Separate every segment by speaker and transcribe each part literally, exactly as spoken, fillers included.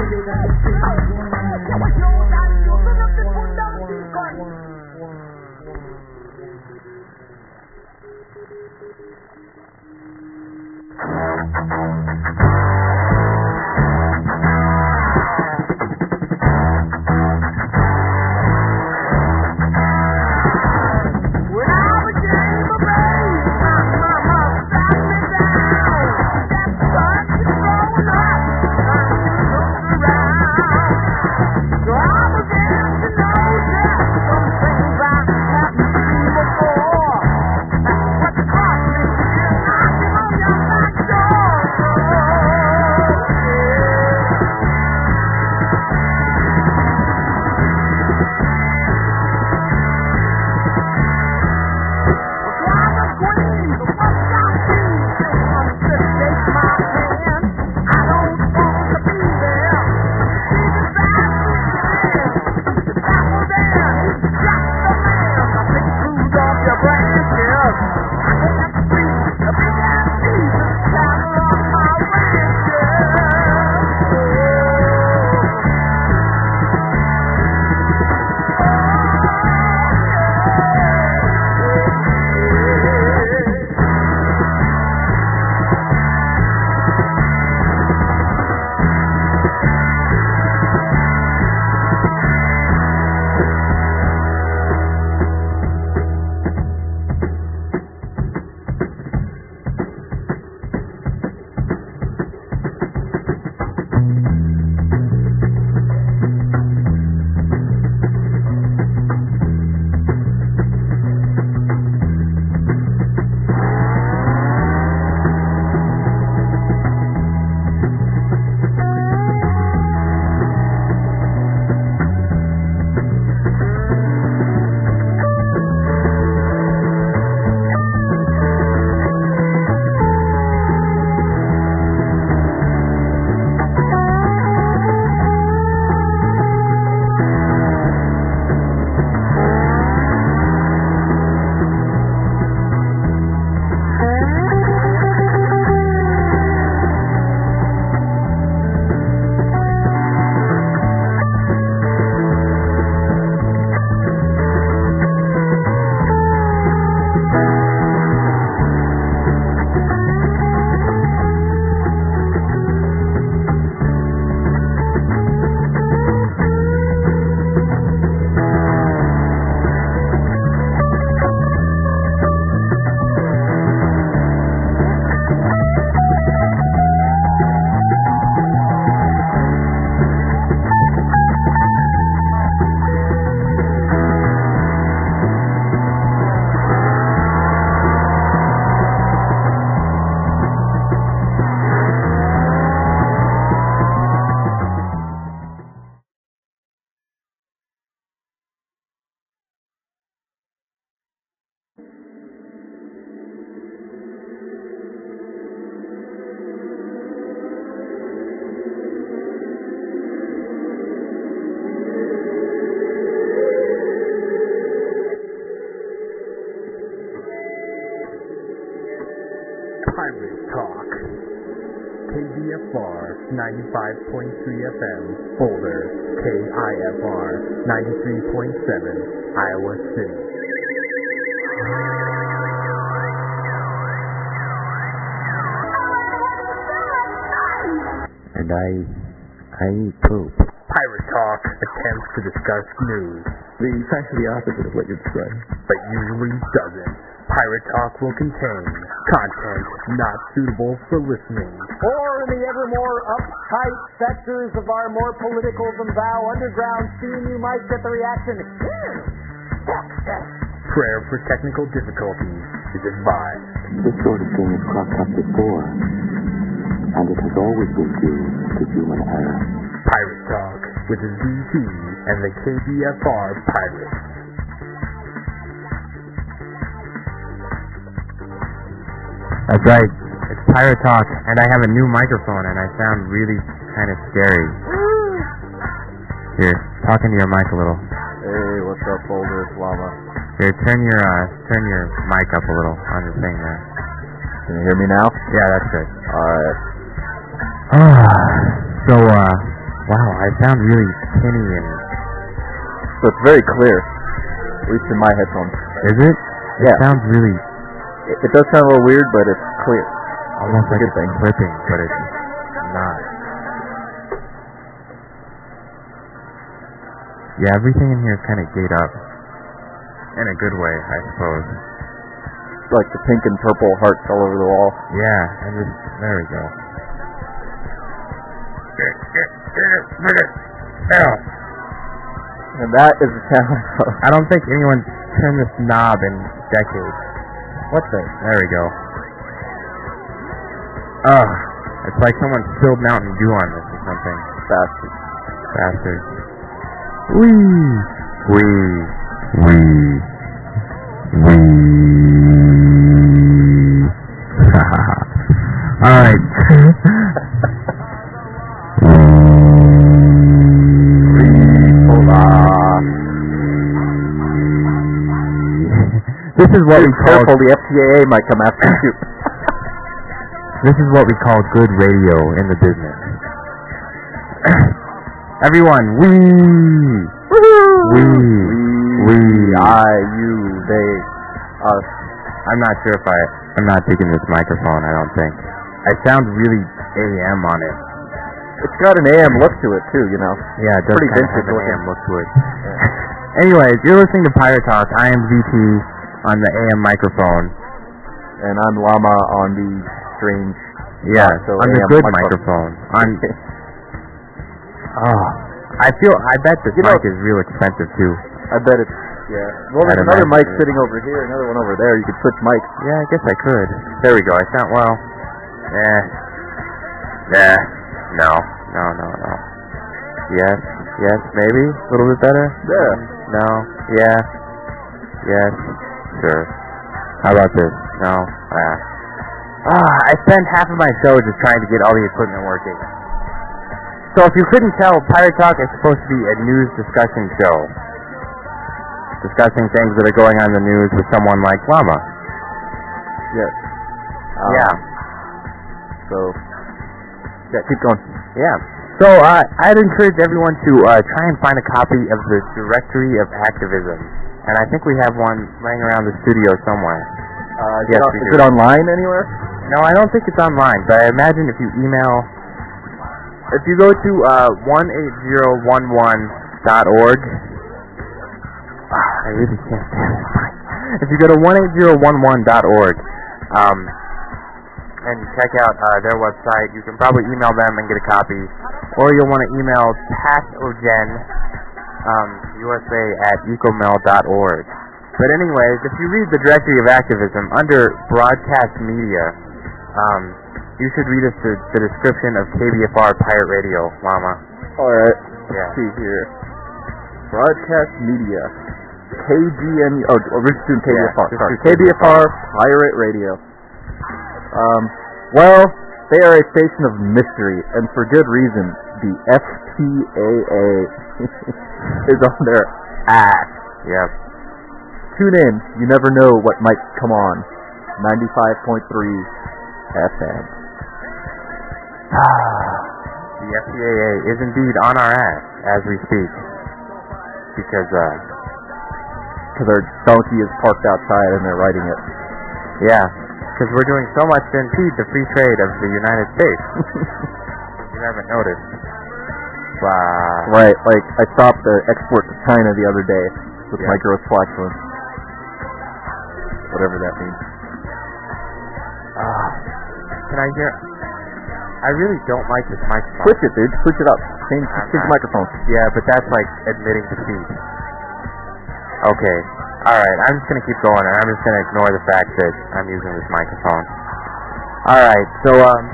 Speaker 1: Pirate Talk. K D F R ninety-five point three F M, Boulder. K I F R ninety-three point seven, Iowa City.
Speaker 2: And I, I eat poop.
Speaker 1: Pirate Talk attempts to discuss news,
Speaker 2: The essentially the opposite of what you described.
Speaker 1: but usually doesn't. Pirate Talk will contain content not suitable for listening.
Speaker 3: Or in the ever more uptight sectors of our more political than thou underground scene, you might get the reaction, "Ew, fuck that."
Speaker 1: Prayer for technical difficulties is advised.
Speaker 2: This sort of thing has cropped up before, and it has always been due to human error.
Speaker 1: Pirate Talk with the Z T and the K D F R Pirates.
Speaker 4: That's right. It's Pirate Talk, and I have a new microphone, and I sound really kind of scary. Here, talk into your mic a little.
Speaker 2: Hey, what's up, Boulder? It's Lava.
Speaker 4: Here, turn your uh, turn your mic up a little on your thing there.
Speaker 2: Can you hear me now?
Speaker 4: Yeah, that's good.
Speaker 2: Alright.
Speaker 4: so, uh, what I sound really tinny and...
Speaker 5: So it's very clear, at least in my headphones.
Speaker 4: Is it? It
Speaker 5: Yeah.
Speaker 4: sounds really...
Speaker 5: It, it does sound a little weird, but it's clear.
Speaker 4: Almost like
Speaker 5: good
Speaker 4: it's
Speaker 5: thing.
Speaker 4: clipping, but it's not. Yeah, everything in here is kind of gayed up. In a good way, I suppose.
Speaker 5: Like the pink and purple hearts all over the wall.
Speaker 4: Yeah, and just... There we go.
Speaker 5: And that is the sound of...
Speaker 4: I don't think anyone's turned this knob in decades.
Speaker 5: What the?
Speaker 4: There we go. Ugh. It's like someone spilled Mountain Dew on this or something.
Speaker 5: Bastard.
Speaker 4: Bastards. Wee. Wee. Wee. Wee. Alright. This is what we call...
Speaker 5: Careful, the F T A A might come after you.
Speaker 4: This is what we call good radio in the business. Everyone, we, we, we,
Speaker 5: I, you, they, us.
Speaker 4: I'm not sure if I, I'm not digging this microphone, I don't think. I sound really A M on it.
Speaker 5: It's got an A M look to it, too, you know.
Speaker 4: Yeah, it does
Speaker 5: Pretty
Speaker 4: kind of have
Speaker 5: vintage
Speaker 4: an A
Speaker 5: looking.
Speaker 4: M look to it. Anyways, you're listening to Pirate Talk. I am V T on the A M microphone.
Speaker 5: And I'm Llama on the strange...
Speaker 4: Yeah,
Speaker 5: so
Speaker 4: on the
Speaker 5: A M
Speaker 4: good
Speaker 5: microphone.
Speaker 4: microphone. On... Oh, I feel, I bet this
Speaker 5: You
Speaker 4: mic
Speaker 5: know-
Speaker 4: is real expensive, too.
Speaker 5: I bet it's... Yeah. Well,
Speaker 4: I'd
Speaker 5: there's another mic
Speaker 4: imagine it.
Speaker 5: sitting over here, another one over there. You could switch mics.
Speaker 4: Yeah, I guess I could. There we go. I sound well. Eh. Nah. No. No, no, no. Yes. Yes, maybe. A little bit better?
Speaker 5: Yeah.
Speaker 4: No. Yeah. Yes. Sure. How about this? No. Ah. Ah, I spend half of my show just trying to get all the equipment working. So if you couldn't tell, Pirate Talk is supposed to be a news discussion show. Discussing things that are going on in the news with someone like Llama.
Speaker 5: Yes. Um,
Speaker 4: Yeah.
Speaker 5: So, yeah, keep going.
Speaker 4: Yeah. So uh, I'd encourage everyone to uh, try and find a copy of the Directory of Activism. And I think we have one laying around the studio somewhere.
Speaker 5: Uh, is,
Speaker 4: Yes,
Speaker 5: it, on-
Speaker 4: we
Speaker 5: is
Speaker 4: do.
Speaker 5: it online anywhere?
Speaker 4: No, I don't think it's online, but I imagine if you email... If you go to uh, one eight zero one one dot org... I really can't say this. If you go to one eight zero one one dot org um, and check out uh, their website, you can probably email them and get a copy. Or you'll want to email patogen, um, U S A at ecomel dot org. But anyways, if you read the Directory of Activism, under Broadcast Media, um, you should read us the, the description of K B F R Pirate Radio, Llama.
Speaker 5: Alright. Let's
Speaker 4: Yeah.
Speaker 5: see here. Broadcast Media. K G M U. Oh, we're just doing K B F R.
Speaker 4: Yeah,
Speaker 5: Sorry.
Speaker 4: just do
Speaker 5: K B F R Pirate Radio. Um, well, they are a station of mystery, and for good reason. The F T A A is on their ass.
Speaker 4: Yep.
Speaker 5: Tune in. You never know what might come on. ninety-five point three F M.
Speaker 4: The F T A A is indeed on our ass as we speak. Because, uh,
Speaker 5: Because our donkey is parked outside and they're riding it.
Speaker 4: yeah, because we're doing so much to impede the free trade of the United States. You haven't noticed. Wow.
Speaker 5: Right, like I stopped the export to China the other day with
Speaker 4: Yeah.
Speaker 5: my gross flatulence. Whatever that means.
Speaker 4: Ah, can I hear? I really don't like this microphone.
Speaker 5: Switch it, dude. Switch it up. Change,
Speaker 4: I'm
Speaker 5: change the
Speaker 4: not-
Speaker 5: microphone.
Speaker 4: Yeah, but that's like admitting defeat. Okay. Alright, I'm just gonna keep going and I'm just gonna ignore the fact that I'm using this microphone. Alright, so, um...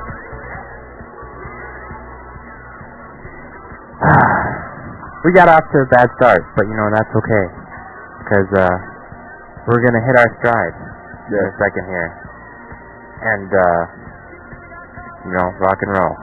Speaker 4: we got off to a bad start, but you know, that's okay. Because, uh, we're gonna hit our stride in a second here. And, uh, you know, rock and roll.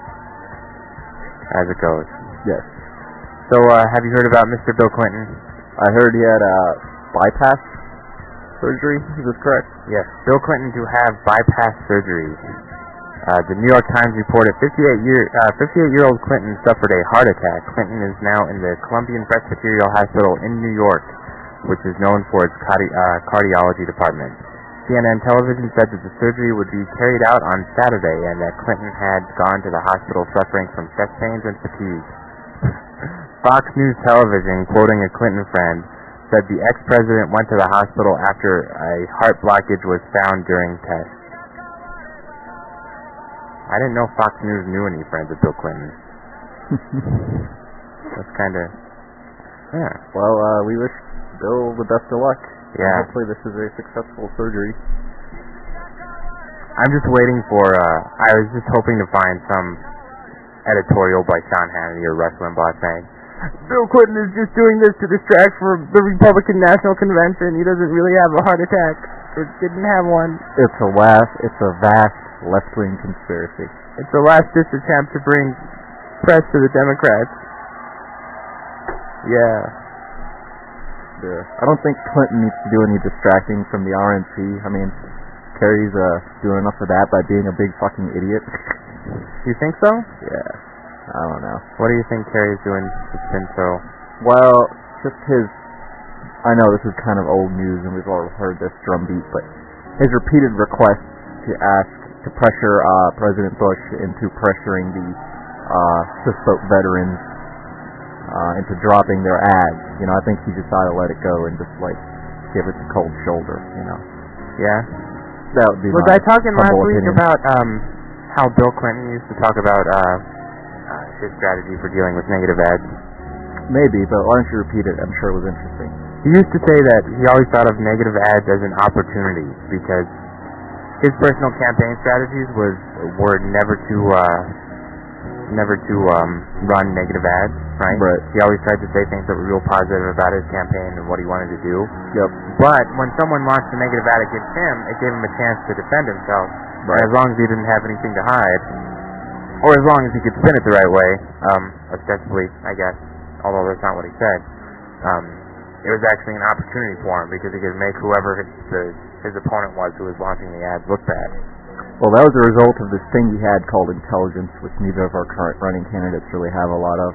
Speaker 4: As it goes.
Speaker 5: Yes.
Speaker 4: So, uh, have you heard about Mister Bill Clinton?
Speaker 5: I heard he had a bypass surgery. Is this correct?
Speaker 4: Yes, Bill Clinton to have bypass surgery. Uh, the New York Times reported fifty-eight-year-old Clinton suffered a heart attack. Clinton is now in the Columbian Presbyterian Hospital in New York, which is known for its cardi- uh, cardiology department. C N N television said that the surgery would be carried out on Saturday and that Clinton had gone to the hospital suffering from chest pains and fatigue. Fox News Television, quoting a Clinton friend, said the ex-president went to the hospital after a heart blockage was found during tests. I didn't know Fox News knew any friends of Bill Clinton. That's kind of, yeah.
Speaker 5: Well, uh, we wish Bill the best of luck.
Speaker 4: Yeah.
Speaker 5: Hopefully this is a successful surgery.
Speaker 4: I'm just waiting for, uh, I was just hoping to find some editorial by Sean Hannity or Rush Limbaugh saying, Bill Clinton is just doing this to distract from the Republican National Convention. He doesn't really have a heart attack. It didn't have one.
Speaker 5: It's a vast, it's a vast left-wing conspiracy.
Speaker 4: It's the last-ditch attempt to bring press to the Democrats. Yeah.
Speaker 5: Yeah. I don't think Clinton needs to do any distracting from the R N C. I mean, Kerry's uh, doing enough of that by being a big fucking idiot.
Speaker 4: You think so?
Speaker 5: Yeah. I don't know.
Speaker 4: What do you think Kerry's doing that's been so...
Speaker 5: Well, just his... I know this is kind of old news and we've all heard this drumbeat, but his repeated request to ask to pressure uh, President Bush into pressuring the uh, Swiss boat veterans uh, into dropping their ads. You know, I think he just ought to let it go and just, like, give it the cold shoulder, you know.
Speaker 4: Yeah?
Speaker 5: That would be
Speaker 4: Was
Speaker 5: my
Speaker 4: I talking last week
Speaker 5: opinion.
Speaker 4: about um, how Bill Clinton used to talk about uh, uh, his strategy for dealing with negative ads?
Speaker 5: Maybe, but why don't you repeat it? I'm sure it was interesting.
Speaker 4: He used to say that he always thought of negative ads as an opportunity because his personal campaign strategies was were never to uh, never to um, run negative ads, right?
Speaker 5: Right.
Speaker 4: He always tried to say things that were real positive about his campaign and what he wanted to do.
Speaker 5: Yep.
Speaker 4: But when someone launched a negative ad against him, it gave him a chance to defend himself.
Speaker 5: Right.
Speaker 4: And as long as he didn't have anything to hide, or as long as he could spin it the right way, um, ostensibly, I guess, although that's not what he said, um, it was actually an opportunity for him because he could make whoever his, the, his opponent was who was launching the ads look bad.
Speaker 5: Well, that was a result of this thing he had called intelligence, which neither of our current running candidates really have a lot of.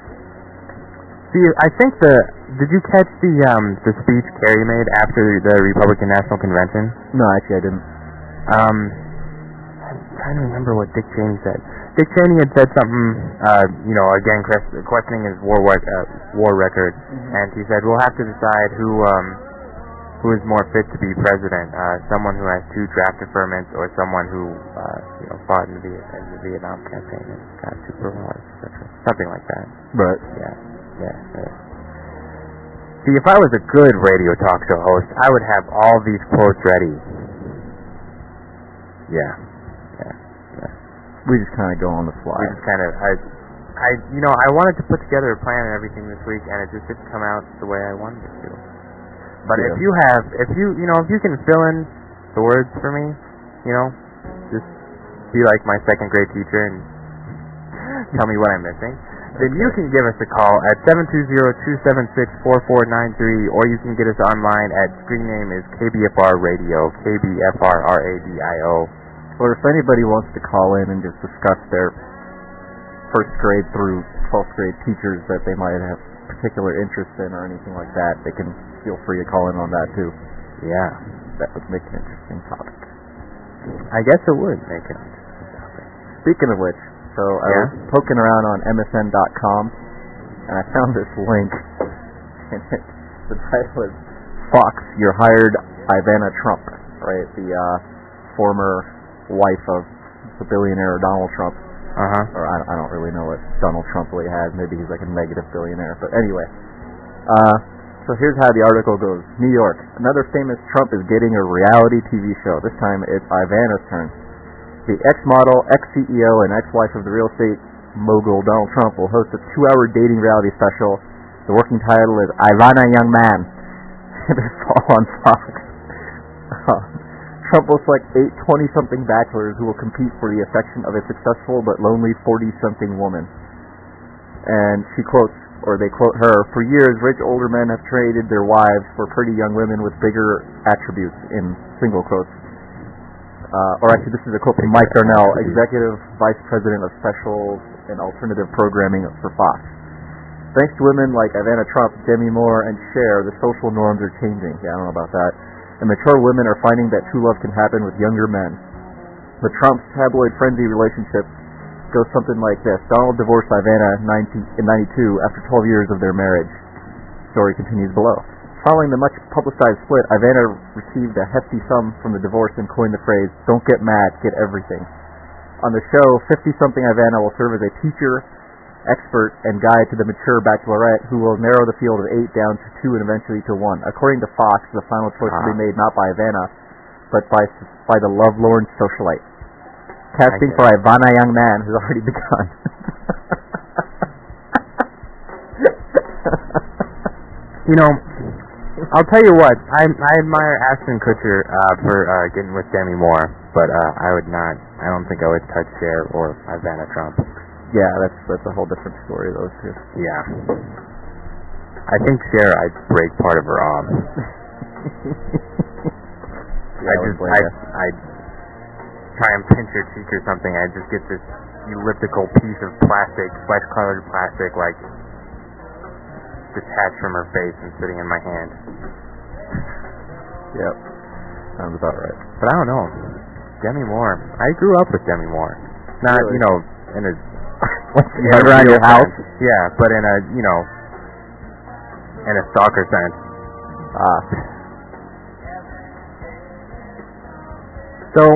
Speaker 4: See, I think the did you catch the um the speech Kerry made after the Republican National Convention?
Speaker 5: No, actually I didn't.
Speaker 4: Um, I'm trying to remember what Dick Cheney said. Dick Cheney had said something, uh, you know, again questioning his war uh, war record, mm-hmm. and he said we'll have to decide who um who is more fit to be president, uh, someone who has two draft deferments or someone who uh, you know fought in the, Viet- in the Vietnam campaign and got two Purple Hearts, et cetera. Something like that.
Speaker 5: Right.
Speaker 4: Yeah. Yeah, yeah. See, if I was a good radio talk show host, I would have all these quotes ready. Yeah, yeah, yeah.
Speaker 5: We just kind of go on the fly.
Speaker 4: We just kind of, I, I, you know, I wanted to put together a plan and everything this week, and it just didn't come out the way I wanted it to. But
Speaker 5: Yeah.
Speaker 4: if you have, if you, you know, if you can fill in the words for me, you know, just be like my second grade teacher and tell me what I'm missing. Then you can give us a call at seven two zero, two seven six, four four nine three, or you can get us online at screen name is K B F R Radio, K B F R R A D I O.
Speaker 5: Or if anybody wants to call in and just discuss their first grade through twelfth grade teachers that they might have particular interest in or anything like that, they can feel free to call in on that too.
Speaker 4: Yeah.
Speaker 5: That would make an interesting topic.
Speaker 4: I guess it would make an interesting topic.
Speaker 5: Speaking of which, so I
Speaker 4: Yeah?
Speaker 5: was poking around on M S N dot com and I found this link and it, the title is Fox, You're Hired Ivana Trump, right? The uh, former wife of the billionaire Donald Trump.
Speaker 4: Uh-huh.
Speaker 5: Or I, I don't really know what Donald Trump really has. Maybe he's like a negative billionaire. But anyway. Uh, so here's how the article goes. New York. Another famous Trump is getting a reality T V show. This time it's Ivana's turn. The ex-model, ex-C E O, and ex-wife of the real estate mogul Donald Trump will host a two-hour dating reality special. The working title is Ivana Young Man. This all on Fox. Uh, Trump will select eight twenty-something bachelors who will compete for the affection of a successful but lonely forty-something woman. And she quotes, or they quote her, "For years, rich older men have traded their wives for pretty young women with bigger attributes," in single quotes. Uh, or actually, this is a quote from Mike Darnell, Executive Vice President of Special and Alternative Programming for Fox. Thanks to women like Ivana Trump, Demi Moore, and Cher, the social norms are changing. Yeah, I don't know about that. And mature women are finding that true love can happen with younger men. The Trump's tabloid frenzy relationship goes something like this. Donald divorced Ivana in ninety-two after twelve years of their marriage. Story continues below. Following the much-publicized split, Ivana received a hefty sum from the divorce and coined the phrase, "Don't get mad, get everything." On the show, fifty-something Ivana will serve as a teacher, expert, and guide to the mature bachelorette who will narrow the field of eight down to two and eventually to one. According to Fox, the final choice will be made not by Ivana, but by by the lovelorn socialite. Casting for Ivana Young Man has already begun.
Speaker 4: You know, I'll tell you what, I I admire Ashton Kutcher uh, for uh, getting with Demi Moore, but uh, I would not, I don't think I would touch Cher or Ivana Trump.
Speaker 5: Yeah, that's that's a whole different story, those two.
Speaker 4: Yeah. I think Cher, I'd break part of her arm.
Speaker 5: yeah,
Speaker 4: I just, I, I try and pinch her cheek or something, I just get this elliptical piece of plastic, flesh-colored plastic, like, detached from her face and sitting in my hand.
Speaker 5: Yep. Sounds about right.
Speaker 4: But I don't know. Demi Moore. I grew up with Demi Moore. Not,
Speaker 5: really?
Speaker 4: you know, in a...
Speaker 5: you have her around your house?
Speaker 4: Yeah, but in a, you know, in a stalker sense.
Speaker 5: Ah.
Speaker 4: So,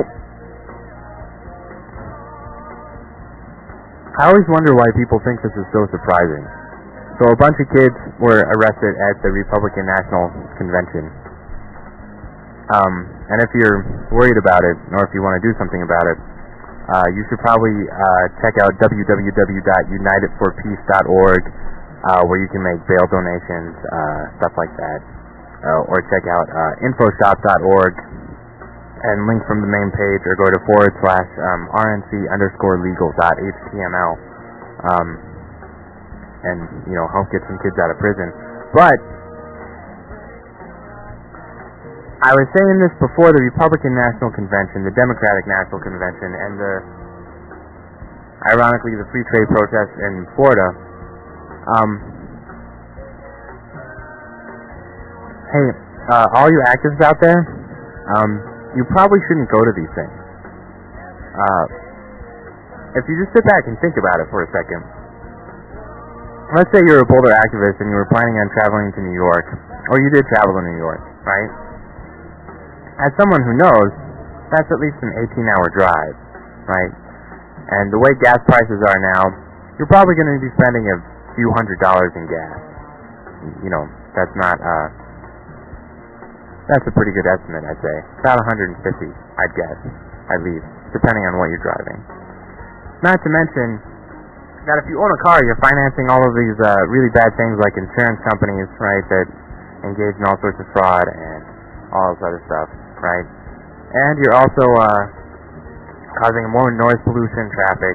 Speaker 4: I always wonder why people think this is so surprising. So a bunch of kids were arrested at the Republican National Convention. Um, and if you're worried about it, or if you want to do something about it, uh, you should probably uh, check out w w w dot united for peace dot org, uh, where you can make bail donations, uh, stuff like that. Uh, or check out uh, infoshop dot org and link from the main page, or go to forward slash um, rnc underscore legal dot html. Um, and, you know, help get some kids out of prison. But I was saying this before the Republican National Convention, the Democratic National Convention, and the, ironically, the free trade protests in Florida. Um, hey, uh, all you activists out there, um, you probably shouldn't go to these things. Uh, if you just sit back and think about it for a second. Let's say you're a Boulder activist and you were planning on traveling to New York, or you did travel to New York, right? As someone who knows, that's at least an eighteen-hour drive, right? And the way gas prices are now, you're probably going to be spending a few hundred dollars in gas. You know, that's not, uh, that's a pretty good estimate, I'd say. About one hundred fifty, I'd guess, at least, depending on what you're driving. Not to mention that if you own a car, you're financing all of these uh, really bad things like insurance companies, right, that engage in all sorts of fraud and all this other stuff, right? And you're also uh, causing more noise pollution, traffic,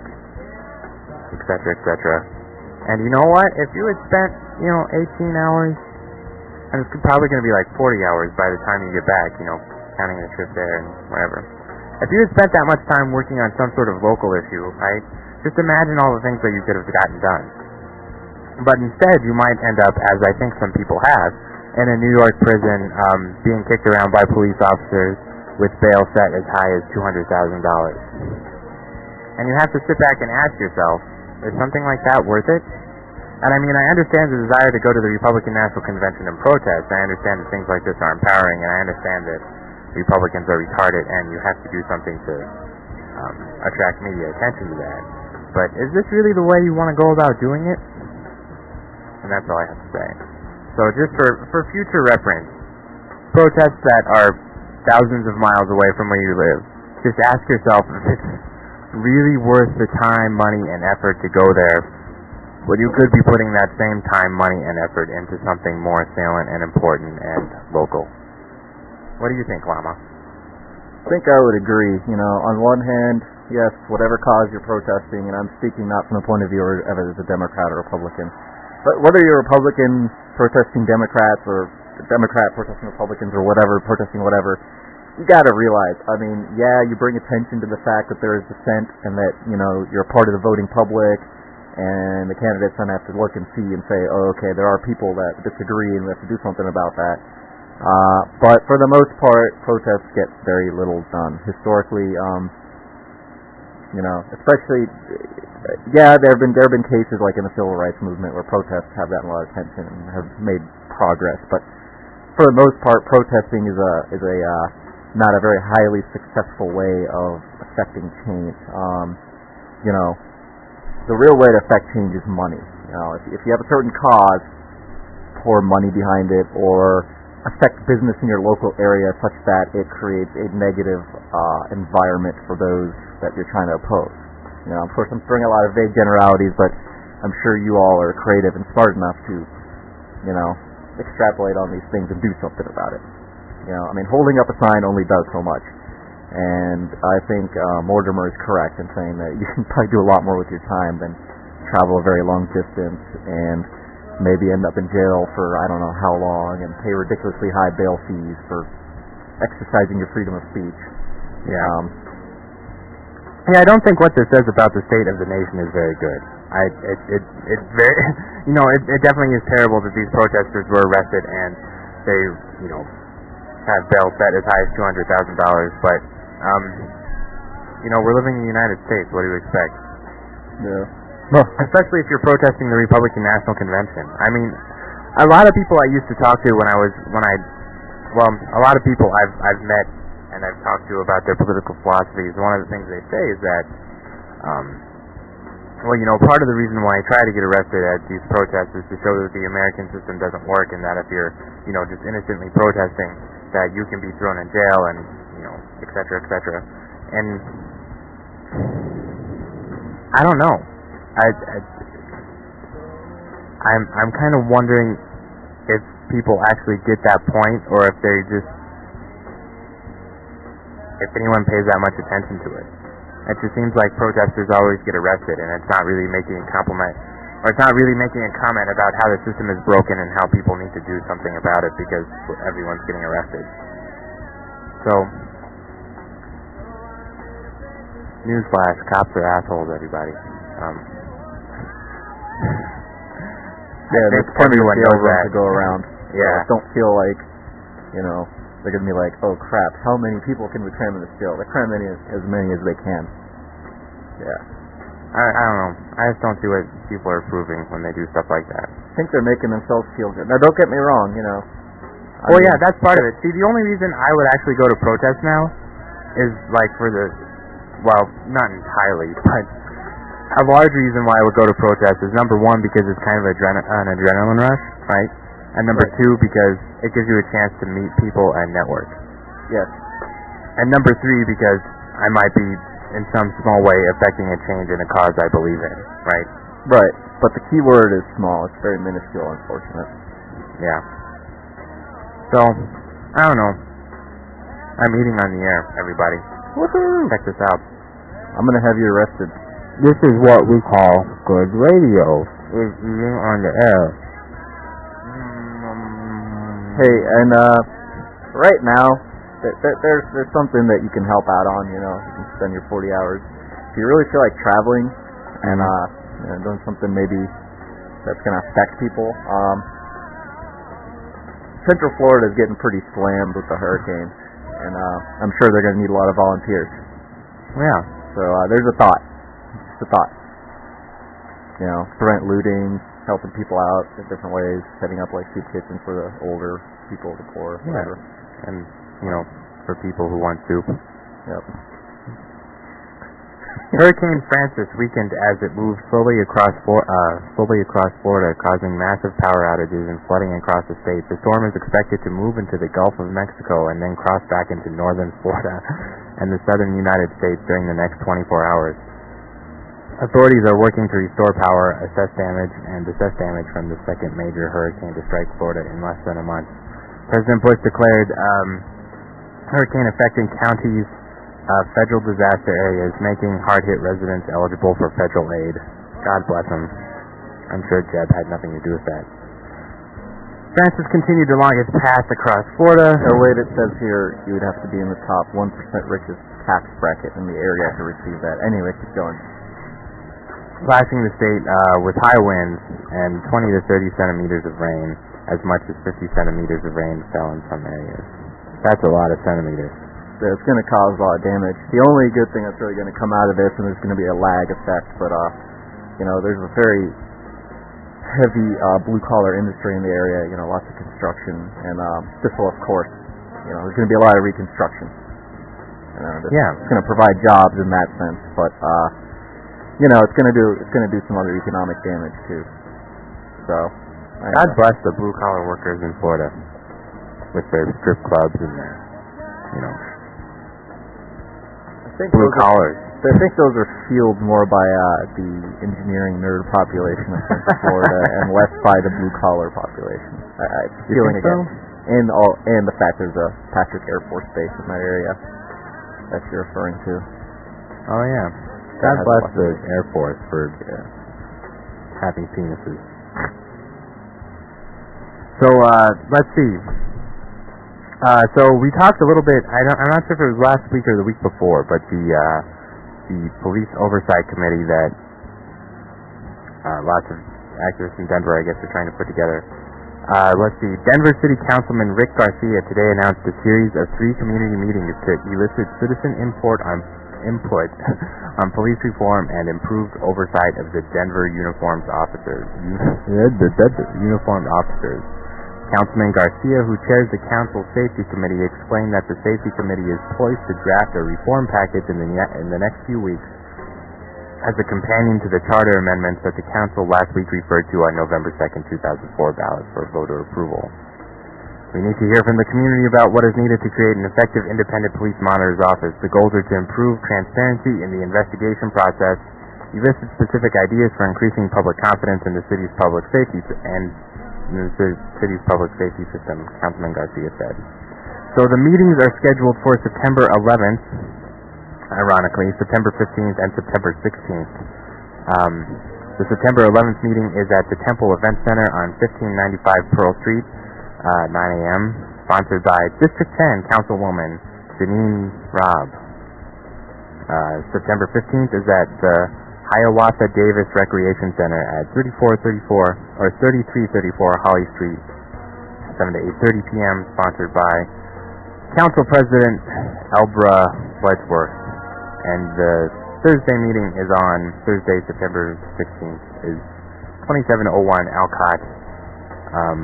Speaker 4: et cetera, et cetera. And you know what? If you had spent, you know, eighteen hours, and it's probably going to be like forty hours by the time you get back, you know, counting the trip there and whatever. If you had spent that much time working on some sort of local issue, right? Just imagine all the things that you could have gotten done. But instead, you might end up, as I think some people have, in a New York prison, um, being kicked around by police officers with bail set as high as two hundred thousand dollars. And you have to sit back and ask yourself, is something like that worth it? And I mean, I understand the desire to go to the Republican National Convention and protest. I understand that things like this are empowering, and I understand that Republicans are retarded, and you have to do something to um, attract media attention to that. But is this really the way you want to go about doing it? And that's all I have to say. So just for, for future reference, protests that are thousands of miles away from where you live, just ask yourself if it's really worth the time, money, and effort to go there, when you could be putting that same time, money, and effort into something more salient and important and local. What do you think, Lama?
Speaker 5: I think I would agree. You know, on one hand, yes, whatever cause you're protesting, and I'm speaking not from the point of view of it as a Democrat or Republican, but whether you're a Republican protesting Democrats or a Democrat protesting Republicans or whatever, protesting whatever, you got to realize, I mean, yeah, you bring attention to the fact that there is dissent and that, you know, you're a part of the voting public, and the candidates don't have to look and see and say, oh, okay, there are people that disagree and we have to do something about that. Uh, but for the most part, protests get very little done. Historically, um, you know, especially, yeah, there have been there have been cases like in the civil rights movement where protests have gotten a lot of attention and have made progress. But for the most part, protesting is a is a uh, not a very highly successful way of affecting change. Um, you know, the real way to affect change is money. You know, if, if you have a certain cause, pour money behind it, or affect business in your local area such that it creates a negative uh, environment for those that you're trying to oppose. You know, of course, I'm throwing a lot of vague generalities, but I'm sure you all are creative and smart enough to, you know, extrapolate on these things and do something about it. You know, I mean, holding up a sign only does so much. And I think uh, Mortimer is correct in saying that you can probably do a lot more with your time than travel a very long distance and maybe end up in jail for I don't know how long and pay ridiculously high bail fees for exercising your freedom of speech.
Speaker 4: Yeah.
Speaker 5: Um,
Speaker 4: yeah, I don't think what this says about the state of the nation is very good. I it it it's very you know it, it definitely is terrible that these protesters were arrested and they you know have bail set as high as two hundred thousand dollars. But um, you know we're living in the United States. What do you expect?
Speaker 5: yeah.
Speaker 4: Well, especially if you're protesting the Republican National Convention. I mean, a lot of people I used to talk to when I was when I well, a lot of people I've I've met and I've talked to about their political philosophies. One of the things they say is that, um, well, you know, part of the reason why I try to get arrested at these protests is to show that the American system doesn't work, and that if you're, you know, just innocently protesting, that you can be thrown in jail and, you know, et cetera, et cetera. And I don't know. I, I I'm I'm kind of wondering if people actually get that point, or if they just if anyone pays that much attention to it. It just seems like protesters always get arrested, and it's not really making a compliment, or it's not really making a comment about how the system is broken and how people need to do something about it because everyone's getting arrested. So, newsflash: cops are assholes, everybody. Um,
Speaker 5: yeah,
Speaker 4: I think
Speaker 5: that's plenty of
Speaker 4: everyone knows that.
Speaker 5: to go around.
Speaker 4: Yeah.
Speaker 5: So don't feel like, you know, they're going to be like, oh crap, how many people can we cram in this jail? They cram in as, as many as they can. Yeah.
Speaker 4: I, I don't know. I just don't see what people are proving when they do stuff like that.
Speaker 5: I think they're making themselves feel good. Now, don't get me wrong, you know. I
Speaker 4: well,
Speaker 5: mean,
Speaker 4: yeah, that's part of it. See, the only reason I would actually go to protest now is, like, for the, well, not entirely, but a large reason why I would go to protest is, number one, because it's kind of adren- an adrenaline rush, right? And number
Speaker 5: right.
Speaker 4: two, because it gives you a chance to meet people and network.
Speaker 5: Yes.
Speaker 4: And number three, because I might be, in some small way, affecting a change in a cause I believe in, right?
Speaker 5: Right. But the key word is small. It's very minuscule, unfortunate.
Speaker 4: Yeah. So, I don't know. I'm eating on the air, everybody.
Speaker 5: Woohoo!
Speaker 4: Check this out.
Speaker 5: I'm going to have you arrested.
Speaker 4: This is what we call good radio. Is eating on the air.
Speaker 5: Hey, and uh, right now, th- th- there's there's something that you can help out on. You know, you can spend your forty hours. If you really feel like traveling and uh, you know, doing something maybe that's going to affect people. Um, Central Florida is getting pretty slammed with the hurricane, and uh, I'm sure they're going to need a lot of volunteers.
Speaker 4: Yeah.
Speaker 5: So uh, there's a thought. Just a thought. You know, prevent looting, helping people out in different ways, setting up like soup kitchens for the older people, the poor,
Speaker 4: Yeah.
Speaker 5: whatever.
Speaker 4: And, you know, for people who want soup.
Speaker 5: Yep.
Speaker 4: Hurricane Francis weakened as it moved slowly across Flor- uh, slowly across Florida, causing massive power outages and flooding across the state. The storm is expected to move into the Gulf of Mexico and then cross back into northern Florida and the southern United States during the next twenty-four hours. Authorities are working to restore power, assess damage, and assess damage from the second major hurricane to strike Florida in less than a month. President Bush declared um, hurricane-affected counties uh, federal disaster areas, making hard-hit residents eligible for federal aid. God bless them. I'm sure Jeb had nothing to do with that. Francis continued along its path across Florida.
Speaker 5: Oh, wait, it says here you would have to be in the top one percent richest tax bracket in the area to receive that. Anyway, keep going.
Speaker 4: Slashing the state uh, with high winds and twenty to thirty centimeters of rain. As much as fifty centimeters of rain fell in some areas. That's a lot of centimeters.
Speaker 5: So it's going to cause a lot of damage. The only good thing that's really going to come out of this, and there's going to be a lag effect, but, uh, you know, there's a very heavy uh, blue-collar industry in the area, you know, lots of construction, and um, this will, of course, you know, there's going to be a lot of reconstruction. You know, this,
Speaker 4: yeah.
Speaker 5: It's going to provide jobs in that sense, but, uh, you know, it's going to do it's going to do some other economic damage, too. So...
Speaker 4: God bless the blue-collar workers in Florida with their strip clubs and their, you know,
Speaker 5: I think
Speaker 4: blue collars.
Speaker 5: Are, I think those are fueled more by uh, the engineering nerd population of Central Florida and less by the blue-collar population. I, I feeling again, so? and all and the fact there's a Patrick Air Force Base in that area that you're referring to.
Speaker 4: Oh yeah, God bless the Air Force for yeah. having penises. So, uh, let's see. Uh, so we talked a little bit, I don't, I'm not sure if it was last week or the week before, but the, uh, the Police Oversight Committee that, uh, lots of activists in Denver, I guess, are trying to put together. Uh, let's see. Denver City Councilman Rick Garcia today announced a series of three community meetings to elicit citizen input on, input on police reform and improved oversight of the Denver uniformed officers. The Denver uniformed officers. Councilman Garcia, who chairs the Council Safety Committee, explained that the Safety Committee is poised to draft a reform package in the, ne- in the next few weeks as a companion to the charter amendments that the Council last week referred to on November second, two thousand four ballot for voter approval. We need to hear from the community about what is needed to create an effective independent police monitor's office. The goals are to improve transparency in the investigation process, elicit specific ideas for increasing public confidence in the city's public safety and in the city's public safety system, Councilman Garcia said. So the meetings are scheduled for September eleventh, ironically, September fifteenth, and September sixteenth. Um, the September eleventh meeting is at the Temple Event Center on fifteen ninety-five Pearl Street, uh, nine a.m., sponsored by District ten Councilwoman Janine Robb. Uh, September fifteenth is at the Hiawatha Davis Recreation Center at thirty-four thirty-four or thirty-three thirty-four Holly Street, seven to eight thirty p.m., sponsored by Council President Elbra Wedgeworth. And the Thursday meeting is on Thursday, September sixteenth, is twenty-seven oh one Alcott, um,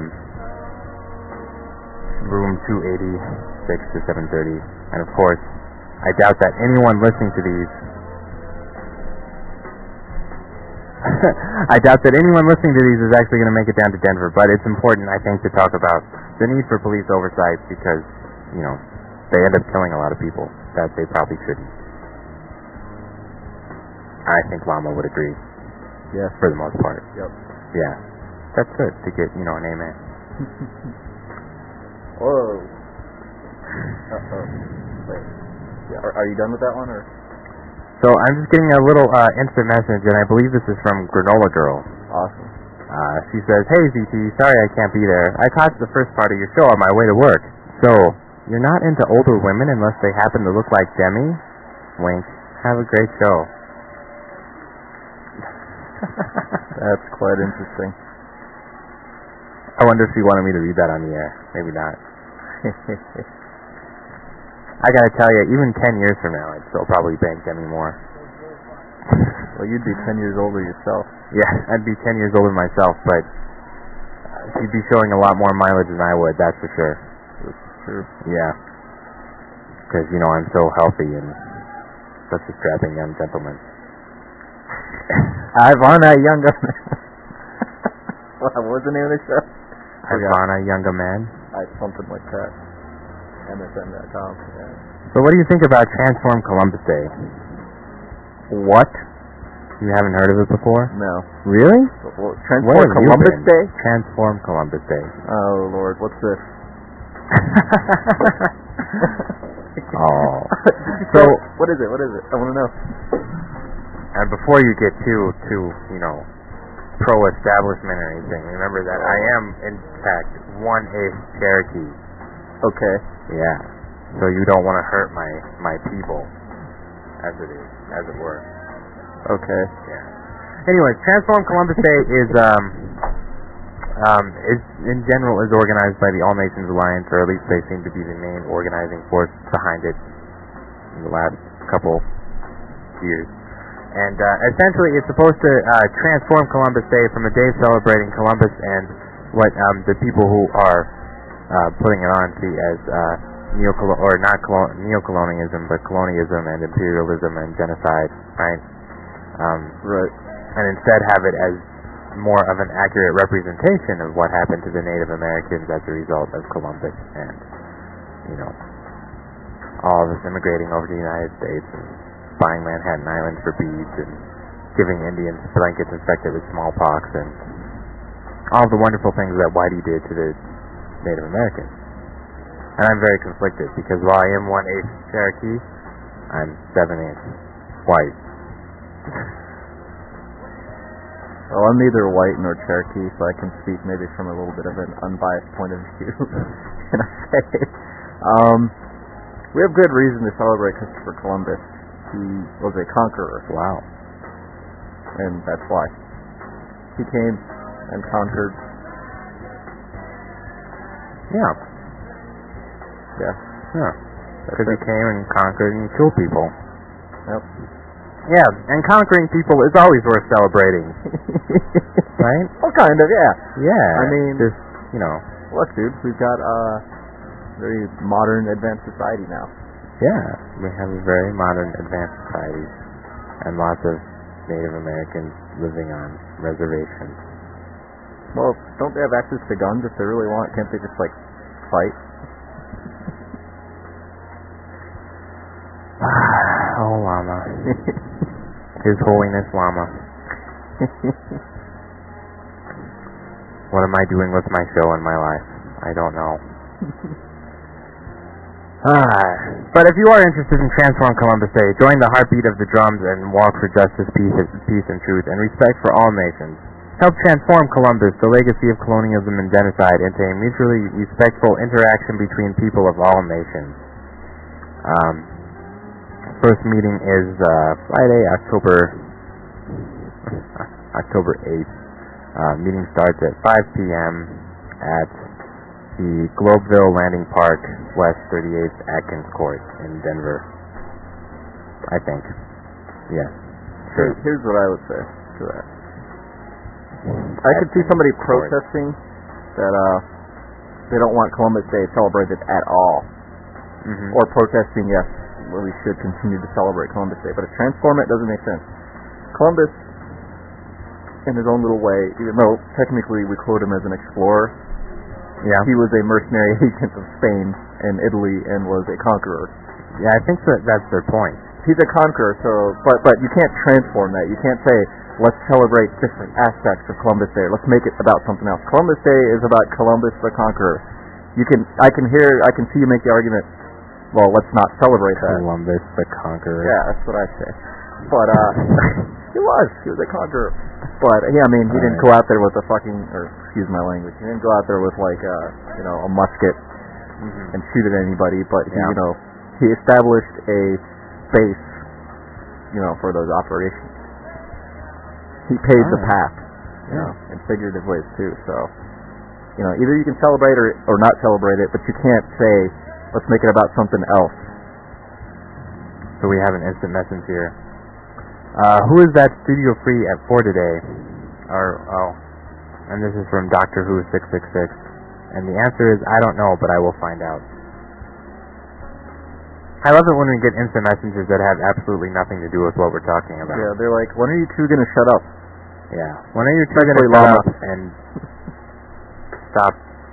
Speaker 4: room two eighty, six to seven thirty. And of course, I doubt that anyone listening to these I doubt that anyone listening to these is actually going to make it down to Denver, but it's important, I think, to talk about the need for police oversight because, you know, they end up killing a lot of people that they probably shouldn't. I think Llama would agree.
Speaker 5: Yes.
Speaker 4: For the most part.
Speaker 5: Yep.
Speaker 4: Yeah. That's good to get, you know, an amen.
Speaker 5: Whoa. Uh-oh. Wait. Yeah. Are, are you done with that one, or...?
Speaker 4: So I'm just getting a little uh, instant message, and I believe this is from Granola Girl.
Speaker 5: Awesome.
Speaker 4: Uh, she says, "Hey Z T, sorry I can't be there. I caught the first part of your show on my way to work. So, you're not into older women unless they happen to look like Demi? Wink. Have a great show."
Speaker 5: That's quite interesting.
Speaker 4: I wonder if she wanted me to read that on the air. Maybe not. I gotta tell you, even ten years from now, I'd still probably bank Demi Moore.
Speaker 5: Well, you'd be ten years older yourself.
Speaker 4: Yeah, I'd be ten years older myself, but uh, she'd be showing a lot more mileage than I would, that's for sure.
Speaker 5: That's true.
Speaker 4: Yeah. Because, you know, I'm so healthy and such a strapping young gentleman.
Speaker 5: Ivana Younger Man. What was the name of the show?
Speaker 4: Ivana Younger Man.
Speaker 5: I, something like that. M S N dot com. Yeah.
Speaker 4: So what do you think about Transform Columbus Day?
Speaker 5: What?
Speaker 4: You haven't heard of it before?
Speaker 5: No.
Speaker 4: Really?
Speaker 5: Well, Transform Columbus Day?
Speaker 4: Transform Columbus Day.
Speaker 5: Oh, Lord. What's this?
Speaker 4: Oh.
Speaker 5: So, what is it? What is it? I want to know.
Speaker 4: And before you get too, too, you know, pro-establishment or anything. Remember that I am, in fact, one-eighth Cherokee.
Speaker 5: Okay.
Speaker 4: Yeah. So you don't want to hurt my, my people, as it is, as it were.
Speaker 5: Okay.
Speaker 4: Yeah. Anyways, Transform Columbus Day is, um, um, is, in general, is organized by the All Nations Alliance, or at least they seem to be the main organizing force behind it in the last couple years. And uh, essentially, it's supposed to uh, transform Columbus Day from a day celebrating Columbus and what um, the people who are uh, putting it on see as uh, neo-colo- or not colo- neo-colonialism, but colonialism and imperialism and genocide, right? Um,
Speaker 5: right.
Speaker 4: And instead have it as more of an accurate representation of what happened to the Native Americans as a result of Columbus and, you know, all of us immigrating over to the United States and buying Manhattan Island for beads and giving Indians blankets infected with smallpox and all of the wonderful things that Whitey did to the Native Americans. And I'm very conflicted because while I am one-eighth Cherokee, I'm seven-eighths white.
Speaker 5: Well, I'm neither white nor Cherokee, so I can speak maybe from a little bit of an unbiased point of view. Can I say? Um, we have good reason to celebrate Christopher Columbus. He was a conqueror.
Speaker 4: Wow.
Speaker 5: And that's why. He came and conquered.
Speaker 4: Yeah.
Speaker 5: Yeah.
Speaker 4: Yeah. Because he came and conquered and killed people.
Speaker 5: Yep.
Speaker 4: Yeah, and conquering people is always worth celebrating. Right?
Speaker 5: Well, kind of, yeah.
Speaker 4: Yeah.
Speaker 5: I mean,
Speaker 4: just, you know.
Speaker 5: Look, dude, we've got a very modern, advanced society now.
Speaker 4: Yeah, we have a very modern, advanced society, and lots of Native Americans living on reservations.
Speaker 5: Well, don't they have access to guns if they really want? Can't they just, like, fight?
Speaker 4: Oh, Llama. His Holiness Llama. What am I doing with my show and my life? I don't know. Ah, but if you are interested in Transform Columbus Day, join the heartbeat of the drums and walk for justice, peace, peace and truth, and respect for all nations. Help transform Columbus, the legacy of colonialism and genocide, into a mutually respectful interaction between people of all nations. Um, first meeting is uh, Friday, October October eighth. Uh, meeting starts at five p.m. at the Globeville Landing Park, West thirty-eighth Atkins Court in Denver. I think. Yeah. Sure.
Speaker 5: Here's what I would say to that. I could see somebody protesting that uh, they don't want Columbus Day celebrated at all.
Speaker 4: Mm-hmm.
Speaker 5: Or protesting, yes, well, we should continue to celebrate Columbus Day. But to transform it doesn't make sense. Columbus, in his own little way, even though technically we quote him as an explorer,
Speaker 4: yeah,
Speaker 5: he was a mercenary agent of Spain and Italy and was a conqueror.
Speaker 4: Yeah, I think that that's their point.
Speaker 5: He's a conqueror, so but but you can't transform that. You can't say, let's celebrate different aspects of Columbus Day. Let's make it about something else. Columbus Day is about Columbus the Conqueror. You can I can hear I can see you make the argument, well, let's not celebrate that.
Speaker 4: Columbus the Conqueror.
Speaker 5: Yeah, that's what I say. But uh he was. He was a conqueror. But yeah, I mean, he didn't go out there with a fucking, or excuse my language, he didn't go out there with like uh, you know, a musket
Speaker 4: mm-hmm.
Speaker 5: and shoot at anybody, but he,
Speaker 4: yeah.
Speaker 5: you know, he established a base, you know, for those operations. He paved
Speaker 4: oh.
Speaker 5: the path, you
Speaker 4: yeah.
Speaker 5: know, in figurative ways too. So, you know, either you can celebrate or or not celebrate it, but you can't say, let's make it about something else.
Speaker 4: So we have an instant message here. Uh, who is that studio free at for today? Or oh, and this is from Doctor Who six six six, and the answer is I don't know, but I will find out. I love it when we get instant messages that have absolutely nothing to do with what we're talking about.
Speaker 5: Yeah, they're like, when are you two gonna shut up?
Speaker 4: Yeah, when are you two gonna shut
Speaker 5: llama.
Speaker 4: up and stop?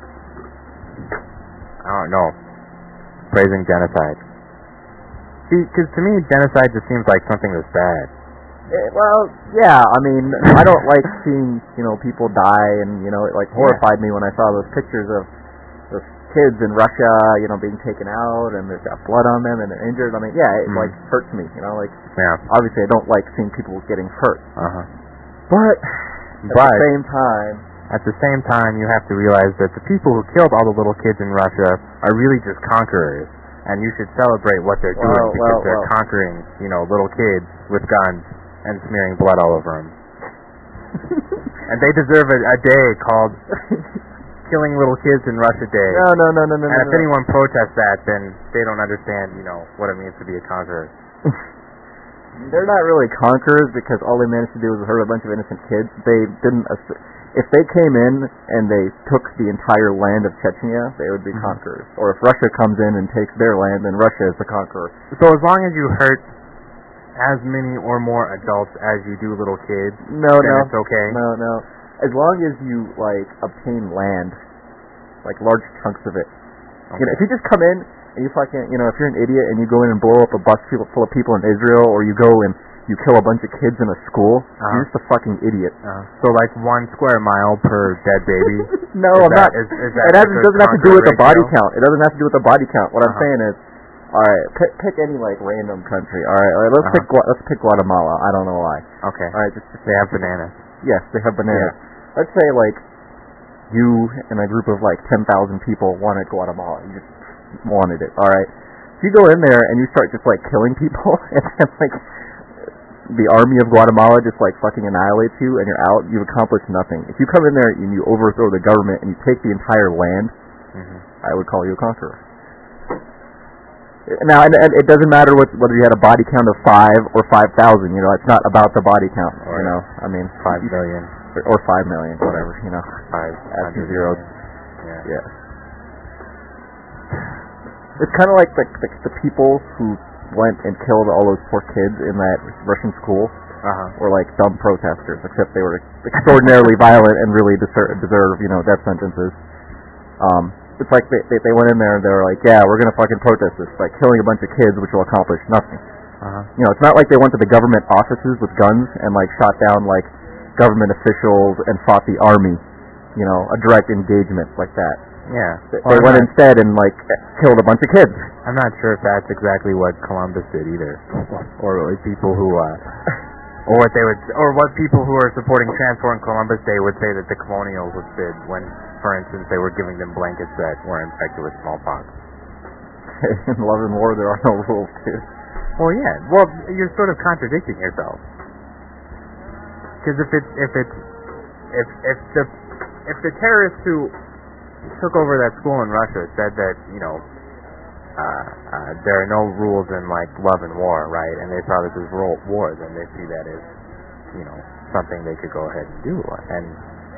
Speaker 4: I don't know. Praising genocide. See, because to me, genocide just seems like something that's bad.
Speaker 5: It, well, yeah, I mean, I don't like seeing, you know, people die, and, you know, it, like, horrified yeah. me when I saw those pictures of those kids in Russia, you know, being taken out, and they've got blood on them, and they're injured. I mean, yeah, it, mm. like, hurts me, you know, like,
Speaker 4: yeah.
Speaker 5: obviously I don't like seeing people getting hurt.
Speaker 4: Uh-huh.
Speaker 5: But, At
Speaker 4: But
Speaker 5: the same time,
Speaker 4: at the same time, you have to realize that the people who killed all the little kids in Russia are really just conquerors, and you should celebrate what they're
Speaker 5: Well,
Speaker 4: doing because
Speaker 5: well,
Speaker 4: they're
Speaker 5: well.
Speaker 4: conquering, you know, little kids with guns and smearing blood all over them. And they deserve a, a day called Killing Little Kids in Russia Day.
Speaker 5: no, no, no, no, no,
Speaker 4: and
Speaker 5: no.
Speaker 4: if
Speaker 5: no.
Speaker 4: anyone protests that, then they don't understand, you know, what it means to be a conqueror.
Speaker 5: They're not really conquerors because all they managed to do was hurt a bunch of innocent kids. They didn't. Ass- if they came in and they took the entire land of Chechnya, they would be
Speaker 4: Mhm.
Speaker 5: conquerors. Or if Russia comes in and takes their land, then Russia is the conqueror.
Speaker 4: So as long as you hurt as many or more adults as you do little kids,
Speaker 5: No,
Speaker 4: then
Speaker 5: no,
Speaker 4: it's okay.
Speaker 5: no, no. As long as you like obtain land, like large chunks of it.
Speaker 4: Okay.
Speaker 5: You know, if you just come in and you fucking, you know, if you're an idiot and you go in and blow up a bus full full of people in Israel, or you go and you kill a bunch of kids in a school,
Speaker 4: Uh-huh.
Speaker 5: you're just a fucking idiot.
Speaker 4: Uh, so like one square mile per dead baby.
Speaker 5: No,
Speaker 4: Is
Speaker 5: I'm
Speaker 4: that-
Speaker 5: not.
Speaker 4: is- is
Speaker 5: it
Speaker 4: that
Speaker 5: hasn't,
Speaker 4: a good
Speaker 5: doesn't have to do with the
Speaker 4: conquer
Speaker 5: body
Speaker 4: ratio?
Speaker 5: count. It doesn't have to do with the body count. What I'm
Speaker 4: Uh-huh.
Speaker 5: saying is, all right, pick, pick any like random country. All right, all right let's
Speaker 4: Uh-huh.
Speaker 5: pick Gua- let's pick Guatemala. I don't know why.
Speaker 4: Okay.
Speaker 5: All right, just, just
Speaker 4: They have bananas.
Speaker 5: yes, they have bananas. Let's say like you and a group of like ten thousand people wanted Guatemala. You just wanted it. All right. If you go in there and you start just like killing people, and then like the army of Guatemala just like fucking annihilates you and you're out, you've accomplished nothing. If you come in there and you overthrow the government and you take the entire land,
Speaker 4: Mm-hmm.
Speaker 5: I would call you a conqueror. Now, and, and it doesn't matter what, whether you had a body count of five or five thousand. You know, it's not about the body count.
Speaker 4: Or
Speaker 5: you know, I mean,
Speaker 4: Five
Speaker 5: you-
Speaker 4: million.
Speaker 5: or, or five million, whatever. You know,
Speaker 4: Five
Speaker 5: add some
Speaker 4: hundred
Speaker 5: zeros.
Speaker 4: million. Yeah.
Speaker 5: Yeah. It's kind of like the, the the people who went and killed all those poor kids in that Russian school
Speaker 4: Uh-huh.
Speaker 5: were like dumb protesters, except they were extraordinarily violent and really deserve, deserve you know, death sentences. Um, it's like they, they they went in there and they were like, yeah, we're gonna fucking protest this, like killing a bunch of kids, which will accomplish nothing.
Speaker 4: Uh-huh.
Speaker 5: You know, it's not like they went to the government offices with guns and like shot down like government officials and fought the army. You know, a direct engagement like that.
Speaker 4: Yeah.
Speaker 5: They,
Speaker 4: Well,
Speaker 5: they
Speaker 4: I'm
Speaker 5: went
Speaker 4: not-
Speaker 5: instead and like killed a bunch of kids.
Speaker 4: I'm not sure if that's exactly what Columbus did either, or like people who, uh, or what they would, or what people who are supporting transport in Columbus Day would say that the colonials did when, for instance, they were giving them blankets that were infected with smallpox.
Speaker 5: In love and war, there are no rules, too.
Speaker 4: Well, yeah. Well, you're sort of contradicting yourself. Because if it's if it's if if the if the terrorists who took over that school in Russia said that, you know, uh, uh, there are no rules in like love and war, right? And they saw this as ro- war, then they see that as, you know, something they could go ahead and do. And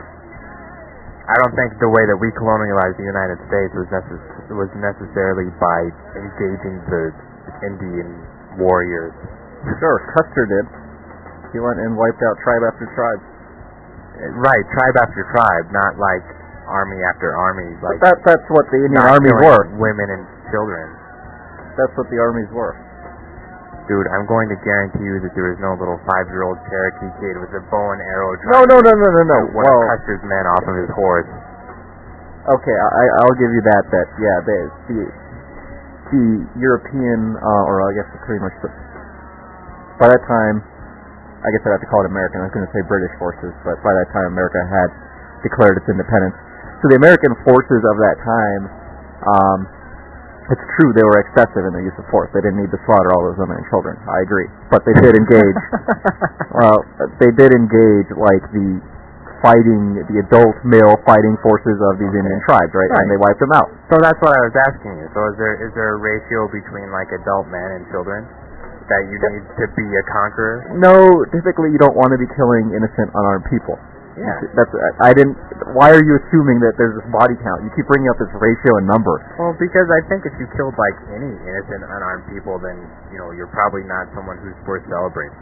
Speaker 4: I don't think the way that we colonialized the United States was necess- was necessarily by engaging the Indian warriors.
Speaker 5: Sure, Custer did. He went and wiped out tribe after tribe.
Speaker 4: Right, tribe after tribe, not like army after army. Like
Speaker 5: But that, that's what the Indian
Speaker 4: not
Speaker 5: armies
Speaker 4: killing
Speaker 5: were.
Speaker 4: women and children.
Speaker 5: That's what the armies were.
Speaker 4: Dude, I'm going to guarantee you that there was no little five-year-old Cherokee kid with a bow and arrow
Speaker 5: No,
Speaker 4: trying
Speaker 5: no, no, no, no, no.
Speaker 4: to one
Speaker 5: Well,
Speaker 4: of Custer's men off of his horse.
Speaker 5: okay, I, I'll give you that. That yeah, the the, the European, uh, or I guess pretty much the, by that time, I guess I'd have to call it American. I was going to say British forces, but by that time, America had declared its independence. So the American forces of that time, um, it's true they were excessive in their use of force. They didn't need to slaughter all those women and children. I agree, but they did engage. Well, they did engage like the fighting, the adult male fighting forces of these Indian tribes, right?
Speaker 4: Right.
Speaker 5: And they wiped them out.
Speaker 4: So that's what I was asking you. So is there is there a ratio between like adult men and children that you need to be a conqueror?
Speaker 5: No, typically you don't want to be killing innocent, unarmed people.
Speaker 4: Yeah.
Speaker 5: That's I didn't. Why are you assuming that there's this body count? You keep bringing up this ratio and number.
Speaker 4: Well, because I think if you killed like any innocent unarmed people, then you know you're probably not someone who's worth celebrating.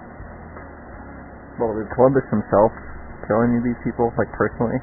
Speaker 5: Well, did Columbus himself kill any of these people, like personally?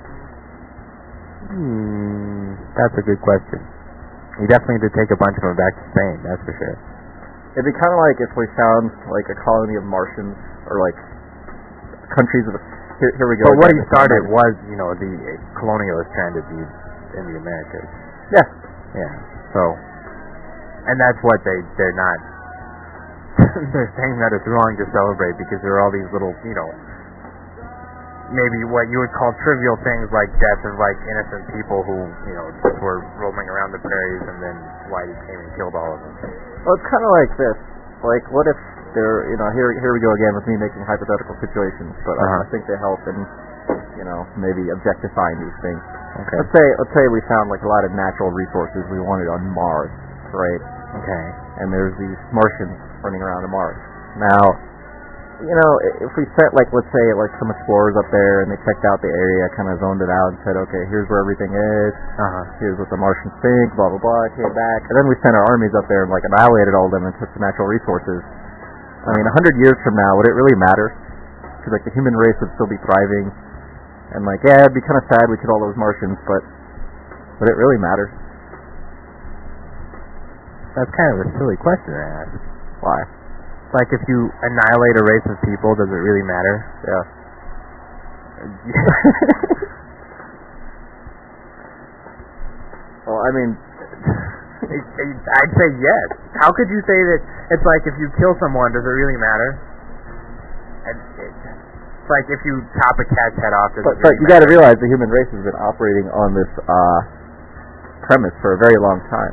Speaker 4: Hmm, that's a good question. He definitely did take a bunch of them back to Spain, that's for sure.
Speaker 5: It'd be kind of like if we found like a colony of Martians or like countries of. Here, here we go.
Speaker 4: But what he
Speaker 5: again.
Speaker 4: started was, you know, the colonialist trend of the in the Americas.
Speaker 5: Yeah.
Speaker 4: Yeah. So, and that's what they they're not. They're saying that it's wrong to celebrate because there are all these little, you know, maybe what you would call trivial things like death of like innocent people who, you know, just were roaming around the prairies and then whiteys came and killed all of them.
Speaker 5: Well, it's kind of like this. Like, what if there, you know, here here we go again with me making hypothetical situations, but uh-huh. I think they help in, you know, maybe objectifying these things.
Speaker 4: Okay.
Speaker 5: Let's say let's say we found like a lot of natural resources we wanted on Mars, right?
Speaker 4: Okay.
Speaker 5: And there's these Martians running around on Mars. Now, you know, if we set, like, let's say, like, some explorers up there, and they checked out the area, kind of zoned it out, and said, okay, here's where everything is,
Speaker 4: uh-huh.
Speaker 5: here's what the Martians think, blah, blah, blah, came back, and then we sent our armies up there and, like, annihilated all of them and took the natural resources. I mean, a hundred years from now, would it really matter? Because, like, the human race would still be thriving, and, like, yeah, it'd be kind of sad we killed all those Martians, but would it really matter?
Speaker 4: That's kind of a silly question to ask.
Speaker 5: Why?
Speaker 4: Like, if you annihilate a race of people, does it really matter?
Speaker 5: Yeah. Well, I mean,
Speaker 4: I'd say yes. How could you say that it's like if you kill someone, does it really matter? It's like if you chop a cat's head off, does
Speaker 5: but,
Speaker 4: it
Speaker 5: but
Speaker 4: really
Speaker 5: you got to realize the human race has been operating on this uh, premise for a very long time.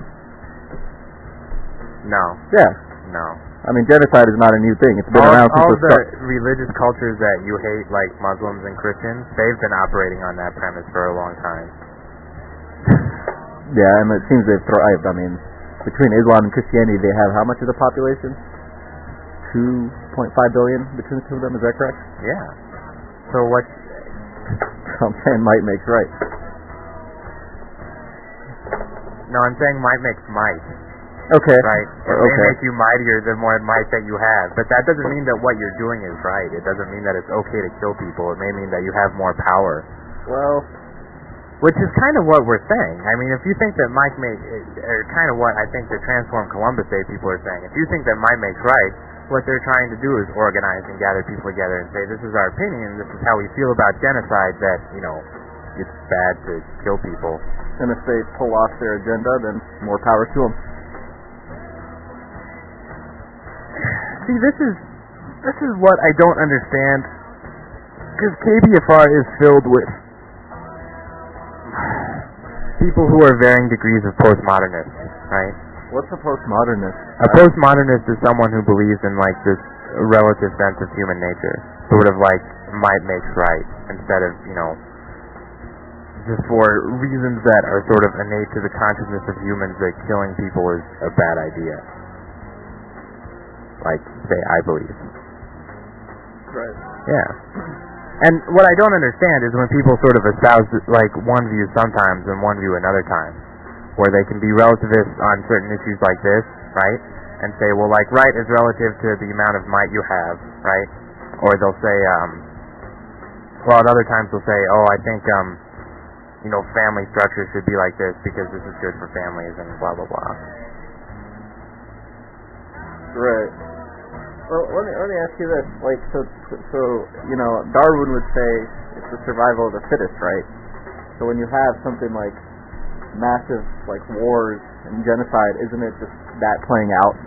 Speaker 4: No.
Speaker 5: Yeah.
Speaker 4: No.
Speaker 5: I mean, genocide is not a new thing. It's been
Speaker 4: all,
Speaker 5: around since
Speaker 4: all
Speaker 5: the
Speaker 4: the
Speaker 5: start.
Speaker 4: religious cultures that you hate, like Muslims and Christians, they've been operating on that premise for a long time.
Speaker 5: Yeah, and it seems they've thrived. I mean, between Islam and Christianity, they have how much of the population? two point five billion between the two of them. Is that correct?
Speaker 4: Yeah. So what?
Speaker 5: I'm saying might makes right.
Speaker 4: No, I'm saying might makes might.
Speaker 5: Okay.
Speaker 4: Right. It
Speaker 5: okay.
Speaker 4: may make you mightier the more might that you have, but that doesn't mean that what you're doing is right. It doesn't mean that it's okay to kill people. It may mean that you have more power.
Speaker 5: Well,
Speaker 4: which is kind of what we're saying. I mean, if you think that might make, or kind of what I think the Transform Columbus Day people are saying, if you think that might makes right, what they're trying to do is organize and gather people together and say, this is our opinion, this is how we feel about genocide, that, you know, it's bad to kill people.
Speaker 5: And if they pull off their agenda, then more power to them.
Speaker 4: See, this is this is what I don't understand, because K B F R is filled with people who are varying degrees of postmodernists, right?
Speaker 5: What's a postmodernist?
Speaker 4: A postmodernist is someone who believes in like this relative sense of human nature, sort of like might makes right, instead of, you know, just for reasons that are sort of innate to the consciousness of humans that killing people is a bad idea. Like, say, I believe.
Speaker 5: Right.
Speaker 4: Yeah. And what I don't understand is when people sort of espouse, like, one view sometimes and one view another time, where they can be relativists on certain issues like this, right? And say, well, like, right is relative to the amount of might you have, right? Or they'll say, um, well, at other times they'll say, oh, I think, um, you know, family structure should be like this because this is good for families and blah, blah, blah.
Speaker 5: Right. Well, let me let me ask you this. Like, so, so you know, Darwin would say it's the survival of the fittest, right? So when you have something like massive, like wars and genocide, isn't it just that playing out?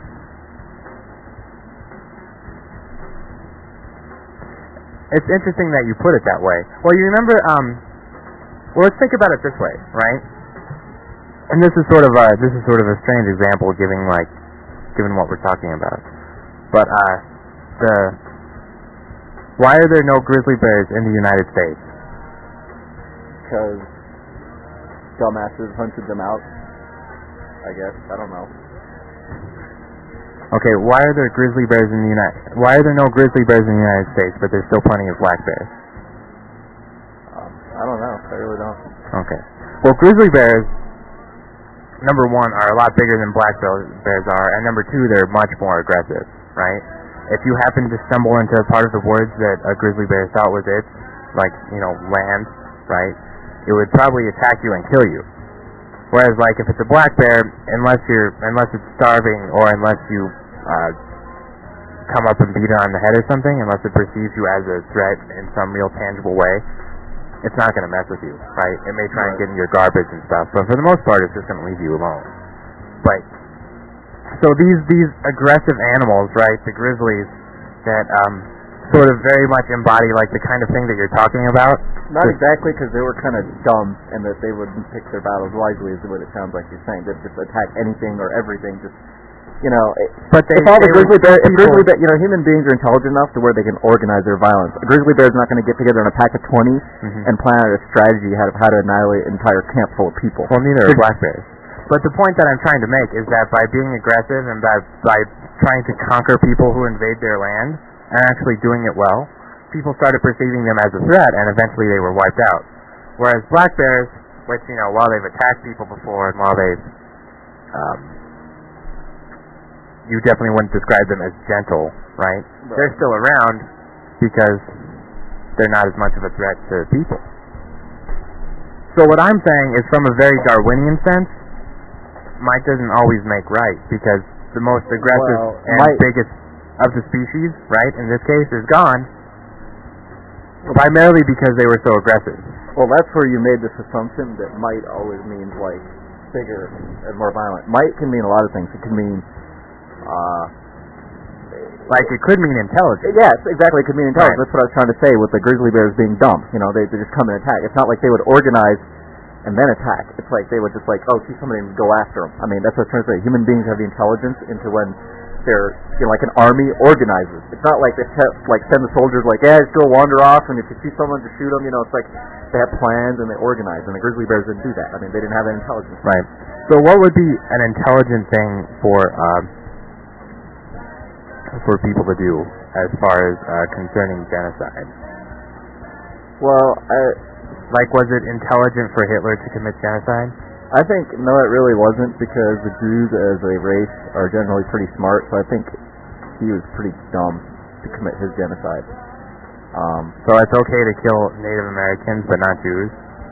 Speaker 4: It's interesting that you put it that way. Well, you remember, um, well, let's think about it this way, right? And this is sort of a this is sort of a strange example, giving like, given what we're talking about. But uh, the why are there no grizzly bears in the United States?
Speaker 5: Because dumbasses hunted them out. I guess I don't know.
Speaker 4: Okay, why are there grizzly bears in the United? Why are there no grizzly bears in the United States, but there's still plenty of black bears?
Speaker 5: Um, I don't know. I really don't.
Speaker 4: Okay. Well, grizzly bears, number one, are a lot bigger than black bears are, and number two, they're much more aggressive. Right? If you happen to stumble into a part of the woods that a grizzly bear thought was its, like, you know, land, right, it would probably attack you and kill you. Whereas, like, if it's a black bear, unless you're, unless it's starving or unless you uh, come up and beat it on the head or something, unless it perceives you as a threat in some real tangible way, it's not going to mess with you, right? It may try and get in your garbage and stuff, but for the most part, it's just going to leave you alone. But so these these aggressive animals, right, the grizzlies, that um, sort of very much embody like the kind of thing that you're talking about.
Speaker 5: Not exactly, because they were kind of dumb, and that they wouldn't pick their battles wisely, is what it sounds like you're saying. They'd just attack anything or everything, just, you know.
Speaker 4: But they,
Speaker 5: if all the
Speaker 4: they
Speaker 5: grizzly bear, if
Speaker 4: people-
Speaker 5: grizzly bear, you know, human beings are intelligent enough to where they can organize their violence. A grizzly bear is not going to get together in a pack of twenty
Speaker 4: Mhm.
Speaker 5: and plan out a strategy how to, how to annihilate an entire camp full of people.
Speaker 4: Well, neither are black bears. But the point that I'm trying to make is that by being aggressive and by, by trying to conquer people who invade their land and actually doing it well, people started perceiving them as a threat, and eventually they were wiped out. Whereas black bears, which, you know, while they've attacked people before and while they've, um, you definitely wouldn't describe them as gentle, right?
Speaker 5: Right.
Speaker 4: They're still around because they're not as much of a threat to people. So what I'm saying is, from a very Darwinian sense, might doesn't always make right, because the most aggressive
Speaker 5: Well,
Speaker 4: and
Speaker 5: might-
Speaker 4: biggest of the species, right, in this case, is gone, primarily because they were so aggressive.
Speaker 5: Well, that's where you made this assumption that might always means, like, bigger and more violent. Might can mean a lot of things. It can mean, uh...
Speaker 4: Like, it could mean intelligence.
Speaker 5: Yes, exactly. It could mean intelligence.
Speaker 4: Right.
Speaker 5: That's what I was trying to say with the grizzly bears being dumb. You know, they, they just come and attack. It's not like they would organize and then attack. It's like they would just like, oh, see somebody and go after them. I mean, that's what I'm trying to say. Human beings have the intelligence into when they're, you know, like an army organizes. It's not like they te- like send the soldiers like, yeah, just go wander off, and if you see someone, just shoot them. You know, it's like they have plans and they organize. And the grizzly bears didn't do that. I mean, they didn't have that intelligence.
Speaker 4: Right. So what would be an intelligent thing for uh, for people to do as far as uh, concerning genocide?
Speaker 5: Well, I...
Speaker 4: Like, was it intelligent for Hitler to commit genocide?
Speaker 5: I think, no, it really wasn't, because the Jews as a race are generally pretty smart, so I think he was pretty dumb to commit his genocide. Um,
Speaker 4: So it's okay to kill Native Americans, but not Jews?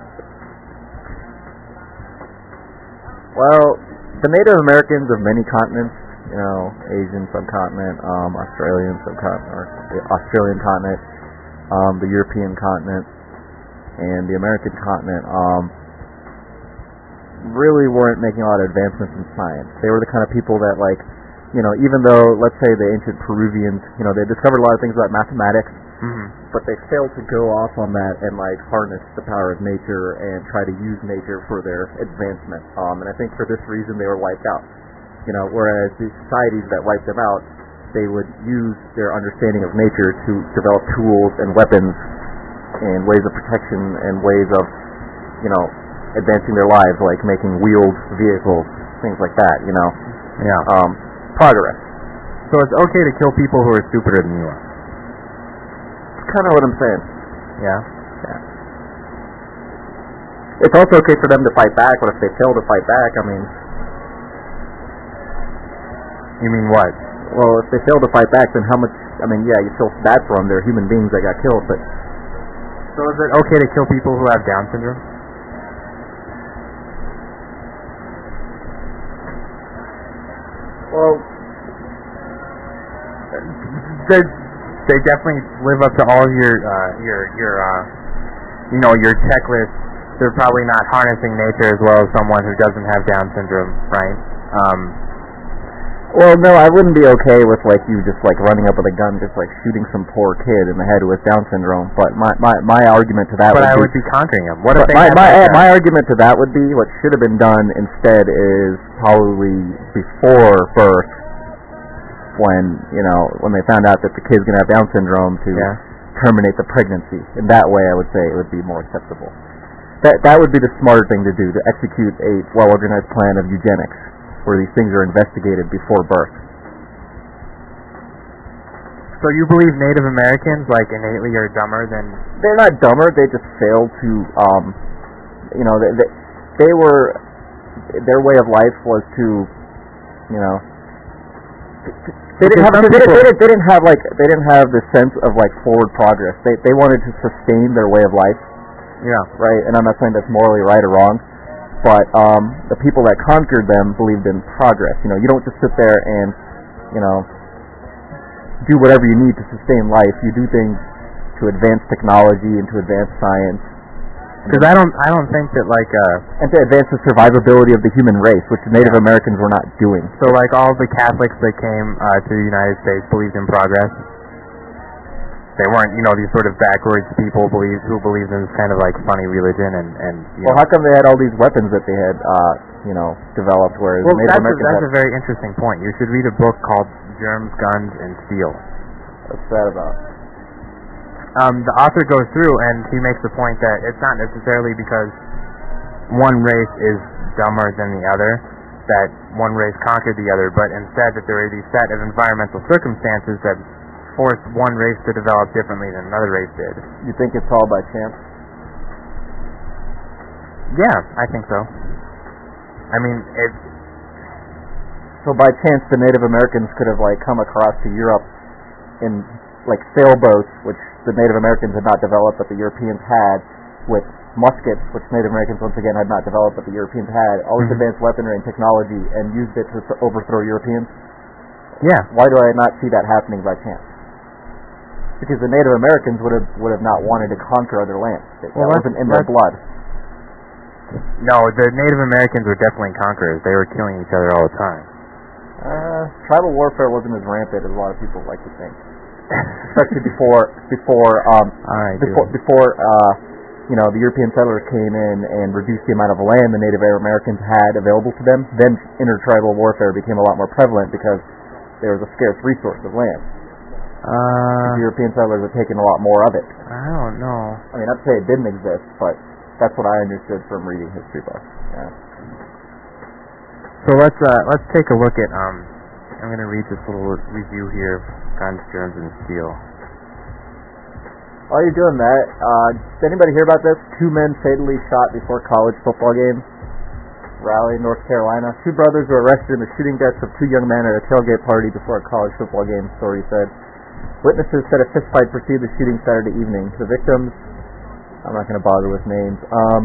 Speaker 5: well, the Native Americans of many continents, you know, Asian subcontinent, um, Australian subcontinent, or the Australian continent, um, the European continent, and the American continent, um, really weren't making a lot of advancements in science. They were the kind of people that, like, you know, even though, let's say, the ancient Peruvians, you know, they discovered a lot of things about mathematics,
Speaker 4: Mm-hmm.
Speaker 5: but they failed to go off on that and, like, harness the power of nature and try to use nature for their advancement. Um, and I think for this reason they were wiped out. You know, whereas the societies that wiped them out, they would use their understanding of nature to develop tools and weapons and ways of protection and ways of, you know, advancing their lives, like making wheeled vehicles, things like that, you know.
Speaker 4: Yeah.
Speaker 5: Um, progress.
Speaker 4: So it's okay to kill people who are stupider than you are?
Speaker 5: That's kind of what I'm saying.
Speaker 4: Yeah?
Speaker 5: Yeah. It's also okay for them to fight back, but if they fail to fight back, I mean...
Speaker 4: You mean what?
Speaker 5: Well, if they fail to fight back, then how much... I mean, yeah, you feel bad for them. They're human beings that got killed, but...
Speaker 4: So is it okay to kill people who have Down syndrome?
Speaker 5: Well,
Speaker 4: They, they definitely live up to all of your, uh, your, your, uh, you know, your checklist. They're probably not harnessing nature as well as someone who doesn't have Down syndrome, right? Um,
Speaker 5: well, no, I wouldn't be okay with, like, you just, like, running up with a gun, just, like, shooting some poor kid in the head with Down syndrome. But my, my, my argument to that
Speaker 4: but
Speaker 5: would
Speaker 4: I
Speaker 5: be...
Speaker 4: would be conquering them. What if
Speaker 5: But
Speaker 4: they
Speaker 5: my,
Speaker 4: had
Speaker 5: my,
Speaker 4: that
Speaker 5: my
Speaker 4: gun?
Speaker 5: argument to that would be what should have been done instead is probably before birth, when, you know, when they found out that the kid's going to have Down syndrome, to
Speaker 4: Yeah.
Speaker 5: terminate the pregnancy. In that way, I would say it would be more acceptable. That that would be the smarter thing to do, to execute a well-organized plan of eugenics, where these things are investigated before birth.
Speaker 4: So you believe Native Americans, like, innately are dumber than...
Speaker 5: They're not dumber, they just failed to, um, you know, they, they, they were, their way of life was to, you know, they didn't have, they didn't, they, didn't, they didn't have, like, they didn't have the sense of, like, forward progress. They, they wanted to sustain their way of life,
Speaker 4: Yeah.
Speaker 5: right? And I'm not saying that's morally right or wrong, but, um, the people that conquered them believed in progress. You know, you don't just sit there and, you know, do whatever you need to sustain life. You do things to advance technology and to advance science.
Speaker 4: Because I don't, I don't think that, like, uh,
Speaker 5: And to advance the survivability of the human race, which the Native Americans were not doing.
Speaker 4: so, like, all the Catholics that came uh, to the United States believed in progress. They weren't, you know, these sort of backwards people believe, who believed in this kind of like funny religion and, and you
Speaker 5: Well,
Speaker 4: know.
Speaker 5: how come they had all these weapons that they had, uh, you know, developed, whereas
Speaker 4: Well,
Speaker 5: Native
Speaker 4: that's, a,
Speaker 5: Americans
Speaker 4: that's
Speaker 5: had...
Speaker 4: a very interesting point. You should read a book called Germs, Guns, and Steel.
Speaker 5: What's that about?
Speaker 4: Um, the author goes through and he makes the point that it's not necessarily because one race is dumber than the other that one race conquered the other, but instead that there are these set of environmental circumstances that forced one race to develop differently than another race did.
Speaker 5: You think it's all by chance?
Speaker 4: Yeah, I think so. I mean, it.
Speaker 5: So by chance, the Native Americans could have like come across to Europe in like sailboats, which the Native Americans had not developed, but the Europeans had, with muskets, which Native Americans once again had not developed, but the Europeans had, all this
Speaker 4: Mm-hmm.
Speaker 5: advanced weaponry and technology, and used it to th- overthrow Europeans.
Speaker 4: Yeah.
Speaker 5: Why do I not see that happening by chance? Because the Native Americans would have would have not wanted to conquer other lands. That
Speaker 4: Well,
Speaker 5: wasn't in their blood.
Speaker 4: No, the Native Americans were definitely conquerors. They were killing each other all the time.
Speaker 5: Uh, tribal warfare wasn't as rampant as a lot of people like to think. Especially before before um
Speaker 4: All right,
Speaker 5: before
Speaker 4: dude.
Speaker 5: before uh you know the European settlers came in and reduced the amount of land the Native Americans had available to them. Then intertribal warfare became a lot more prevalent because there was a scarce resource of land.
Speaker 4: Uh,
Speaker 5: The European settlers had taken a lot more of it.
Speaker 4: I don't know.
Speaker 5: I mean, not to say it didn't exist, but that's what I understood from reading history books. Yeah.
Speaker 4: So let's uh, let's take a look at um. I'm going to read this little review here of Guns, Germs, and Steel.
Speaker 5: While you're doing that, uh, did anybody hear about this? Two men fatally shot before college football game. Raleigh, North Carolina. Two brothers were arrested in the shooting deaths of two young men at a tailgate party before a college football game, story said. Witnesses said a fistfight preceded the shooting Saturday evening. The victims, I'm not going to bother with names, um,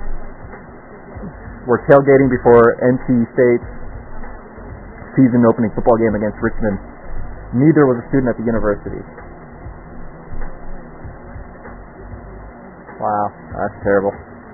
Speaker 5: were tailgating before N C State's season opening football game against Richmond. Neither was a student at the university. Wow, that's terrible.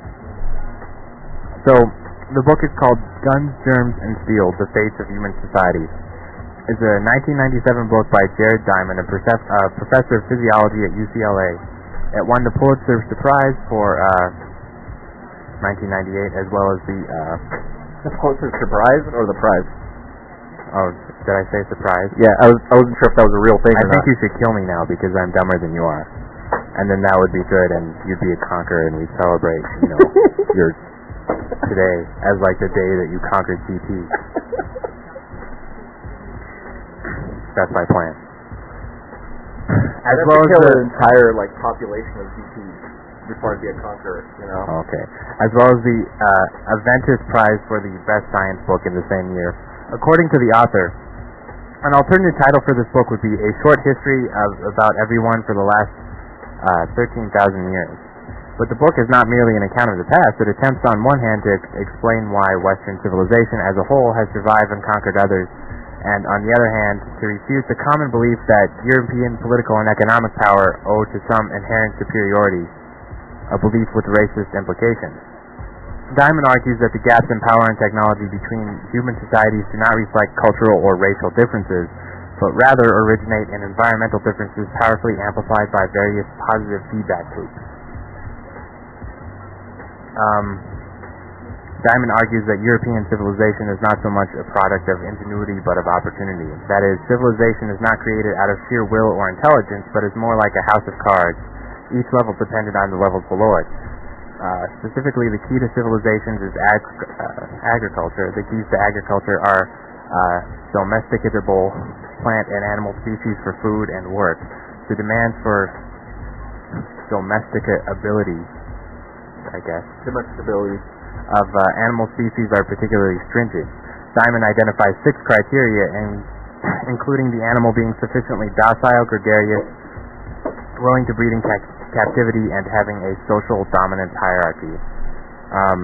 Speaker 4: So the book is called Guns, Germs, and Steel: The Fates of Human Societies. It's a nineteen ninety-seven book by Jared Diamond, a professor, uh, professor of physiology at U C L A. It won the Pulitzer Prize for uh, nineteen ninety-eight, as well as the. Uh,
Speaker 5: The Pulitzer Prize or the prize?
Speaker 4: oh, did I say surprise?
Speaker 5: Yeah, I was. I wasn't sure if that was a real thing.
Speaker 4: I
Speaker 5: or
Speaker 4: think
Speaker 5: not.
Speaker 4: you should kill me now because I'm dumber than you are, and then that would be good, and you'd be a conqueror, and we'd celebrate, you know, your today as like the day that you conquered G P. That's my plan. As
Speaker 5: I'd have
Speaker 4: well
Speaker 5: to
Speaker 4: as
Speaker 5: kill
Speaker 4: the,
Speaker 5: an entire like population of G Ps before I'd be a conqueror. You know.
Speaker 4: okay, as well as the uh, Aventis Prize for the best science book in the same year. According to the author, an alternative title for this book would be A Short History of About Everyone for the Last uh, thirteen thousand Years. But the book is not merely an account of the past. It attempts on one hand to ex- explain why Western civilization as a whole has survived and conquered others, and on the other hand, to refute the common belief that European political and economic power owe to some inherent superiority, a belief with racist implications. Diamond argues that the gaps in power and technology between human societies do not reflect cultural or racial differences, but rather originate in environmental differences powerfully amplified by various positive feedback loops. Um, Diamond argues that European civilization is not so much a product of ingenuity but of opportunity. That is, civilization is not created out of sheer will or intelligence, but is more like a house of cards, each level dependent on the levels below it. Uh, specifically, the key to civilizations is ag- uh, agriculture. The keys to agriculture are uh, domesticable plant and animal species for food and work. The demands for domesticability, I guess,
Speaker 5: Domesticability.
Speaker 4: of uh, animal species are particularly stringent. Diamond identifies six criteria, in, including the animal being sufficiently docile, gregarious, willing to breed in ca- captivity, and having a social dominant hierarchy. Um,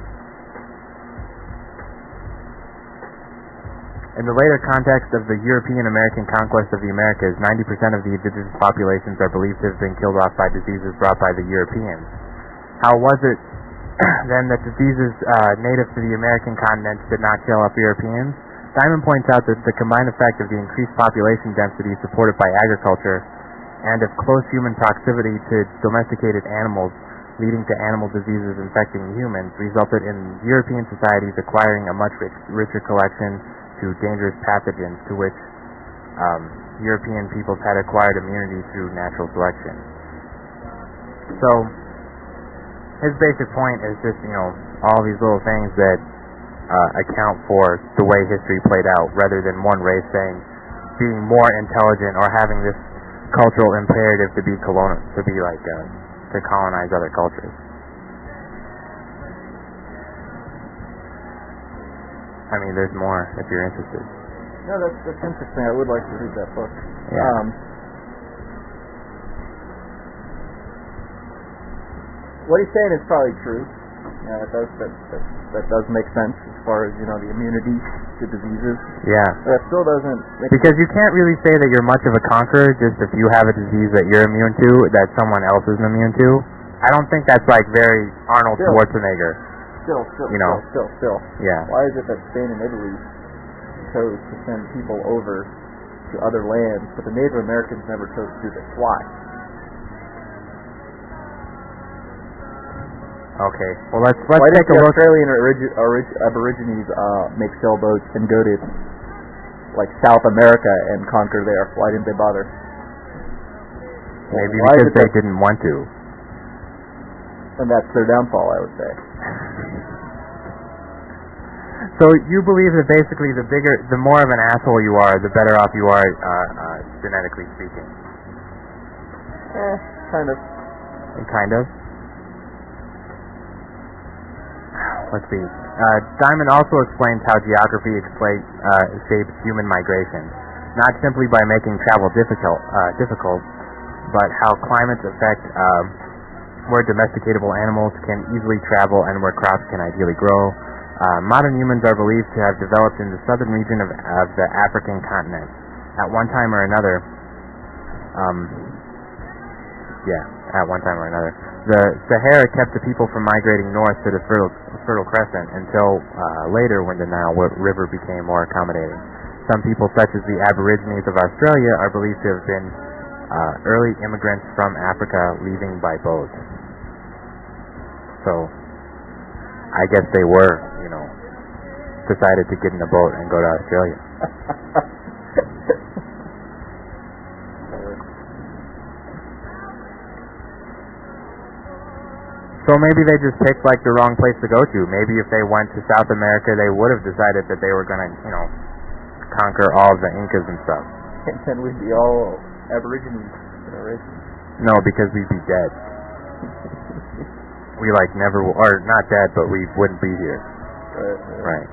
Speaker 4: in the later context of the European-American conquest of the Americas, ninety percent of the indigenous populations are believed to have been killed off by diseases brought by the Europeans. How was it then that diseases uh, native to the American continent did not kill off Europeans? Diamond points out that the combined effect of the increased population density supported by agriculture and of close human proximity to domesticated animals leading to animal diseases infecting humans resulted in European societies acquiring a much rich, richer collection to dangerous pathogens to which um, European peoples had acquired immunity through natural selection. So his basic point is just, you know, all these little things that uh, account for the way history played out, rather than one race saying being more intelligent or having this cultural imperative to be colonial, to be like uh, to colonize other cultures. I mean, there's more if you're interested.
Speaker 5: No, that's that's interesting. I would like to read that book.
Speaker 4: Yeah.
Speaker 5: Um, what he's saying is probably true. Yeah, that does that, that that does make sense as far as, you know, the immunity to diseases.
Speaker 4: Yeah.
Speaker 5: But that still doesn't make
Speaker 4: Because you can't really say that you're much of a conqueror just if you have a disease that you're immune to that someone else isn't immune to. I don't think that's like very Arnold
Speaker 5: Still.
Speaker 4: Schwarzenegger.
Speaker 5: still, still,
Speaker 4: you know.
Speaker 5: still, still, still.
Speaker 4: Yeah.
Speaker 5: Why is it that Spain and Italy chose to send people over to other lands, but the Native Americans never chose to do this? Why?
Speaker 4: Okay. Well, let's let's
Speaker 5: Why did
Speaker 4: take a
Speaker 5: the
Speaker 4: look.
Speaker 5: Australian origi- orig- Aborigines uh, make sailboats and go to like South America and conquer there? Why didn't they bother?
Speaker 4: Maybe
Speaker 5: Why is
Speaker 4: because
Speaker 5: it
Speaker 4: they
Speaker 5: that-
Speaker 4: didn't want to.
Speaker 5: And that's their downfall, I would say.
Speaker 4: So you believe that basically the bigger, the more of an asshole you are, the better off you are, uh, uh, genetically speaking.
Speaker 5: Eh, kind of.
Speaker 4: Kind of. Let's see. Uh, Diamond also explains how geography expla- uh, shapes human migration, not simply by making travel difficult, uh, difficult, but how climates affect uh, where domesticatable animals can easily travel and where crops can ideally grow. Uh, modern humans are believed to have developed in the southern region of, of the African continent. At one time or another, um, yeah, at one time or another, the Sahara kept the people from migrating north to the Fertile, Fertile Crescent until uh, later when the Nile River became more accommodating. Some people, such as the Aborigines of Australia, are believed to have been uh, early immigrants from Africa leaving by boat. So, I guess they were, you know, decided to get in a boat and go to Australia. So maybe they just picked like the wrong place to go to. Maybe if they went to South America, they would have decided that they were going to, you know, conquer all of the Incas and stuff.
Speaker 5: And then we'd be all Aborigines generation.
Speaker 4: No, because we'd be dead. We like never, w- or not dead, but we wouldn't be here.
Speaker 5: Right, right.
Speaker 4: Right.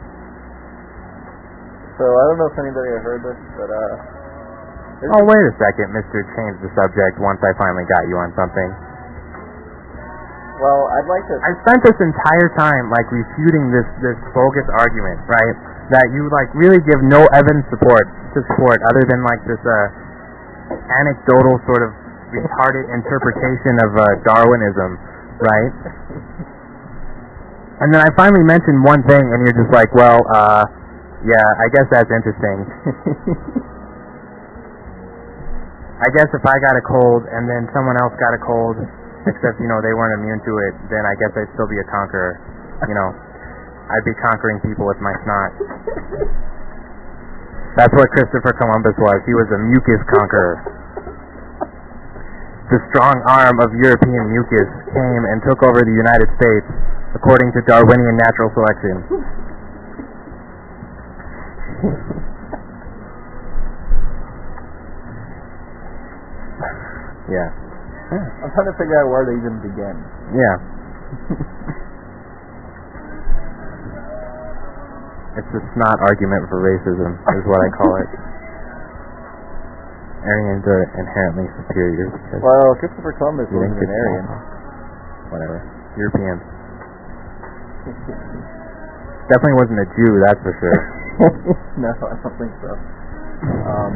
Speaker 5: So I don't know if anybody had heard this, but uh. there's-
Speaker 4: Oh, wait a second, Mister Change the subject once I finally got you on something.
Speaker 5: Well, I'd like to.
Speaker 4: I spent this entire time like refuting this this bogus argument, right? That you like really give no evidence support to support other than like this uh anecdotal sort of retarded interpretation of uh, Darwinism, right? And then I finally mentioned one thing, and you're just like, well, uh, yeah, I guess that's interesting. I guess if I got a cold and then someone else got a cold, except, you know, they weren't immune to it, then I guess I'd still be a conqueror. You know, I'd be conquering people with my snot. That's what Christopher Columbus was. He was a mucus conqueror. The strong arm of European mucus came and took over the United States, according to Darwinian natural selection. Yeah.
Speaker 5: I'm trying to figure out where they even begin.
Speaker 4: Yeah. It's a snot argument for racism, is what I call it. Aryans are inherently superior because
Speaker 5: Well, Christopher Columbus
Speaker 4: you
Speaker 5: wasn't
Speaker 4: think
Speaker 5: an
Speaker 4: it's
Speaker 5: Aryan.
Speaker 4: whatever. Europeans. Definitely wasn't a Jew, that's for sure.
Speaker 5: No, I don't think so. Um,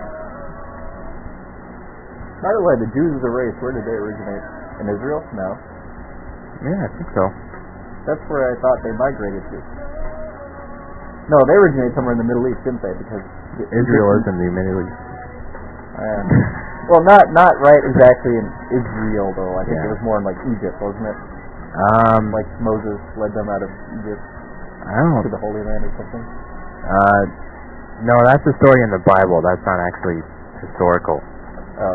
Speaker 5: by the way, the Jews as a race, where did they originate? In Israel? No.
Speaker 4: Yeah, I think so.
Speaker 5: That's where I thought they migrated to. No, they originated somewhere in the Middle East, didn't they? Because the
Speaker 4: Israel is in the Middle East.
Speaker 5: And Well, not not right exactly in Israel though. I think
Speaker 4: Yeah.
Speaker 5: it was more in like Egypt, wasn't it?
Speaker 4: Um,
Speaker 5: Like Moses led them out of Egypt
Speaker 4: I don't.
Speaker 5: to the Holy Land or something.
Speaker 4: Uh, no, that's a story in the Bible. That's not actually historical.
Speaker 5: Oh.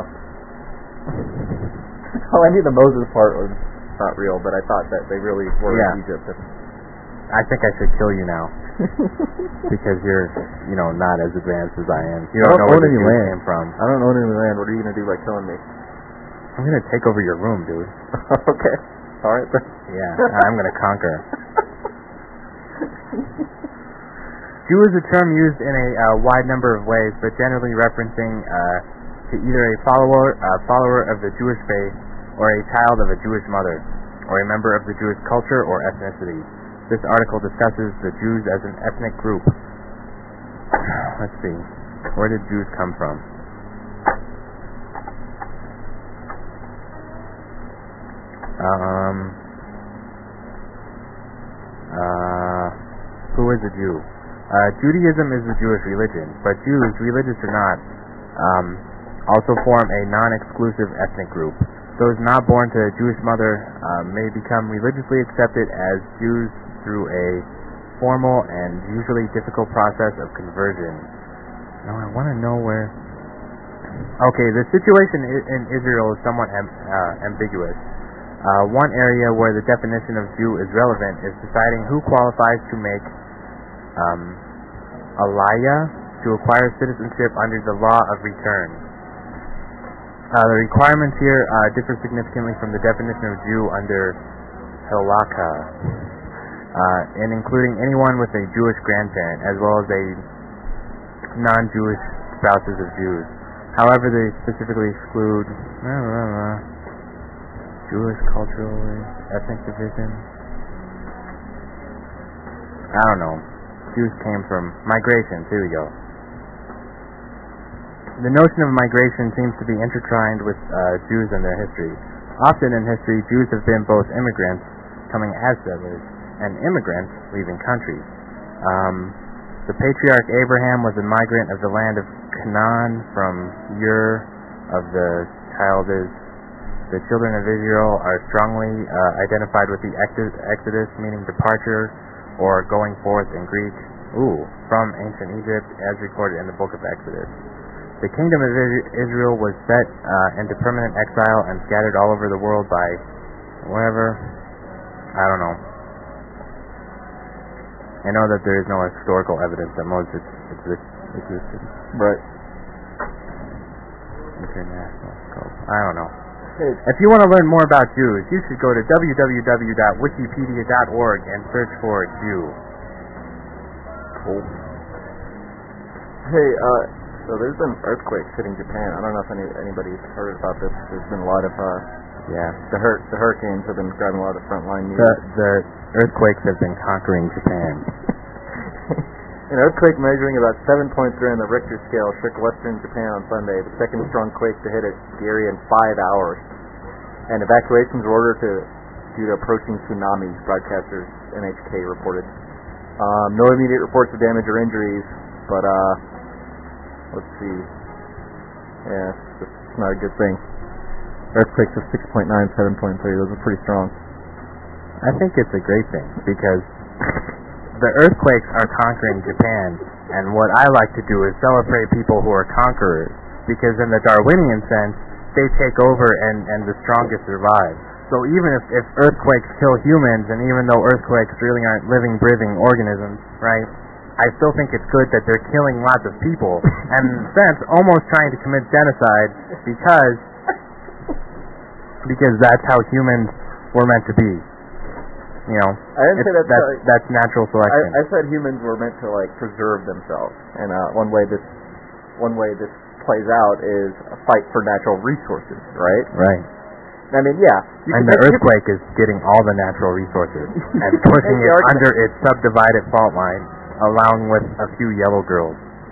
Speaker 5: Oh, I knew the Moses part was not real, but I thought that they really were
Speaker 4: Yeah.
Speaker 5: in Egypt.
Speaker 4: I think I should kill you now because you're, you know, not as advanced as I am. You
Speaker 5: I
Speaker 4: don't
Speaker 5: don't
Speaker 4: know where
Speaker 5: own
Speaker 4: the
Speaker 5: any
Speaker 4: Jews
Speaker 5: land.
Speaker 4: came from.
Speaker 5: I don't own any land. What are you gonna do by killing me?
Speaker 4: I'm gonna take over your room, dude.
Speaker 5: Okay. All right. Then.
Speaker 4: Yeah, I'm gonna conquer. Jew is a term used in a uh, wide number of ways, but generally referencing uh, to either a follower, uh, follower of the Jewish faith, or a child of a Jewish mother, or a member of the Jewish culture or ethnicity. This article discusses the Jews as an ethnic group. Let's see. Where did Jews come from? Um. Uh. Who is a Jew? Uh, Judaism is the Jewish religion, but Jews, religious or not, um, also form a non-exclusive ethnic group. Those not born to a Jewish mother uh, may become religiously accepted as Jews through a formal and usually difficult process of conversion. Now I want to know where... Okay, the situation i- in Israel is somewhat am- uh, ambiguous. Uh, one area where the definition of Jew is relevant is deciding who qualifies to make um, aliyah to acquire citizenship under the law of return. Uh, the requirements here uh, differ significantly from the definition of Jew under halakha, uh, in including anyone with a Jewish grandparent, as well as a non-Jewish spouses of Jews. However, they specifically exclude uh, uh, Jewish cultural ethnic division. I don't know. Jews came from migration. Here we go. The notion of migration seems to be intertwined with uh, Jews and their history. Often in history, Jews have been both immigrants coming as settlers and immigrants leaving countries. Um, the patriarch Abraham was a migrant of the land of Canaan from Ur of the Chaldees. The children of Israel are strongly uh, identified with the Exodus, meaning departure or going forth in Greek, ooh, from ancient Egypt, as recorded in the book of Exodus. The kingdom of Israel was set uh, into permanent exile and scattered all over the world by wherever. I don't know. I know that there is no historical evidence that Moses exist, existed.
Speaker 5: Right.
Speaker 4: International scope. I don't know. If you want to learn more about Jews, you should go to w w w dot wikipedia dot org and search for Jew.
Speaker 5: Cool. Hey, uh, so there's been earthquakes hitting Japan. I don't know if any, anybody's heard about this. There's been a lot of, uh,
Speaker 4: Yeah.
Speaker 5: the hur- the hurricanes have been grabbing a lot of the frontline news.
Speaker 4: The, the earthquakes have been conquering Japan.
Speaker 5: An earthquake measuring about seven point three on the Richter scale shook western Japan on Sunday, the second strong quake to hit its area in five hours. And evacuations were ordered to, due to approaching tsunamis, broadcasters N H K reported. Um, no immediate reports of damage or injuries, but uh, let's see. Yeah, it's just not a good thing. Earthquakes of six point nine, seven point three, those are pretty strong.
Speaker 4: I think it's a great thing because the earthquakes are conquering Japan, and what I like to do is celebrate people who are conquerors, because in the Darwinian sense, they take over and, and the strongest survive. So even if, if earthquakes kill humans, and even though earthquakes really aren't living, breathing organisms, right, I still think it's good that they're killing lots of people, and in a sense, almost trying to commit genocide, because because that's how humans were meant to be. You know,
Speaker 5: I didn't say
Speaker 4: it's-
Speaker 5: that's,
Speaker 4: that's,
Speaker 5: uh,
Speaker 4: that's natural selection.
Speaker 5: I, I said humans were meant to like preserve themselves, and uh, one way this one way this plays out is a fight for natural resources, right?
Speaker 4: Right.
Speaker 5: I mean, yeah. You
Speaker 4: And
Speaker 5: can
Speaker 4: the
Speaker 5: make- you
Speaker 4: earthquake is getting all the natural resources and
Speaker 5: You can
Speaker 4: pushing
Speaker 5: make
Speaker 4: it
Speaker 5: the argument.
Speaker 4: under its subdivided fault line, along with a few yellow girls.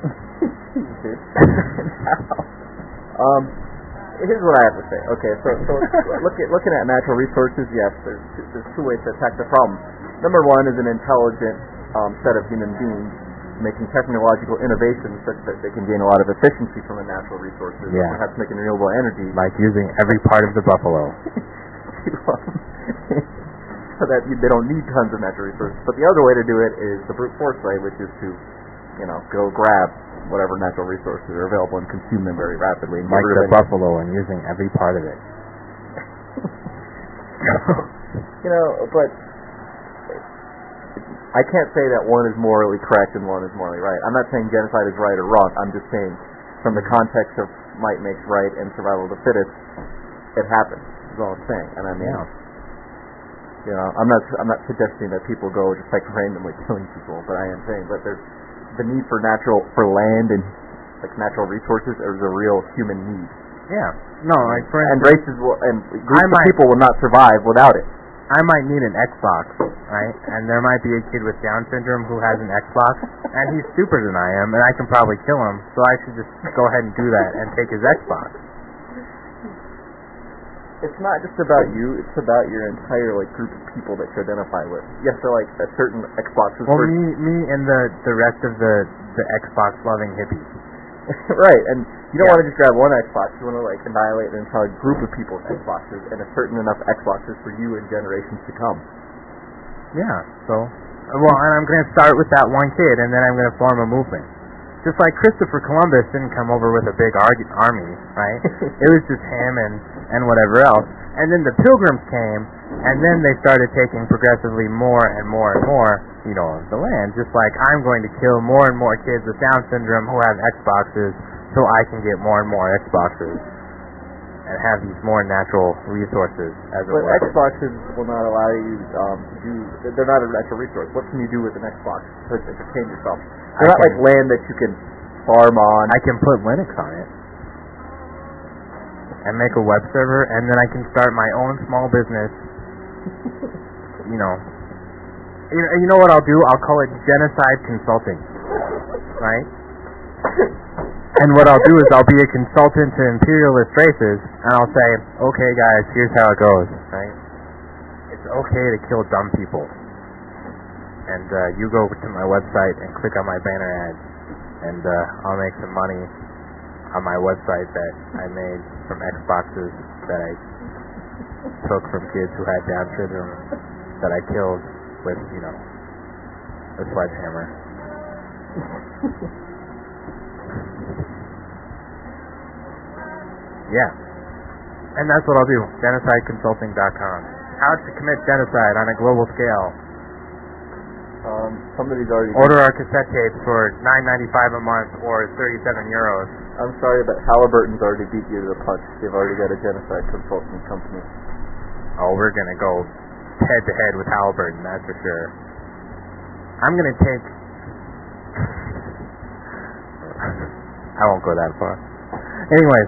Speaker 5: um, here's what I have to say. Okay, so so look at, looking at natural resources, yes, there's two, there's two ways to attack the problem. Number one is an intelligent um, set of human beings making technological innovations such that they can gain a lot of efficiency from the natural resources,
Speaker 4: Yeah.
Speaker 5: or perhaps making renewable energy.
Speaker 4: Like using every part of the buffalo.
Speaker 5: So that you, they don't need tons of natural resources. But the other way to do it is the brute force way, which is to, you know, go grab whatever natural resources are available and consume them very rapidly. And
Speaker 4: Like
Speaker 5: get rid
Speaker 4: the
Speaker 5: of any-
Speaker 4: buffalo and using every part of it.
Speaker 5: You know, but I can't say that one is morally correct and one is morally right. I'm not saying genocide is right or wrong. I'm just saying from the context of might makes right and survival of the fittest, it happens. Is all I'm saying. And I mean,
Speaker 4: Yeah.
Speaker 5: you know, I'm not I'm not suggesting that people go just like randomly killing people, but I am saying that there's the need for natural for land and like natural resources is a real human need.
Speaker 4: Yeah. No, like for
Speaker 5: And
Speaker 4: instance,
Speaker 5: races will, and groups
Speaker 4: I
Speaker 5: of
Speaker 4: might-
Speaker 5: people will not survive without it.
Speaker 4: I might need an Xbox, right? And there might be a kid with Down syndrome who has an Xbox, and he's stupider than I am, and I can probably kill him, so I should just go ahead and do that and take his Xbox.
Speaker 5: It's not just about you, it's about your entire like group of people that you identify with. Yes, so like a certain Xbox is
Speaker 4: Well,
Speaker 5: for
Speaker 4: me, me, and the the rest of the the Xbox loving hippies.
Speaker 5: right, and you don't
Speaker 4: Yeah.
Speaker 5: want to just grab one Xbox, you want to like annihilate an entire group of people's Xboxes and a certain enough Xboxes for you and generations to come.
Speaker 4: Yeah. So, well, and I'm going to start with that one kid, and then I'm going to form a movement. Just like Christopher Columbus didn't come over with a big arg- army, right? It was just him and and whatever else. And then the Pilgrims came, and then they started taking progressively more and more and more, you know, of the land. Just like I'm going to kill more and more kids with Down syndrome who have Xboxes, so I can get more and more Xboxes and have these more natural resources, as it
Speaker 5: But
Speaker 4: were.
Speaker 5: Xboxes will not allow you um, to do. They're not a natural resource. What can you do with an Xbox to entertain yourself? They're
Speaker 4: I
Speaker 5: not
Speaker 4: can-
Speaker 5: like land that you can farm on.
Speaker 4: I can put Linux on it and make a web server, and then I can start my own small business. You know, you know, you know what I'll do? I'll call it Genocide Consulting, right? And what I'll do is I'll be a consultant to imperialist races, and I'll say, okay, guys, here's how it goes, right? It's okay to kill dumb people, and uh, you go to my website and click on my banner ad, and uh, I'll make some money on my website that I made from Xboxes that I took from kids who had Down syndrome that I killed with, you know, a sledgehammer. Yeah. And that's what I'll do. genocide consulting dot com. How to commit genocide on a global scale.
Speaker 5: Um, somebody's already.
Speaker 4: Order our cassette tapes for nine ninety-five a month or thirty-seven euros.
Speaker 5: I'm sorry, but Halliburton's already beat you to the punch. They've already got a genocide consulting company.
Speaker 4: Oh, we're gonna go head to head with Halliburton, that's for sure. I'm gonna take. I won't go that far. Anyways,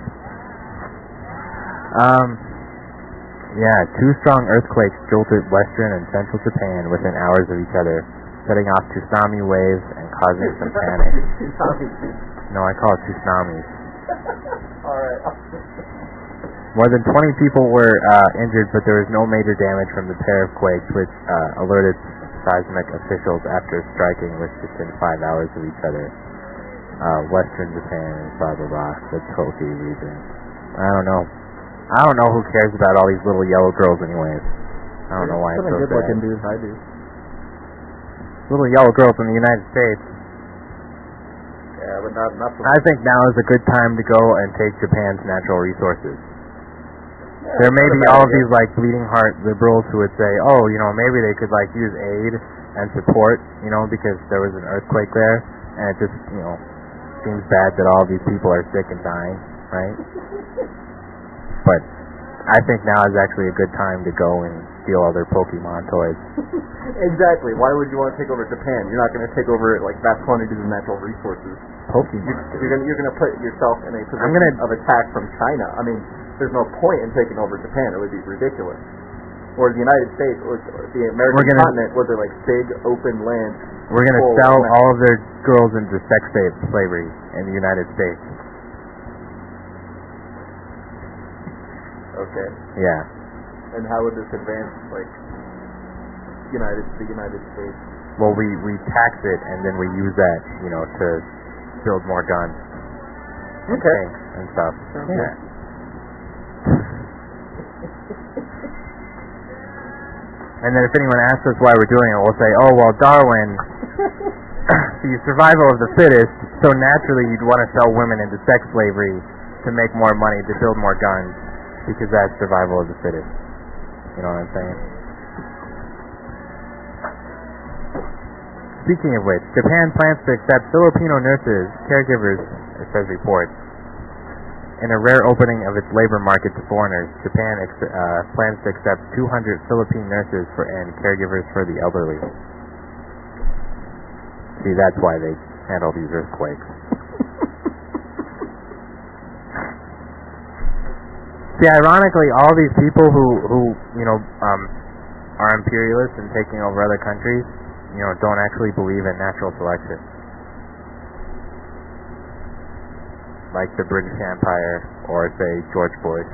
Speaker 4: um, yeah, two strong earthquakes jolted western and central Japan within hours of each other, setting off tsunami waves and causing some panic. No, I call it tsunamis.
Speaker 5: Alright.
Speaker 4: More than twenty people were uh, injured, but there was no major damage from the pair of quakes, which uh, alerted seismic officials after striking within five hours of each other. Uh, Western Japan and blah blah blah, the Toki region. I don't know. I don't know who cares about all these little yellow girls, anyways. I don't know why it's so
Speaker 5: good
Speaker 4: sad.
Speaker 5: looking dudes, I do.
Speaker 4: Little yellow girls in the United States.
Speaker 5: Yeah, but not not for
Speaker 4: I think now is a good time to go and take Japan's natural resources.
Speaker 5: Yeah,
Speaker 4: There may
Speaker 5: not a
Speaker 4: be
Speaker 5: bad
Speaker 4: all of
Speaker 5: idea.
Speaker 4: these like bleeding heart liberals who would say, oh, you know, maybe they could like use aid and support, you know, because there was an earthquake there, and it just, you know, seems bad that all of these people are sick and dying, right? But I think now is actually a good time to go and steal all their Pokemon toys.
Speaker 5: Exactly. Why would you want to take over Japan? You're not going to take over like vast quantities of natural resources.
Speaker 4: Pokemon.
Speaker 5: You're, you're going you're going to put yourself in a position
Speaker 4: I'm gonna-
Speaker 5: of attack from China. I mean, there's no point in taking over Japan. It would be ridiculous. Or the United States, or the American
Speaker 4: We're gonna-
Speaker 5: continent, was a like big open land.
Speaker 4: We're going to
Speaker 5: full
Speaker 4: sell
Speaker 5: of-
Speaker 4: all of their girls into sex slave slavery in the United States.
Speaker 5: Okay.
Speaker 4: Yeah.
Speaker 5: And how would this advance like United the United States?
Speaker 4: well, we, we tax it and then we use that, you know, to build more guns.
Speaker 5: Okay.
Speaker 4: Tanks and stuff.
Speaker 5: Sounds
Speaker 4: yeah. And then if anyone asks us why we're doing it, we'll say, oh, well, Darwin, the survival of the fittest, so naturally you'd want to sell women into sex slavery to make more money, to build more guns, because that's survival of the fittest. You know what I'm saying? Speaking of which, Japan plans to accept Filipino nurses, caregivers, it says reports. In a rare opening of its labor market to foreigners, Japan ex- uh, plans to accept two hundred Philippine nurses for and caregivers for the elderly. See, that's why they handle these earthquakes. See, ironically, all these people who, who you know, um, are imperialists and taking over other countries, you know, don't actually believe in natural selection. Like the British Empire, or say George Bush.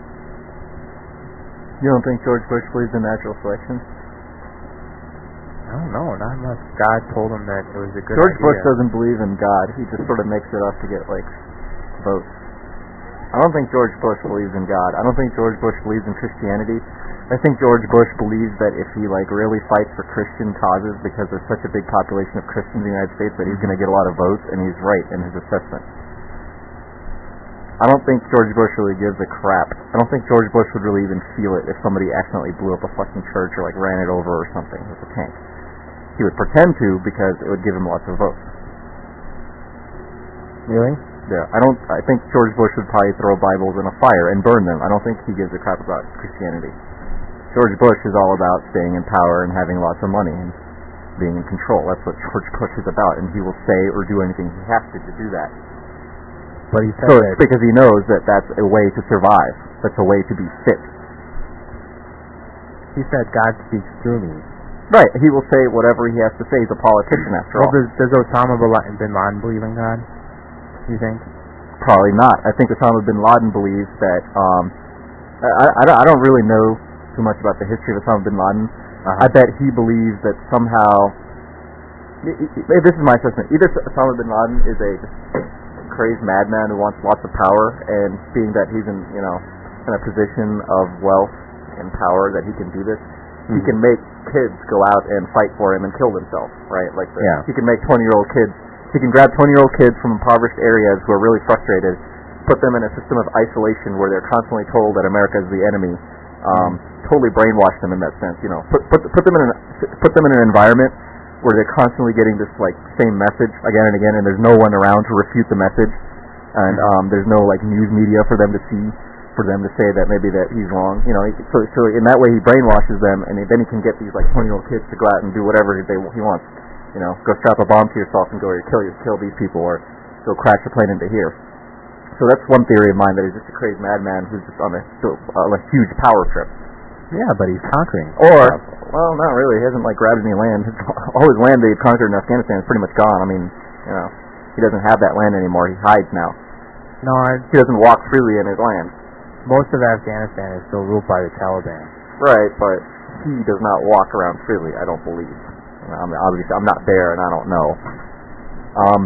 Speaker 5: You don't think George Bush believes in natural selection?
Speaker 4: I don't know, not unless God told him that it was a good
Speaker 5: George
Speaker 4: idea.
Speaker 5: Bush doesn't believe in God. He just sort of makes it up to get, like, votes. I don't think George Bush believes in God. I don't think George Bush believes in Christianity. I think George Bush believes that if he, like, really fights for Christian causes because there's such a big population of Christians in the United States that he's going to get a lot of votes, and he's right in his assessment. I don't think George Bush really gives a crap. I don't think George Bush would really even feel it if somebody accidentally blew up a fucking church or, like, ran it over or something with a tank. He would pretend to because it would give him lots of votes.
Speaker 4: Really?
Speaker 5: Yeah, I don't. I think George Bush would probably throw Bibles in a fire and burn them. I don't think he gives a crap about Christianity. George Bush is all about staying in power and having lots of money and being in control. That's what George Bush is about, and he will say or do anything he has to to do that.
Speaker 4: But he said
Speaker 5: so
Speaker 4: that
Speaker 5: it's because he knows that that's a way to survive. That's a way to be fit.
Speaker 4: He said God speaks through me.
Speaker 5: Right. He will say whatever he has to say. He's a politician after
Speaker 4: well,
Speaker 5: all.
Speaker 4: Does, does Osama bin Laden believe in God? You think?
Speaker 5: Probably not. I think Osama bin Laden believes that. Um, I, I, I don't really know too much about the history of Osama bin Laden.
Speaker 4: Uh-huh.
Speaker 5: I bet he believes that somehow. This is my assessment. Either Osama bin Laden is a crazed madman who wants lots of power, and being that he's in, you know, in a position of wealth and power that he can do this, mm-hmm. he can make kids go out and fight for him and kill themselves, right? Like the,
Speaker 4: yeah.
Speaker 5: he can make twenty-year-old kids. He can grab twenty-year-old kids from impoverished areas who are really frustrated, put them in a system of isolation where they're constantly told that America is the enemy, um, mm-hmm. totally brainwash them in that sense. You know, put put put them in an put them in an environment where they're constantly getting this like same message again and again, and there's no one around to refute the message, and um, there's no like news media for them to see, for them to say that maybe that he's wrong. You know, so so in that way he brainwashes them, and then he can get these like twenty-year-old kids to go out and do whatever they he wants. You know, go strap a bomb to yourself and go or kill you, kill these people, or go crash a plane into here. So that's one theory of mine, that he's just a crazy madman who's just on a, on a huge power trip.
Speaker 4: Yeah, but he's conquering.
Speaker 5: Or, well, not really. He hasn't like grabbed any land. All his land that he conquered in Afghanistan is pretty much gone. I mean, you know, he doesn't have that land anymore. He hides now.
Speaker 4: No, I,
Speaker 5: he doesn't walk freely in his land.
Speaker 4: Most of Afghanistan is still ruled by the Taliban.
Speaker 5: Right, but he does not walk around freely, I don't believe. I mean, obviously, I'm not there and I don't know. Um,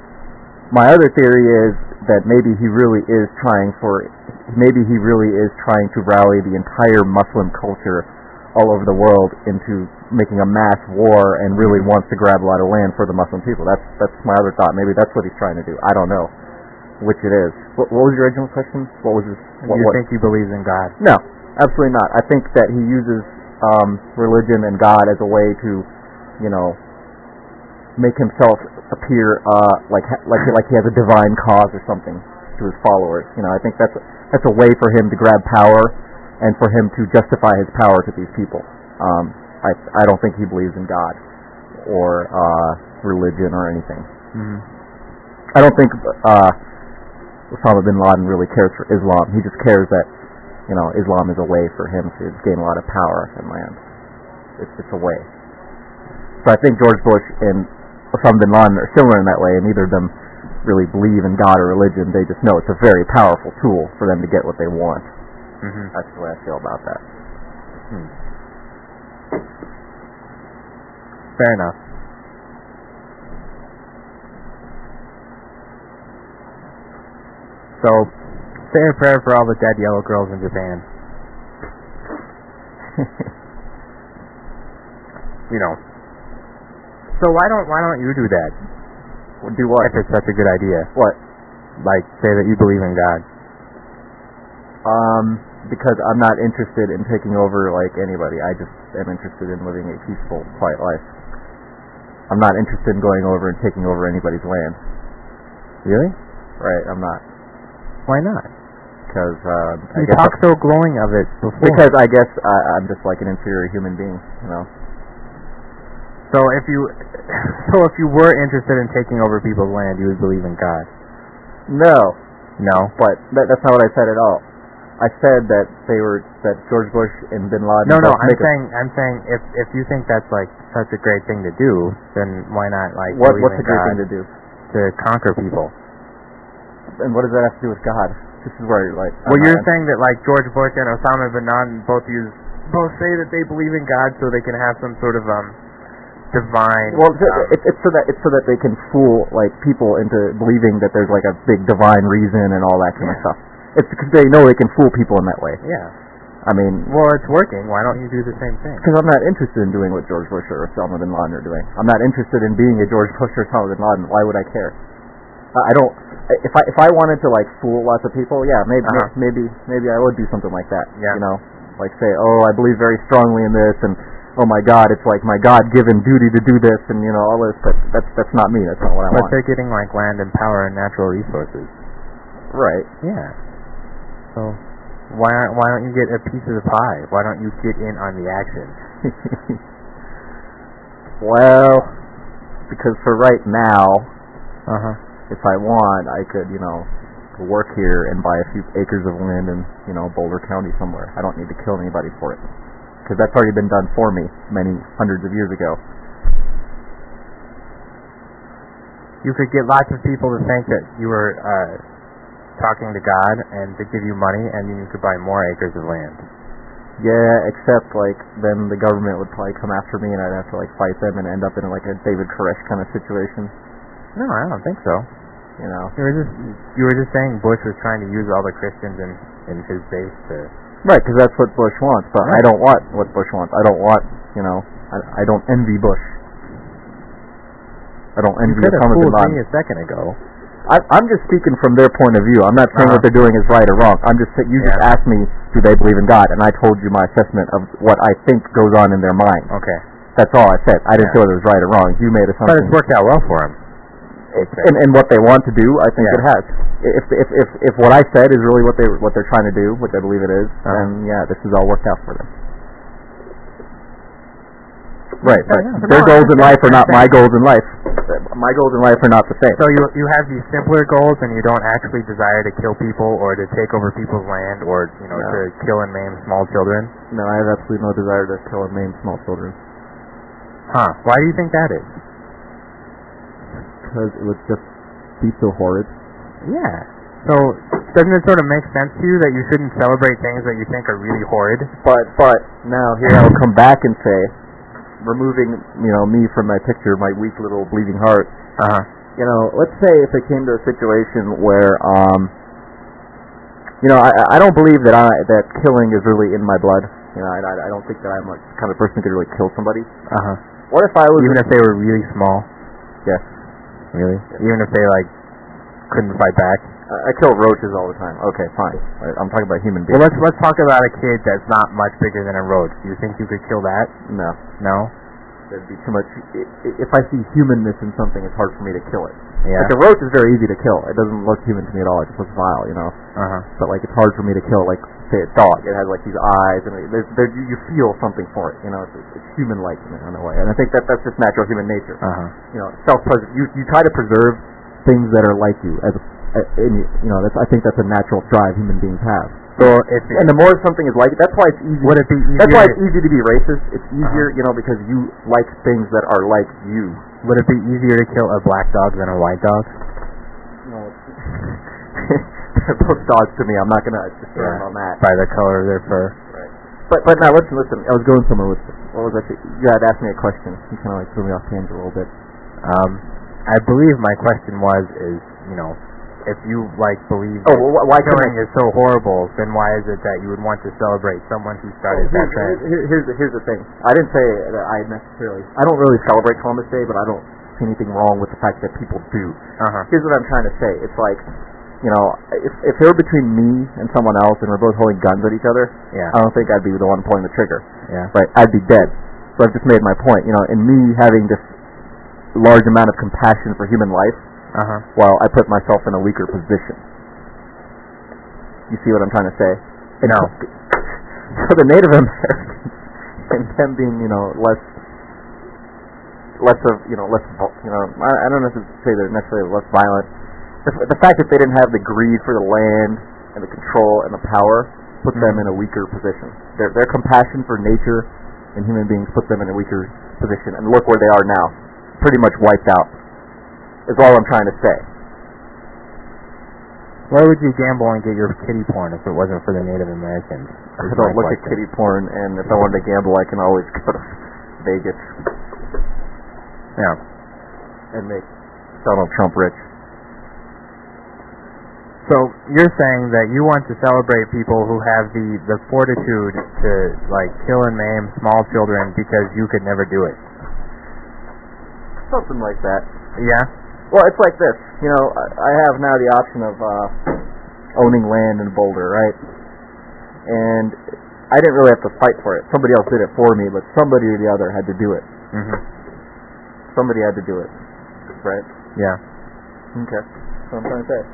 Speaker 5: my other theory is that maybe he really is trying for, maybe he really is trying to rally the entire Muslim culture all over the world into making a mass war, and really wants to grab a lot of land for the Muslim people. That's that's my other thought. Maybe that's what he's trying to do. I don't know which it is. What, what was your original question? What was this? What,
Speaker 4: Do you
Speaker 5: what?
Speaker 4: think he believes in God?
Speaker 5: No, absolutely not. I think that he uses um, religion and God as a way to, you know, make himself appear uh, like like like he has a divine cause or something to his followers. You know, I think that's that's a way for him to grab power and for him to justify his power to these people. Um, I I don't think he believes in God or uh, religion or anything.
Speaker 4: Mm-hmm.
Speaker 5: I don't think uh, Osama bin Laden really cares for Islam. He just cares that, you know, Islam is a way for him to gain a lot of power and land. It's it's a way. So I think George Bush and Osama bin Laden are similar in that way, and neither of them really believe in God or religion. They just know it's a very powerful tool for them to get what they want.
Speaker 4: Mm-hmm.
Speaker 5: That's the way I feel about that.
Speaker 4: Hmm. Fair enough. So, say a prayer for all the dead yellow girls in Japan. You know. So why don't why don't you do that?
Speaker 5: Do what?
Speaker 4: If it's such a good idea.
Speaker 5: What?
Speaker 4: Like, say that you believe in God.
Speaker 5: Um, because I'm not interested in taking over, like, anybody. I just am interested in living a peaceful, quiet life. I'm not interested in going over and taking over anybody's land.
Speaker 4: Really?
Speaker 5: Right, I'm not.
Speaker 4: Why not?
Speaker 5: Because, uh...
Speaker 4: You talked so glowing of it before.
Speaker 5: Because I guess I, I'm just like an inferior human being, you know?
Speaker 4: So if you... So if you were interested in taking over people's land, you would believe in God?
Speaker 5: No.
Speaker 4: No?
Speaker 5: But that, that's not what I said at all. I said that they were... That George Bush and Bin Laden...
Speaker 4: No, no, I'm saying... A, I'm saying if if you think that's, like, such a great thing to do, then why not, like,
Speaker 5: what,
Speaker 4: believe
Speaker 5: what's
Speaker 4: in
Speaker 5: a great
Speaker 4: God
Speaker 5: thing to do?
Speaker 4: To conquer people?
Speaker 5: And what does that have to do with God? This is where, like...
Speaker 4: Well,
Speaker 5: I'm
Speaker 4: you're
Speaker 5: not,
Speaker 4: saying that, like, George Bush and Osama bin Laden both use... Both say that they believe in God so they can have some sort of, um... divine...
Speaker 5: Well,
Speaker 4: um,
Speaker 5: it's, it's so that it's so that they can fool, like, people into believing that there's, like, a big divine reason and all that kind
Speaker 4: yeah.
Speaker 5: of stuff. It's because they know they can fool people in that way.
Speaker 4: Yeah.
Speaker 5: I mean...
Speaker 4: Well, it's working. Why don't you do the same thing?
Speaker 5: Because I'm not interested in doing what George Bush or Osama bin Laden are doing. I'm not interested in being a George Bush or Osama bin Laden. Why would I care? I don't... If I if I wanted to, like, fool lots of people, yeah, maybe
Speaker 4: uh-huh.
Speaker 5: maybe maybe I would do something like that.
Speaker 4: Yeah.
Speaker 5: You know? Like, say, oh, I believe very strongly in this, and oh my God, it's like my God-given duty to do this, and you know all this. But that's that's not me. That's not what I
Speaker 4: but
Speaker 5: want.
Speaker 4: But they're getting like land and power and natural resources.
Speaker 5: Right.
Speaker 4: Yeah. So why aren't why don't you get a piece of the pie? Why don't you get in on the action?
Speaker 5: Well, because for right now,
Speaker 4: uh huh.
Speaker 5: If I want, I could you know work here and buy a few acres of land in you know Boulder County somewhere. I don't need to kill anybody for it. Because that's already been done for me many hundreds of years ago.
Speaker 4: You could get lots of people to think that you were uh, talking to God and to give you money, and then you could buy more acres of land.
Speaker 5: Yeah, except like then the government would probably come after me, and I'd have to like fight them and end up in like a David Koresh kind of situation.
Speaker 4: No, I don't think so.
Speaker 5: You know,
Speaker 4: you were just you were just saying Bush was trying to use all the Christians in in his base to.
Speaker 5: Right, because that's what Bush wants, but
Speaker 4: right.
Speaker 5: I don't want what Bush wants. I don't want, you know, I, I don't envy Bush. I don't envy Osama bin Laden.
Speaker 4: You fooled me a second ago.
Speaker 5: I, I'm just speaking from their point of view. I'm not saying
Speaker 4: uh-huh.
Speaker 5: what they're doing is right or wrong. I'm just saying, you
Speaker 4: yeah.
Speaker 5: just asked me, do they believe in God? And I told you my assessment of what I think goes on in their mind.
Speaker 4: Okay.
Speaker 5: That's all I said. I didn't
Speaker 4: yeah.
Speaker 5: say whether it was right or wrong. You made assumptions.
Speaker 4: But it's worked out well for him.
Speaker 5: And, and what they want to do, I think
Speaker 4: yeah.
Speaker 5: it has. If, if if if what I said is really what they what they're trying to do, which I believe it is,
Speaker 4: uh-huh.
Speaker 5: then yeah, this has all worked out for them. Right,
Speaker 4: but
Speaker 5: but their goals in life are not my goals in life. My goals in life are not the same.
Speaker 4: So you you have these simpler goals, and you don't actually desire to kill people or to take over people's land or you know
Speaker 5: no.
Speaker 4: to kill and maim small children.
Speaker 5: No, I have absolutely no desire to kill and maim small children.
Speaker 4: Huh? Why do you think that is?
Speaker 5: Because it would just be so horrid.
Speaker 4: Yeah. So doesn't it sort of make sense to you that you shouldn't celebrate things that you think are really horrid?
Speaker 5: But but now here I'll come back and say, removing you know me from my picture, my weak little bleeding heart.
Speaker 4: Uh huh.
Speaker 5: You know, let's say if it came to a situation where um, you know, I I don't believe that I that killing is really in my blood. You know, I I don't think that I'm a kind of person who could really kill somebody.
Speaker 4: Uh huh.
Speaker 5: What if I was
Speaker 4: even if they were really small?
Speaker 5: Yes.
Speaker 4: Really? Yes. Even if they like couldn't fight back?
Speaker 5: I, I kill roaches all the time. Okay, fine. I, I'm talking about human beings.
Speaker 4: Well, let's let's talk about a kid that's not much bigger than a roach. Do you think you could kill that?
Speaker 5: No.
Speaker 4: No?
Speaker 5: There'd be too much. If I see humanness in something, it's hard for me to kill it.
Speaker 4: Yeah.
Speaker 5: Like a roach is very easy to kill. It doesn't look human to me at all. It just looks vile, you know.
Speaker 4: Uh huh.
Speaker 5: But like, it's hard for me to kill. Like, say a dog. It has like these eyes, and it, there's, there you feel something for it. You know, it's, it's human-like in a way. And I think that that's just natural human nature.
Speaker 4: Uh huh.
Speaker 5: You know, self-preserve. You you try to preserve things that are like you. As a, and you, you know, that's I think that's a natural drive human beings have.
Speaker 4: So if it,
Speaker 5: and the more something is like it, that's why it's easy.
Speaker 4: Would it be easier?
Speaker 5: That's why it's easy to be racist. It's easier,
Speaker 4: uh-huh.
Speaker 5: you know, because you like things that are like you.
Speaker 4: Would it be easier to kill a black dog than a white dog?
Speaker 5: No. They're both dogs to me. I'm not gonna discern
Speaker 4: yeah.
Speaker 5: on that.
Speaker 4: By the color of their fur.
Speaker 5: Right. But but now listen, listen. I was going somewhere with this. What was I? Th- you had asked me a question. You kind of like threw me off tangent a little bit.
Speaker 4: Um, I believe my question was is you know, if you like believe
Speaker 5: Oh,
Speaker 4: that
Speaker 5: well, why couldn't
Speaker 4: killing is so horrible, then why is it that you would want to celebrate someone who started that trend?
Speaker 5: Here- Here's the, here's the thing. I didn't say that I necessarily. I don't really celebrate Columbus Day, but I don't see anything wrong with the fact that people do.
Speaker 4: Uh-huh.
Speaker 5: Here's what I'm trying to say. It's like, you know, if if they were between me and someone else and we're both holding guns at each other,
Speaker 4: Yeah.
Speaker 5: I don't think I'd be the one pulling the trigger.
Speaker 4: Yeah.
Speaker 5: Right? I'd be dead. So I've just made my point. You know, in me having this large amount of compassion for human life,
Speaker 4: Uh-huh.
Speaker 5: well, I put myself in a weaker position. You see what I'm trying to say? And
Speaker 4: No.
Speaker 5: So the Native Americans and them being, you know, less, less of, you know, less, you know, I, I don't necessarily say they're necessarily less violent. The, the fact that they didn't have the greed for the land and the control and the power put them in a weaker position. Their their compassion for nature and human beings put them in a weaker position. And look where they are now, pretty much wiped out. Is all I'm trying to say.
Speaker 4: Why would you gamble and get your kitty porn if it wasn't for the Native Americans?
Speaker 5: I don't look at kitty porn, and if I wanted to gamble, I can always go to Vegas.
Speaker 4: Yeah.
Speaker 5: And make Donald Trump rich.
Speaker 4: So you're saying that you want to celebrate people who have the, the fortitude to like kill and maim small children because you could never do it.
Speaker 5: Something like that.
Speaker 4: Yeah?
Speaker 5: Well, it's like this. You know, I, I have now the option of uh, owning land in Boulder, right? And I didn't really have to fight for it. Somebody else did it for me, but somebody or the other had to do it.
Speaker 4: Mm-hmm.
Speaker 5: Somebody had to do it, right?
Speaker 4: Yeah.
Speaker 5: Okay. That's what I'm trying to say.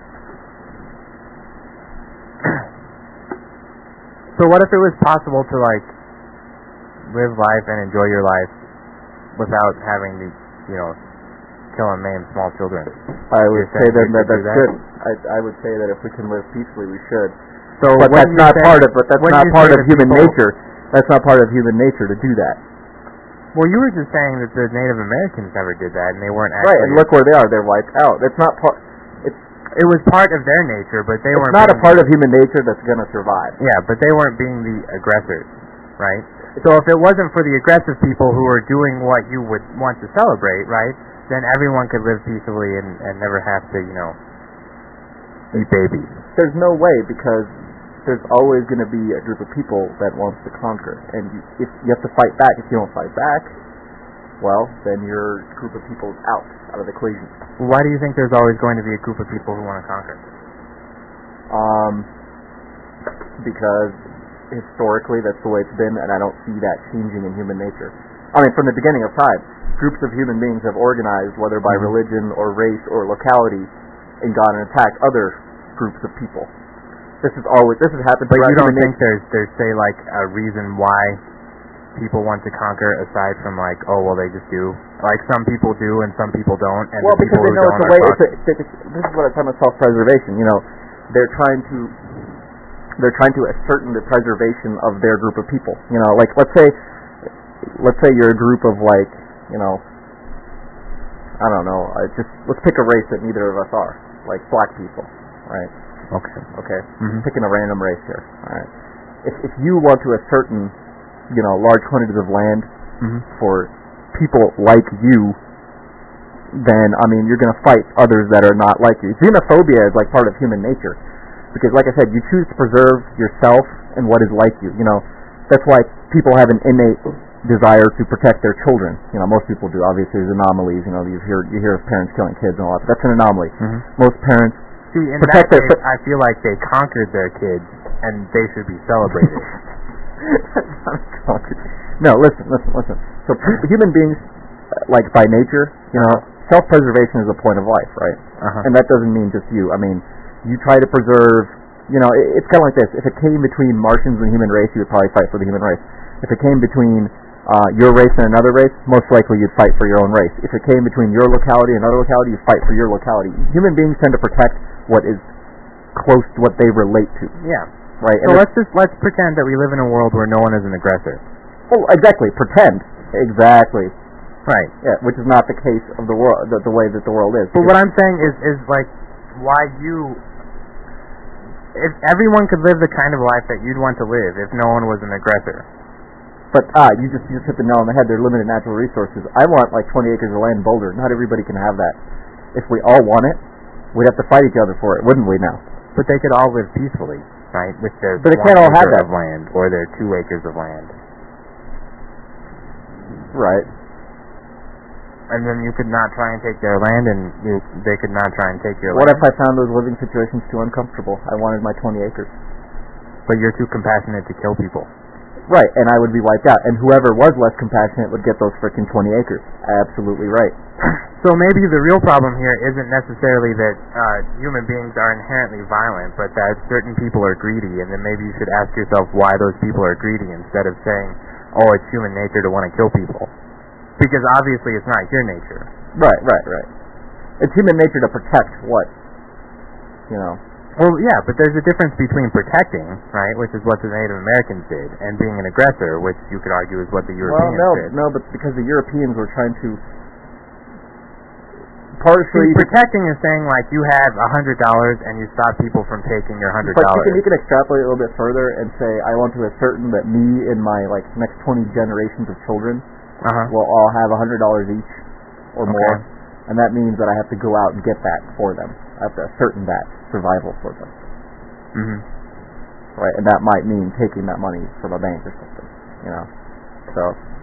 Speaker 4: So what if it was possible to like live life and enjoy your life without having to, you know, kill and maim small children?
Speaker 5: I would
Speaker 4: You're
Speaker 5: say
Speaker 4: saying
Speaker 5: that,
Speaker 4: we
Speaker 5: that
Speaker 4: should do
Speaker 5: that's
Speaker 4: that?
Speaker 5: good. I, I would say that if we can live peacefully, we should.
Speaker 4: So
Speaker 5: But
Speaker 4: wouldn't
Speaker 5: that's
Speaker 4: you
Speaker 5: not
Speaker 4: say-
Speaker 5: part of. But that's
Speaker 4: wouldn't
Speaker 5: not
Speaker 4: you
Speaker 5: part
Speaker 4: say
Speaker 5: of
Speaker 4: that
Speaker 5: human
Speaker 4: people-
Speaker 5: nature. That's not part of human nature to do that.
Speaker 4: Well, you were just saying that the Native Americans never did that, and they weren't actually.
Speaker 5: Right, and look where they are. They're wiped out. It's not part. It's
Speaker 4: It was part of their nature, but they
Speaker 5: it's
Speaker 4: weren't.
Speaker 5: not a
Speaker 4: being-
Speaker 5: part of human nature that's going to survive.
Speaker 4: Yeah, but they weren't being the aggressors, right? So if it wasn't for the aggressive people who were doing what you would want to celebrate, right, then everyone could live peacefully and, and never have to, you know, eat babies.
Speaker 5: There's no way, because there's always going to be a group of people that wants to conquer, and you, if you have to fight back. If you don't fight back, well, then your group of people is out out of the equation.
Speaker 4: Why do you think there's always going to be a group of people who want to conquer?
Speaker 5: Um, because historically that's the way it's been, and I don't see that changing in human nature. I mean, from the beginning of time, groups of human beings have organized, whether by
Speaker 4: Mm-hmm.
Speaker 5: religion or race or locality, and gone and attacked other groups of people. This is always this has happened.
Speaker 4: But you
Speaker 5: throughout
Speaker 4: don't
Speaker 5: human
Speaker 4: think
Speaker 5: nature.
Speaker 4: there's there's say like a reason why people want to conquer aside from like, oh well, they just do. Like some people do and some people don't, and
Speaker 5: Well,
Speaker 4: the
Speaker 5: because
Speaker 4: people
Speaker 5: they
Speaker 4: who
Speaker 5: know
Speaker 4: don't
Speaker 5: it's a
Speaker 4: are
Speaker 5: way. It's
Speaker 4: fucked.
Speaker 5: a, it's, it's, this is what I'm talking about self-preservation. You know, they're trying to they're trying to ascertain the preservation of their group of people. You know, like let's say let's say you're a group of like you know I don't know. Uh, just let's pick a race that neither of us are, like black people, right?
Speaker 4: Okay.
Speaker 5: Okay,
Speaker 4: Mhm.
Speaker 5: picking a random race here. All right. If if you want to ascertain, you know, large quantities of land
Speaker 4: Mhm.
Speaker 5: for people like you, then I mean you're going to fight others that are not like you. Xenophobia is like part of human nature, because like I said, you choose to preserve yourself and what is like you. You know, that's why people have an innate desire to protect their children. You know, most people do. Obviously, there's anomalies. You know, you hear you hear of parents killing kids and all that. But that's an anomaly.
Speaker 4: Mhm.
Speaker 5: Most parents.
Speaker 4: See, in
Speaker 5: Protect
Speaker 4: that
Speaker 5: their-
Speaker 4: case, I feel like they conquered their kids, and they should be celebrated.
Speaker 5: No, listen, listen, listen. So pe- human beings, uh, like by nature, you know, self-preservation is a point of life, right?
Speaker 4: Uh-huh.
Speaker 5: And that doesn't mean just you. I mean, you try to preserve, you know, it, it's kind of like this. If it came between Martians and the human race, you would probably fight for the human race. If it came between uh, your race and another race, most likely you'd fight for your own race. If it came between your locality and another locality, you'd fight for your locality. Human beings tend to protect what is close to what they relate to,
Speaker 4: Yeah.
Speaker 5: right?
Speaker 4: So
Speaker 5: And
Speaker 4: let's just let's pretend that we live in a world where no one is an aggressor.
Speaker 5: Oh, exactly. Pretend. Exactly.
Speaker 4: Right.
Speaker 5: Yeah, which is not the case of the world, the, the way that the world is.
Speaker 4: But what I'm saying is, is like, why you? If everyone could live the kind of life that you'd want to live, if no one was an aggressor.
Speaker 5: But ah, you just you just hit the nail on the head. They're limited natural resources. I want like twenty acres of land in Boulder. Not everybody can have that. If we all want it, We'd have to fight each other for it, wouldn't we now?
Speaker 4: But they could all live peacefully, right? With their
Speaker 5: But they
Speaker 4: one
Speaker 5: can't all have
Speaker 4: acre
Speaker 5: that.
Speaker 4: of land or their two acres of land.
Speaker 5: Right.
Speaker 4: And then you could not try and take their land, and you, they could not try and take your
Speaker 5: What
Speaker 4: land.
Speaker 5: if I found those living situations too uncomfortable? I wanted my twenty acres.
Speaker 4: But you're too compassionate to kill people.
Speaker 5: Right, and I would be wiped out. And whoever was less compassionate would get those frickin' twenty acres. Absolutely right.
Speaker 4: So maybe the real problem here isn't necessarily that uh, human beings are inherently violent, but that certain people are greedy, and then maybe you should ask yourself why those people are greedy instead of saying, oh, it's human nature to want to kill people. Because obviously it's not your nature.
Speaker 5: Right, right, right. It's human nature to protect what? You know.
Speaker 4: Well, yeah, but there's a difference between protecting, right, which is what the Native Americans did, and being an aggressor, which you could argue is what the Europeans
Speaker 5: well, no,
Speaker 4: did.
Speaker 5: no, but because the Europeans were trying to
Speaker 4: See,
Speaker 5: partially...
Speaker 4: protecting is saying, like, you have a hundred dollars and you stop people from taking your hundred
Speaker 5: But you
Speaker 4: dollars.
Speaker 5: can, you can extrapolate a little bit further and say, I want to ascertain that me and my like next twenty generations of children
Speaker 4: Uh-huh.
Speaker 5: will all have a hundred dollars each or
Speaker 4: Okay.
Speaker 5: more, and that means that I have to go out and get that for them. I have to ascertain that survival for them,
Speaker 4: Mm-hmm.
Speaker 5: right? And that might mean taking that money from a bank or something, you know. So,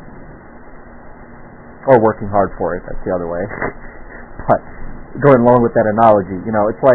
Speaker 5: or working hard for it. That's the other way. But going along with that analogy, you know, it's like,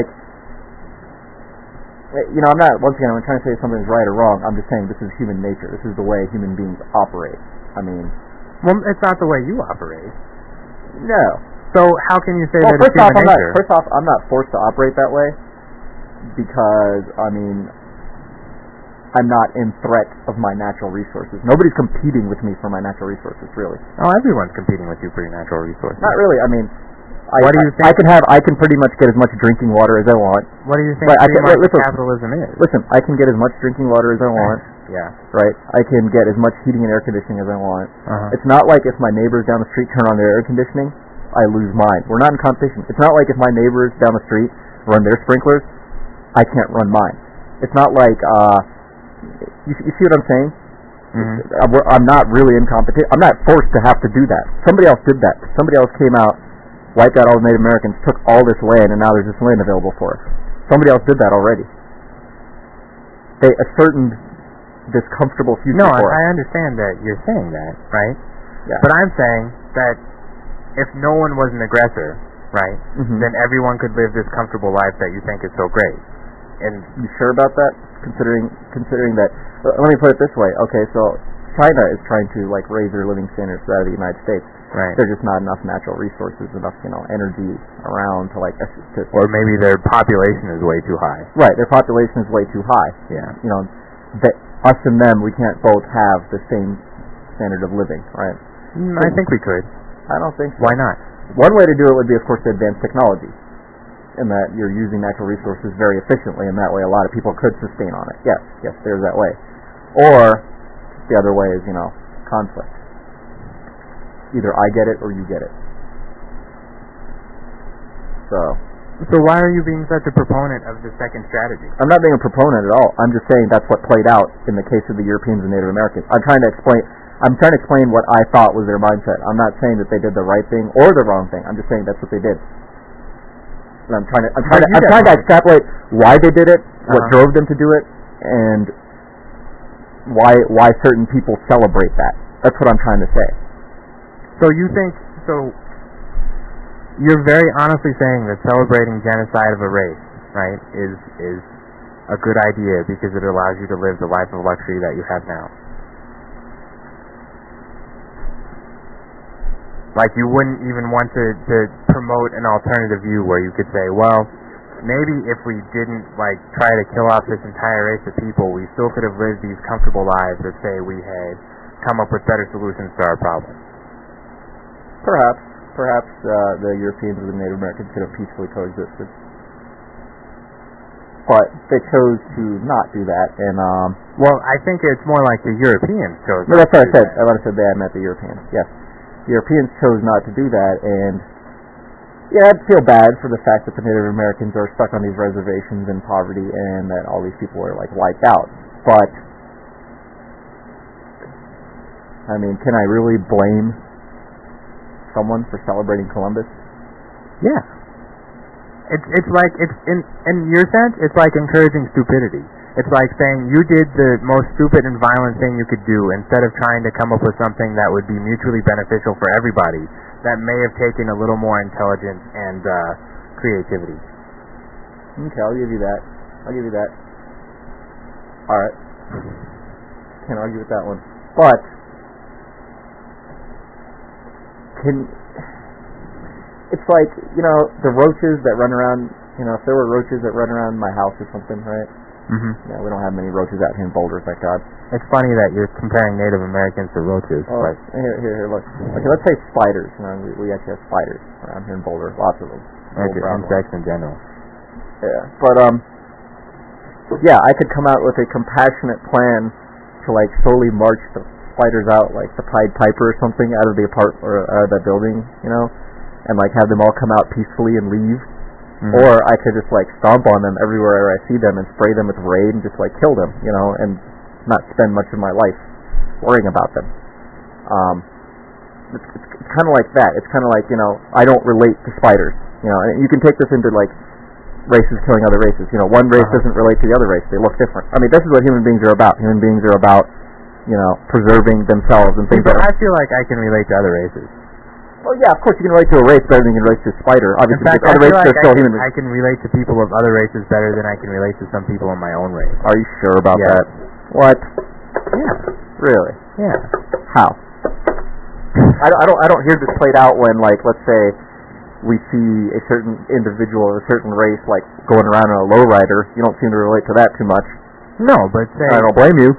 Speaker 5: you know, I'm not, once again, I'm not trying to say something's right or wrong. I'm just saying this is human nature. This is the way human beings operate. I mean,
Speaker 4: Well, it's not the way you operate.
Speaker 5: no.
Speaker 4: So how can you say
Speaker 5: Well,
Speaker 4: that it's
Speaker 5: first off,
Speaker 4: human
Speaker 5: I'm not,
Speaker 4: nature?
Speaker 5: first off, I'm not forced to operate that way because, I mean, I'm not in threat of my natural resources. Nobody's competing with me for my natural resources, really.
Speaker 4: Oh, everyone's competing with you for your natural resources.
Speaker 5: Not really. I mean, I,
Speaker 4: What do you
Speaker 5: I, I
Speaker 4: think-
Speaker 5: can have, I can pretty much get as much drinking water as I want.
Speaker 4: What do you think
Speaker 5: Right, I
Speaker 4: free
Speaker 5: can-
Speaker 4: market
Speaker 5: listen.
Speaker 4: capitalism is?
Speaker 5: Listen, I can get as much drinking water as I want,
Speaker 4: Yeah.
Speaker 5: right? I can get as much heating and air conditioning as I want.
Speaker 4: Uh-huh.
Speaker 5: It's not like if my neighbors down the street turn on their air conditioning, I lose mine. We're not in competition. It's not like if my neighbors down the street run their sprinklers, I can't run mine. It's not like, uh, you, you see what I'm saying?
Speaker 4: Mm-hmm.
Speaker 5: I'm we're- I'm not really in competition. I'm not forced to have to do that. Somebody else did that. Somebody else came out, wiped out all the Native Americans, took all this land, and now there's this land available for us. Somebody else did that already. They ascertained this comfortable future
Speaker 4: No, I,
Speaker 5: for us.
Speaker 4: I understand that you're saying that, right?
Speaker 5: Yeah.
Speaker 4: But I'm saying that if no one was an aggressor, right,
Speaker 5: Mhm.
Speaker 4: then everyone could live this comfortable life that you think is so great. And
Speaker 5: You sure about that? Considering considering that, uh, let me put it this way. Okay, so China is trying to like raise their living standards for that of the United States.
Speaker 4: right,
Speaker 5: There's just not enough natural resources, enough you know energy around to like to, to
Speaker 4: or maybe their population is way too high.
Speaker 5: right. Their population is way too high.
Speaker 4: Yeah.
Speaker 5: You know, that us and them, we can't both have the same standard of living, right?
Speaker 4: Mm, I think we could.
Speaker 5: I don't think so.
Speaker 4: Why not?
Speaker 5: One way to do it would be, of course, to advance technology, in that you're using natural resources very efficiently, and that way a lot of people could sustain on it. Yes, yes, there's that way. Or the other way is, you know, conflict. Either I get it or you get it. So,
Speaker 4: So why are you being such a proponent of the second strategy?
Speaker 5: I'm not being a proponent at all. I'm just saying that's what played out in the case of the Europeans and Native Americans. I'm trying to explain. I'm trying to explain what I thought was their mindset. I'm not saying that they did the right thing or the wrong thing. I'm just saying that's what they did. And I'm trying to. I'm trying to.
Speaker 4: But you
Speaker 5: I'm
Speaker 4: got
Speaker 5: trying to
Speaker 4: one.
Speaker 5: extrapolate why they did it, what
Speaker 4: Uh-huh.
Speaker 5: drove them to do it, and why why certain people celebrate that. That's what I'm trying to say.
Speaker 4: So you think so? You're very honestly saying that celebrating genocide of a race, right, is is a good idea because it allows you to live the life of luxury that you have now. Like you wouldn't even want to, to promote an alternative view where you could say, well, maybe if we didn't like try to kill off this entire race of people, we still could have lived these comfortable lives that say we had come up with better solutions to our problems.
Speaker 5: Perhaps, perhaps uh, the Europeans and the Native Americans could have peacefully coexisted, but they chose to not do that. And um,
Speaker 4: Well, I think it's more like the Europeans chose.
Speaker 5: no,
Speaker 4: not
Speaker 5: that's what I
Speaker 4: to do
Speaker 5: said.
Speaker 4: that.
Speaker 5: I want to say that I meant the Europeans. Yes, the Europeans chose not to do that, and yeah, I'd feel bad for the fact that the Native Americans are stuck on these reservations in poverty, and that all these people are like wiped out. But I mean, can I really blame someone for celebrating Columbus?
Speaker 4: Yeah. It's it's like it's in in your sense, it's like encouraging stupidity. It's like saying you did the most stupid and violent thing you could do instead of trying to come up with something that would be mutually beneficial for everybody. That may have taken a little more intelligence and uh, creativity.
Speaker 5: Okay, I'll give you that. I'll give you that. All right. Can't argue with that one. But can it's like, you know, the roaches that run around. You know, if there were roaches that run around my house or something, right?
Speaker 4: Mm-hmm.
Speaker 5: Yeah, we don't have many roaches out here in Boulder, thank God.
Speaker 4: It's funny that you're comparing Native Americans to roaches.
Speaker 5: Oh,
Speaker 4: but
Speaker 5: here, here, here, look. Okay, let's say spiders. You know, we, we actually have spiders around here in Boulder, lots of them.
Speaker 4: or just insects in general.
Speaker 5: Yeah, but um, yeah, I could come out with a compassionate plan to like slowly march the spiders out, like the Pied Piper or something, out of the apart or out of that building, you know, and like have them all come out peacefully and leave. Mm-hmm. Or I could just like stomp on them everywhere I see them and spray them with Raid and just like kill them, you know, and not spend much of my life worrying about them. Um, it's, it's, it's kind of like that. It's kind of like, you know, I don't relate to spiders, you know, and you can take this into like races killing other races. You know, one race uh-huh. doesn't relate to the other race. They look different. I mean, this is what human beings are about. Human beings are about, you know, preserving themselves and things like that.
Speaker 4: I feel like I can relate to other races.
Speaker 5: Well, yeah, of course you can relate to a race better than you can relate to a spider. Obviously,
Speaker 4: in fact,
Speaker 5: other
Speaker 4: I feel
Speaker 5: races
Speaker 4: like
Speaker 5: are still
Speaker 4: I can,
Speaker 5: human.
Speaker 4: I can relate to people of other races better than I can relate to some people in my own race.
Speaker 5: Are you sure about
Speaker 4: yeah.
Speaker 5: that? What?
Speaker 4: Yeah.
Speaker 5: Really?
Speaker 4: Yeah.
Speaker 5: How? I don't, I don't. I don't hear this played out when, like, let's say we see a certain individual of a certain race, like going around in a lowrider. You don't seem to relate to that too much.
Speaker 4: No, but say,
Speaker 5: I don't blame you.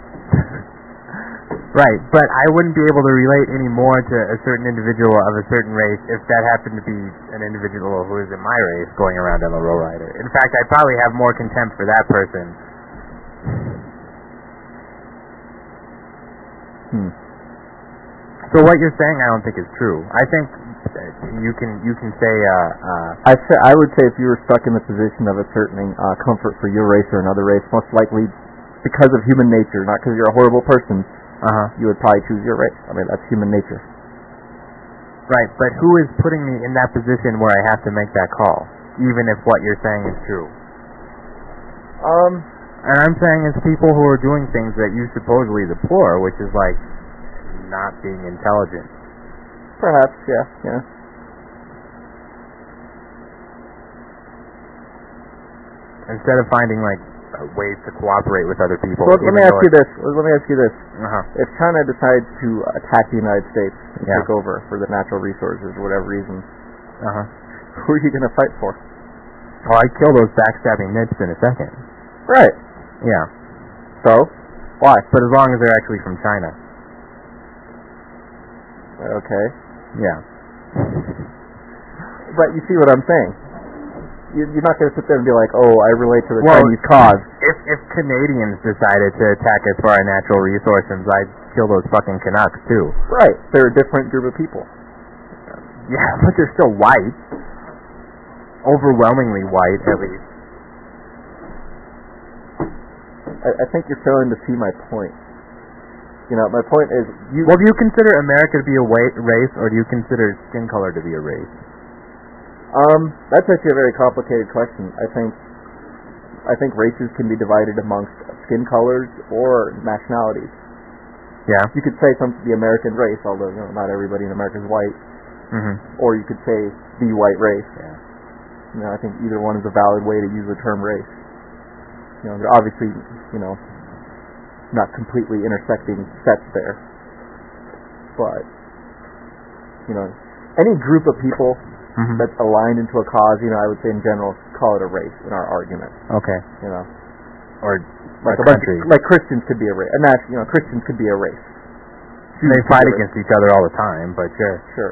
Speaker 4: Right, but I wouldn't be able to relate any more to a certain individual of a certain race if that happened to be an individual who is in my race going around on a lowrider. In fact, I'd probably have more contempt for that person.
Speaker 5: Hmm.
Speaker 4: So what you're saying, I don't think is true. I think you can you can say. Uh, uh,
Speaker 5: I say, I would say if you were stuck in the position of a certain uh, comfort for your race or another race, most likely because of human nature, not because you're a horrible person.
Speaker 4: Uh-huh.
Speaker 5: You would probably choose your race. I mean, that's human nature.
Speaker 4: Right, but who is putting me in that position where I have to make that call, even if what you're saying is true?
Speaker 5: Um,
Speaker 4: and I'm saying it's people who are doing things that you supposedly deplore, which is like not being intelligent.
Speaker 5: Perhaps, yeah, yeah.
Speaker 4: Instead of finding like ways to cooperate with other people.
Speaker 5: So let, let me ask you this. Let me ask you this.
Speaker 4: Uh-huh.
Speaker 5: If China decides to attack the United States and
Speaker 4: yeah.
Speaker 5: take over for the natural resources or whatever reason,
Speaker 4: uh-huh.
Speaker 5: who are you going to fight for?
Speaker 4: Oh, I'd kill those backstabbing nips in a second.
Speaker 5: Right.
Speaker 4: Yeah.
Speaker 5: So? Why?
Speaker 4: But as long as they're actually from China.
Speaker 5: Okay.
Speaker 4: Yeah.
Speaker 5: But you see what I'm saying? You're not going to sit there and be like, oh, I relate to the
Speaker 4: well,
Speaker 5: Chinese cause.
Speaker 4: If if Canadians decided to attack us for our natural resources, I'd kill those fucking Canucks too.
Speaker 5: Right. They're a different group of people.
Speaker 4: Yeah, but they're still white. Overwhelmingly white, at least.
Speaker 5: I, I think you're failing to see my point. You know, my point is... you.
Speaker 4: Well, do you consider America to be a wa- race, or do you consider skin color to be a race?
Speaker 5: Um, that's actually a very complicated question. I think I think races can be divided amongst skin colors or nationalities.
Speaker 4: Yeah.
Speaker 5: You could say some the American race, although you know, not everybody in America is white.
Speaker 4: Mm-hmm.
Speaker 5: Or you could say the white race.
Speaker 4: Yeah.
Speaker 5: You know, I think either one is a valid way to use the term race. You know, they're obviously, you know, not completely intersecting sets there. But, you know, any group of people mm-hmm. that's aligned into a cause, you know, I would say in general, call it a race in our argument.
Speaker 4: Okay.
Speaker 5: You know,
Speaker 4: or
Speaker 5: like
Speaker 4: a
Speaker 5: a
Speaker 4: country.
Speaker 5: Bunch, like Christians could be a race. And that's, you know, Christians could be a race.
Speaker 4: Jews they fight against each other all the time, but sure.
Speaker 5: Sure.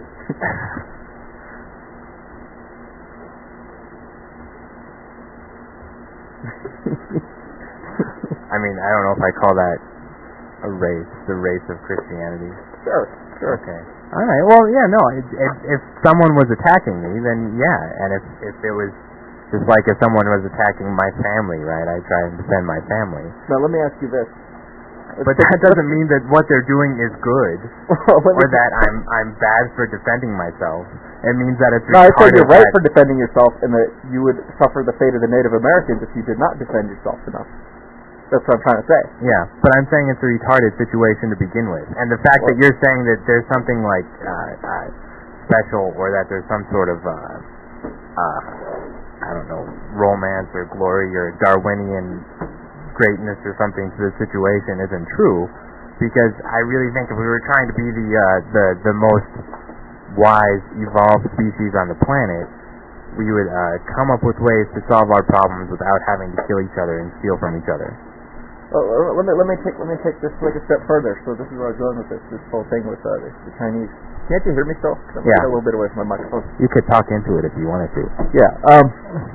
Speaker 4: I mean, I don't know if I call that a race, the race of Christianity.
Speaker 5: Sure, sure.
Speaker 4: Okay. All right. Well, yeah, no. It, it, if someone was attacking me, then yeah. And if if it was just like if someone was attacking my family, right? I try and defend my family.
Speaker 5: Now let me ask you this:
Speaker 4: But that doesn't mean that what they're doing is good, or that I'm I'm bad for defending myself. It means that it's
Speaker 5: no. I said you're right
Speaker 4: that,
Speaker 5: for defending yourself, and that you would suffer the fate of the Native Americans if you did not defend yourself enough. That's what I'm trying to say.
Speaker 4: Yeah, but I'm saying it's a retarded situation to begin with, and the fact
Speaker 5: well,
Speaker 4: that you're saying that there's something like uh, uh, special, or that there's some sort of uh, uh, I don't know, romance or glory or Darwinian greatness or something to the situation isn't true, because I really think if we were trying to be the uh, the the most wise evolved species on the planet, we would uh, come up with ways to solve our problems without having to kill each other and steal from each other.
Speaker 5: Well, let me let me take let me take this like a step further. So this is where I was going with this this whole thing with uh, the, the Chinese. Can't you hear me still? I'm
Speaker 4: yeah.
Speaker 5: a little bit away from my microphone.
Speaker 4: You could talk into it if you wanted to.
Speaker 5: Yeah. Um.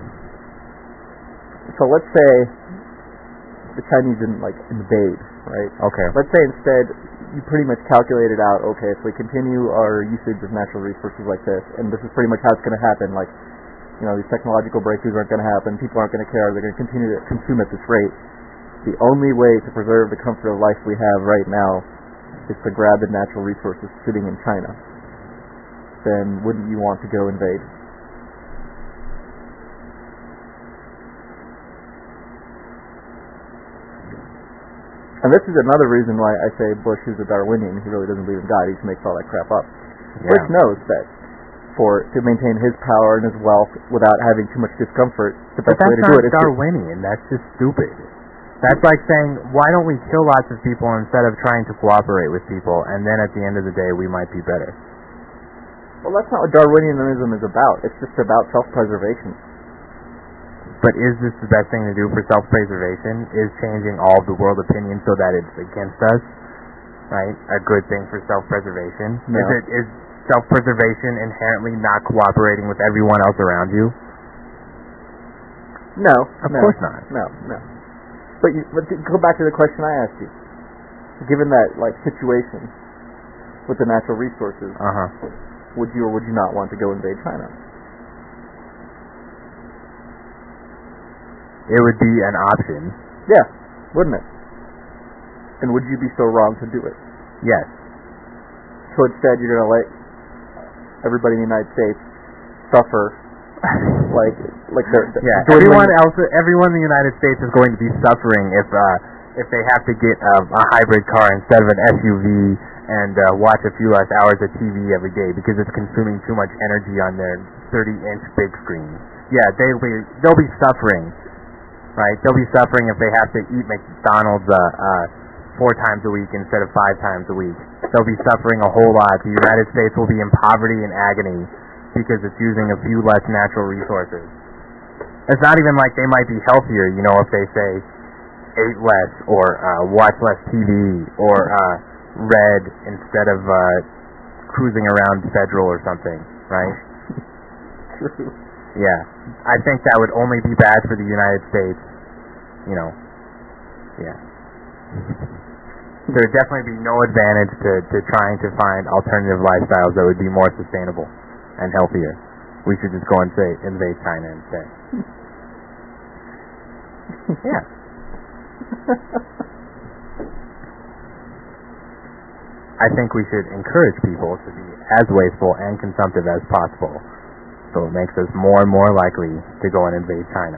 Speaker 5: So let's say the Chinese didn't like invade, right?
Speaker 4: Okay.
Speaker 5: Let's say instead you pretty much calculated out, okay, if we continue our usage of natural resources like this, and this is pretty much how it's going to happen, like, you know, these technological breakthroughs aren't going to happen, people aren't going to care, they're going to continue to consume at this rate. The only way to preserve the comfort of life we have right now is to grab the natural resources sitting in China. Then wouldn't you want to go invade? And this is another reason why I say Bush is a Darwinian. He really doesn't believe in God. He just makes all that crap up.
Speaker 4: Yeah.
Speaker 5: Bush knows that for to maintain his power and his wealth without having too much discomfort, the best way to do it is
Speaker 4: Darwinian. That's just stupid. That's like saying, why don't we kill lots of people instead of trying to cooperate with people, and then at the end of the day we might be better.
Speaker 5: Well, that's not what Darwinianism is about. It's just about self-preservation.
Speaker 4: But is this the best thing to do for self-preservation? Is changing all of the world opinion so that it's against us, right, a good thing for self-preservation?
Speaker 5: No.
Speaker 4: Is it is self-preservation inherently not cooperating with everyone else around you?
Speaker 5: No.
Speaker 4: Of
Speaker 5: no,
Speaker 4: course not.
Speaker 5: No, no. But, you, but to go back to the question I asked you. Given that like situation with the natural resources,
Speaker 4: uh-huh.
Speaker 5: would you or would you not want to go invade China?
Speaker 4: It would be an option.
Speaker 5: Yeah, wouldn't it? And would you be so wrong to do it?
Speaker 4: Yes.
Speaker 5: So instead you're going to let everybody in the United States suffer like like they're, they're
Speaker 4: yeah. Everyone else, everyone in the United States is going to be suffering if uh, if they have to get a, a hybrid car instead of an S U V and uh, watch a few less hours of T V every day because it's consuming too much energy on their thirty inch big screen. Yeah, they'll be they'll be suffering. Right, they'll be suffering if they have to eat McDonald's uh, uh, four times a week instead of five times a week. They'll be suffering a whole lot. The United States will be in poverty and agony because it's using a few less natural resources. It's not even like they might be healthier, you know, if they say ate less or uh, watch less T V or uh, read instead of uh, cruising around Federal or something, right?
Speaker 5: True.
Speaker 4: Yeah, I think that would only be bad for the United States, you know, yeah. There would definitely be no advantage to, to trying to find alternative lifestyles that would be more sustainable and healthier. We should just go and say, invade China instead. Yeah. I think we should encourage people to be as wasteful and consumptive as possible. So it makes us more and more likely to go and invade China.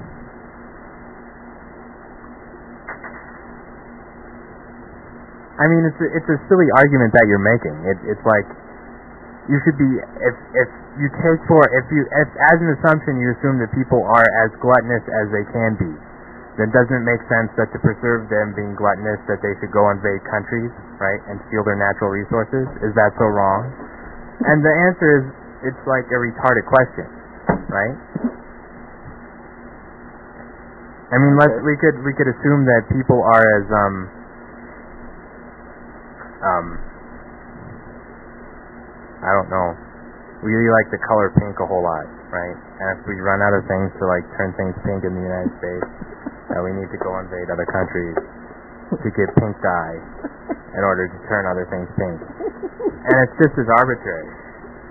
Speaker 4: I mean, it's a, it's a silly argument that you're making. It, it's like you should be if if you take for if you if as an assumption you assume that people are as gluttonous as they can be, then doesn't it make sense that to preserve them being gluttonous that they should go invade countries, right, and steal their natural resources? Is that so wrong? And the answer is, it's like a retarded question, right? I mean, let's we could we could assume that people are as um um I don't know, really like the color pink a whole lot, right? And if we run out of things to like turn things pink in the United States, uh, we need to go invade other countries to get pink dye in order to turn other things pink, and it's just as arbitrary.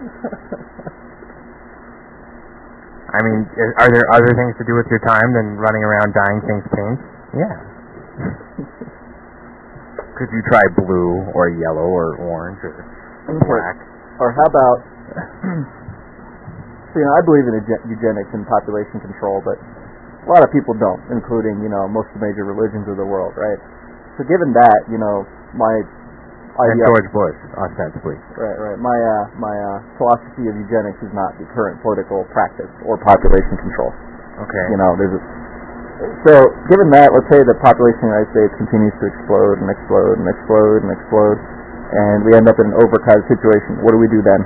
Speaker 4: I mean, are there other things to do with your time than running around dyeing things pink? Yeah. Could you try blue or yellow or orange or black?
Speaker 5: Or how about, so, you know, I believe in eugenics and population control, but a lot of people don't, including, you know, most of the major religions of the world, right? So given that, you know, my
Speaker 4: and George Bush, ostensibly.
Speaker 5: Right, right. My uh, my uh, philosophy of eugenics is not the current political practice or population control.
Speaker 4: Okay.
Speaker 5: You know, there's a, so given that, let's say the population of the United States continues to explode and explode and explode and explode, and we end up in an overcrowded situation. What do we do then?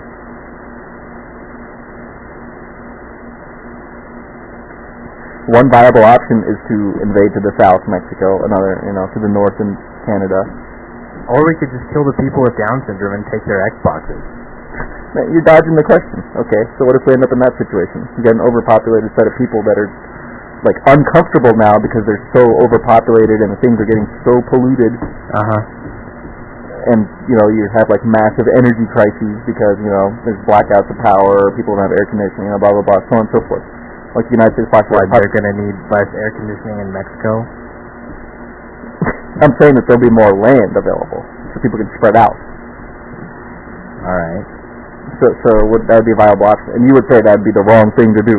Speaker 5: One viable option is to invade to the south, Mexico, another, you know, to the north in Canada.
Speaker 4: Or we could just kill the people with Down syndrome and take their Xboxes.
Speaker 5: You're dodging the question. Okay, so what if we end up in that situation? You get an overpopulated set of people that are, like, uncomfortable now because they're so overpopulated and things are getting so polluted.
Speaker 4: Uh-huh.
Speaker 5: And, you know, you have, like, massive energy crises because, you know, there's blackouts of power, people don't have air conditioning, you know, blah, blah, blah, so on and so forth. Like the United States population.
Speaker 4: What, they're going to need less air conditioning in Mexico?
Speaker 5: I'm saying that there'll be more land available, so people can spread out.
Speaker 4: All right.
Speaker 5: So, so would, that would be a viable option, and you would say that would be the wrong thing to do.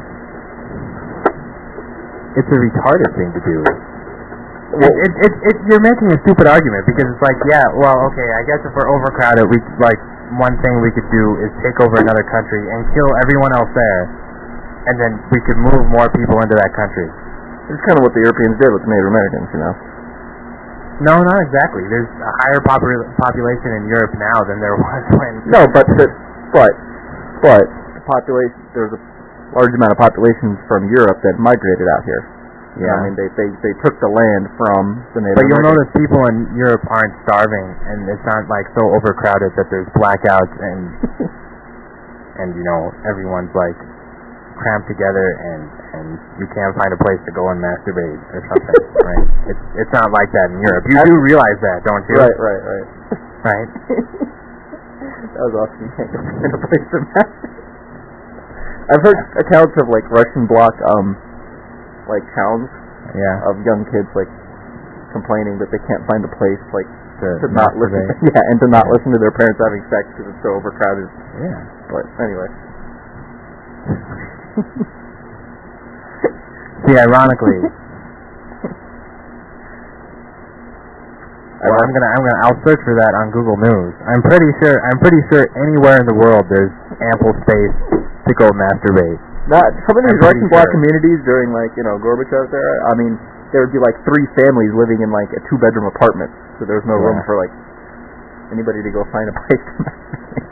Speaker 4: It's a retarded thing to do. Well, it, it, it, it, you're making a stupid argument because it's like, yeah, well, okay, I guess if we're overcrowded, we like one thing we could do is take over another country and kill everyone else there, and then we could move more people into that country.
Speaker 5: It's kind of what the Europeans did with the Native Americans, you know.
Speaker 4: No, not exactly. There's a higher popul- population in Europe now than there was when...
Speaker 5: No, but the, but but the population, there's a large amount of populations from Europe that migrated out here.
Speaker 4: Yeah.
Speaker 5: I mean, they, they, they took the land from the Native
Speaker 4: But you'll
Speaker 5: Americans.
Speaker 4: notice people in Europe aren't starving, and it's not, like, so overcrowded that there's blackouts and, and you know, everyone's, like, cramped together and, and you can't find a place to go and masturbate or something, right? It's it's not like that in Europe. You do realize that, don't you?
Speaker 5: Right, right, right.
Speaker 4: Right.
Speaker 5: That was awesome. You can't find a place to masturbate. I've heard accounts of, like, Russian bloc, um, like, towns
Speaker 4: Yeah.
Speaker 5: of young kids, like, complaining that they can't find a place, like,
Speaker 4: To,
Speaker 5: to not listen.
Speaker 4: masturbate.
Speaker 5: Yeah, and to not listen to their parents having sex because it's so overcrowded.
Speaker 4: Yeah.
Speaker 5: But anyway.
Speaker 4: See, ironically, well, I'm gonna, I'm gonna, I'll search for that on Google News. I'm pretty sure, I'm pretty sure anywhere in the world there's ample space to go masturbate.
Speaker 5: Not, some of these
Speaker 4: I'm pretty
Speaker 5: Russian bloc
Speaker 4: sure.
Speaker 5: communities during, like, you know, Gorbachev's era, I mean, there would be, like, three families living in, like, a two-bedroom apartment, so there was no
Speaker 4: Yeah.
Speaker 5: room for, like, anybody to go find a place to masturbate.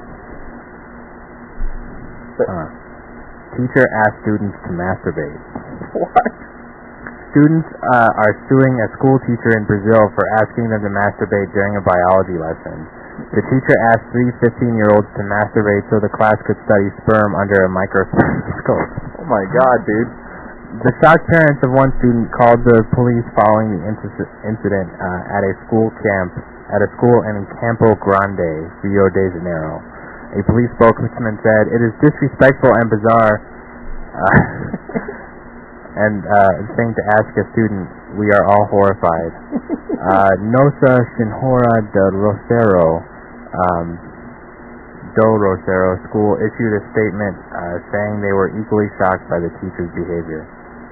Speaker 5: But,
Speaker 4: Uh, teacher asks students to masturbate.
Speaker 5: what?
Speaker 4: Students uh, are suing a school teacher in Brazil for asking them to masturbate during a biology lesson. The teacher asked three fifteen-year-olds to masturbate so the class could study sperm under a microscope.
Speaker 5: Oh my god, dude.
Speaker 4: The shocked parents of one student called the police following the inci- incident uh, at a school camp at a school in Campo Grande, Rio de Janeiro. A police spokesman said, "It is disrespectful and bizarre uh, and uh, thing to ask a student. We are all horrified." Uh, Nossa Senhora de Rosario, um, do Rosario School issued a statement uh, saying they were equally shocked by the teacher's behavior.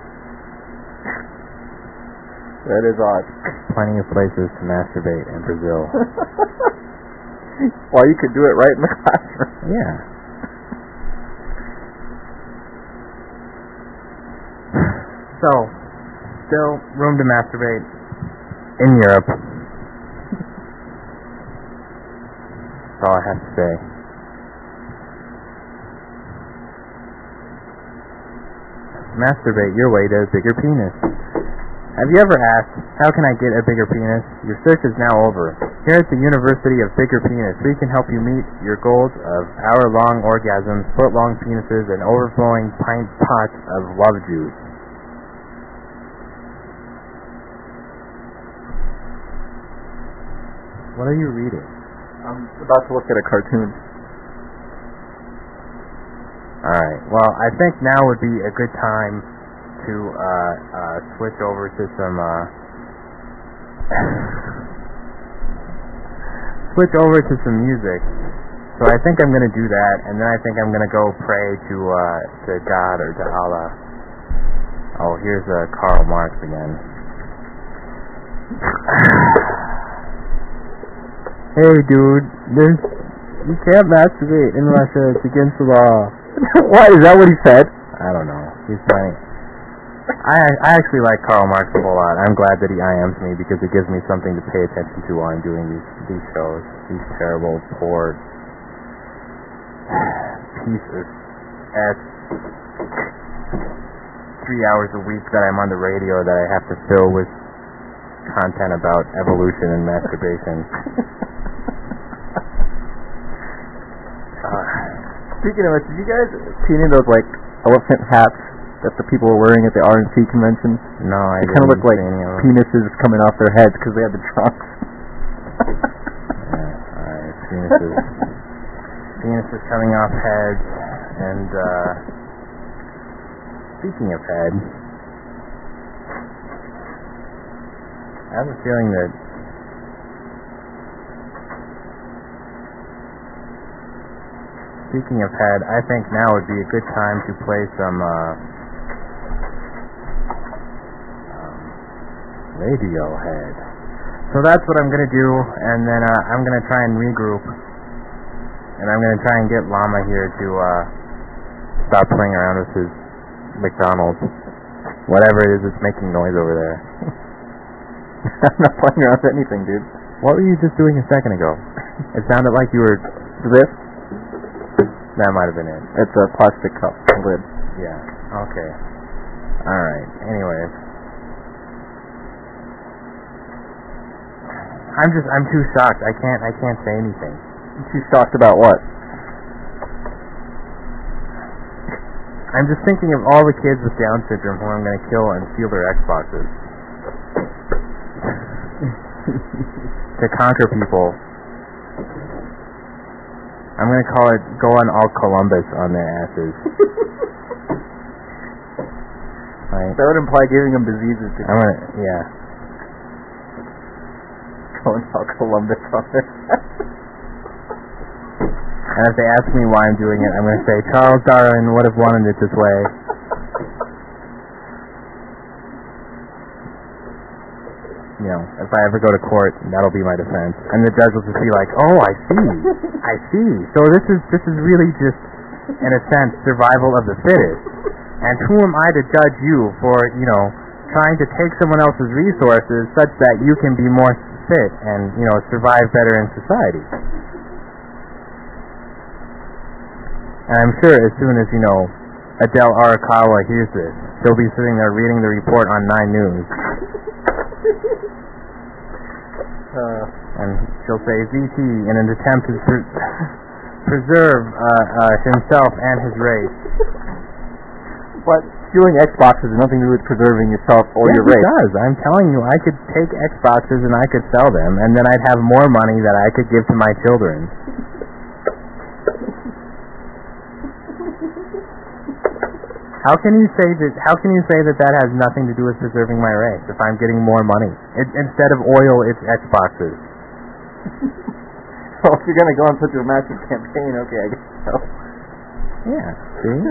Speaker 5: That is odd.
Speaker 4: Plenty of places to masturbate in Brazil.
Speaker 5: Well, you could do it right in the classroom.
Speaker 4: Yeah. So, still room to masturbate in Europe. That's all I have to say. Masturbate your way to a bigger penis. Have you ever asked, how can I get a bigger penis? Your search is now over. Here at the University of Bigger Penis, we can help you meet your goals of hour-long orgasms, foot-long penises, and overflowing pint pots of love juice. What are you reading?
Speaker 5: I'm about to look at a cartoon.
Speaker 4: Alright, well, I think now would be a good time to uh, uh, switch over to some uh, switch over to some music. So I think I'm gonna do that, and then I think I'm gonna go pray to uh, to God or to Allah. Oh, here's uh, Karl Marx again. Hey, dude, there's you can't masturbate in Russia. It's against the law.
Speaker 5: What? Is that what he said?
Speaker 4: I don't know. He's trying. I I actually like Karl Marx a whole lot. I'm glad that he I Ms me because it gives me something to pay attention to while I'm doing these these shows. These terrible, poor pieces at three hours a week that I'm on the radio that I have to fill with content about evolution and masturbation. uh,
Speaker 5: Speaking of which, did you guys see any of those like elephant hats that the people were wearing at the R N C convention?
Speaker 4: No, I
Speaker 5: They
Speaker 4: didn't
Speaker 5: kind of look like
Speaker 4: see any of them.
Speaker 5: penises coming off their heads because they had the trunks.
Speaker 4: Yeah, alright, penises. Penises coming off heads, and uh, speaking of head, I have a feeling that speaking of head, I think now would be a good time to play some uh, um, Radiohead. So that's what I'm going to do, and then uh, I'm going to try and regroup, and I'm going to try and get Llama here to uh, stop playing around with his McDonald's, whatever it is that's making noise over there.
Speaker 5: I'm not playing around with anything, dude.
Speaker 4: What were you just doing a second ago? It sounded like you were...
Speaker 5: This?
Speaker 4: That might have been it.
Speaker 5: It's a plastic cup lid.
Speaker 4: Yeah, okay. Alright, anyways. I'm just, I'm too shocked. I can't, I can't say anything.
Speaker 5: You too shocked about what?
Speaker 4: I'm just thinking of all the kids with Down syndrome who I'm going to kill and steal their Xboxes. To conquer people. I'm going to call it Go on All Columbus on their asses. Right?
Speaker 5: That would imply giving them diseases to
Speaker 4: I'm gonna, yeah.
Speaker 5: go and tell Columbus on their
Speaker 4: And if they ask me why I'm doing it, I'm going to say, Charles Darwin would have wanted it this way. You know, if I ever go to court, that'll be my defense. And the judge will just be like, oh, I see. I see. So this is this is really just, in a sense, survival of the fittest. And who am I to judge you for, you know, trying to take someone else's resources such that you can be more fit and, you know, survive better in society? And I'm sure as soon as, you know, Adele Arakawa hears this, she'll be sitting there reading the report on Nine News. Uh, and she'll say, V T, in an attempt to pre- preserve uh, uh, himself and his race.
Speaker 5: But stealing Xboxes has nothing to do with preserving yourself or
Speaker 4: Yes,
Speaker 5: your race.
Speaker 4: it does. I'm telling you, I could take Xboxes and I could sell them, and then I'd have more money that I could give to my children. How can you say that? How can you say that that has nothing to do with preserving my race? If I'm getting more money, it, instead of oil, it's Xboxes.
Speaker 5: Well, if you're gonna go on such a massive campaign, okay, I guess so.
Speaker 4: Yeah. See.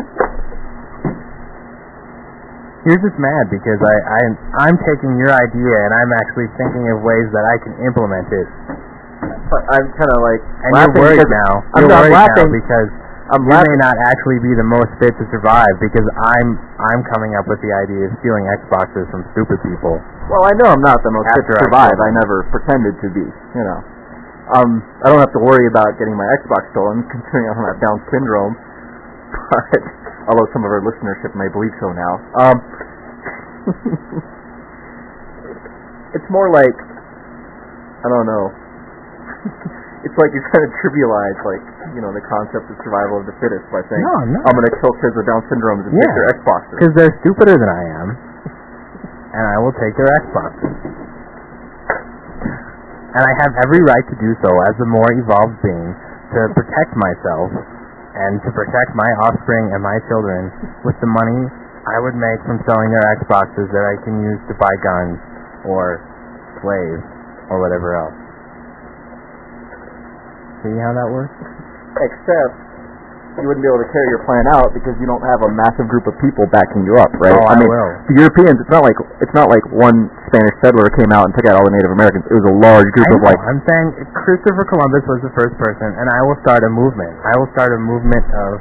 Speaker 4: You're just mad because I, I I'm taking your idea and I'm actually thinking of ways that I can implement it.
Speaker 5: But I'm kind of like,
Speaker 4: And you're worried now.
Speaker 5: I'm
Speaker 4: You're
Speaker 5: not
Speaker 4: worried
Speaker 5: laughing.
Speaker 4: now because
Speaker 5: I'm
Speaker 4: you
Speaker 5: laughing.
Speaker 4: may not actually be the most fit to survive because I'm I'm coming up with the idea of stealing Xboxes from stupid people.
Speaker 5: Well, I know I'm not the most fit
Speaker 4: After
Speaker 5: to
Speaker 4: I
Speaker 5: survive.
Speaker 4: killed
Speaker 5: I
Speaker 4: him.
Speaker 5: never pretended to be, you know. Um, I don't have to worry about getting my Xbox stolen, considering I don't have Down syndrome. But although some of our listenership may believe so now, um, it's more like, I don't know. It's like you're trying to trivialize, like, you know, the concept of survival of the fittest by saying,
Speaker 4: No, no.
Speaker 5: I'm going to kill kids with Down syndrome and
Speaker 4: Yeah.
Speaker 5: take their Xboxes.
Speaker 4: Because they're stupider than I am, and I will take their Xboxes. And I have every right to do so as a more evolved being to protect myself and to protect my offspring and my children with the money I would make from selling their Xboxes that I can use to buy guns or slaves or whatever else. See how that works?
Speaker 5: Except you wouldn't be able to carry your plan out because you don't have a massive group of people backing you up, right?
Speaker 4: Oh, I,
Speaker 5: I mean,
Speaker 4: will.
Speaker 5: the Europeans, it's not like it's not like one Spanish settler came out and took out all the Native Americans. It was a large group
Speaker 4: I
Speaker 5: of
Speaker 4: know.
Speaker 5: like.
Speaker 4: I'm saying Christopher Columbus was the first person, and I will start a movement. I will start a movement of.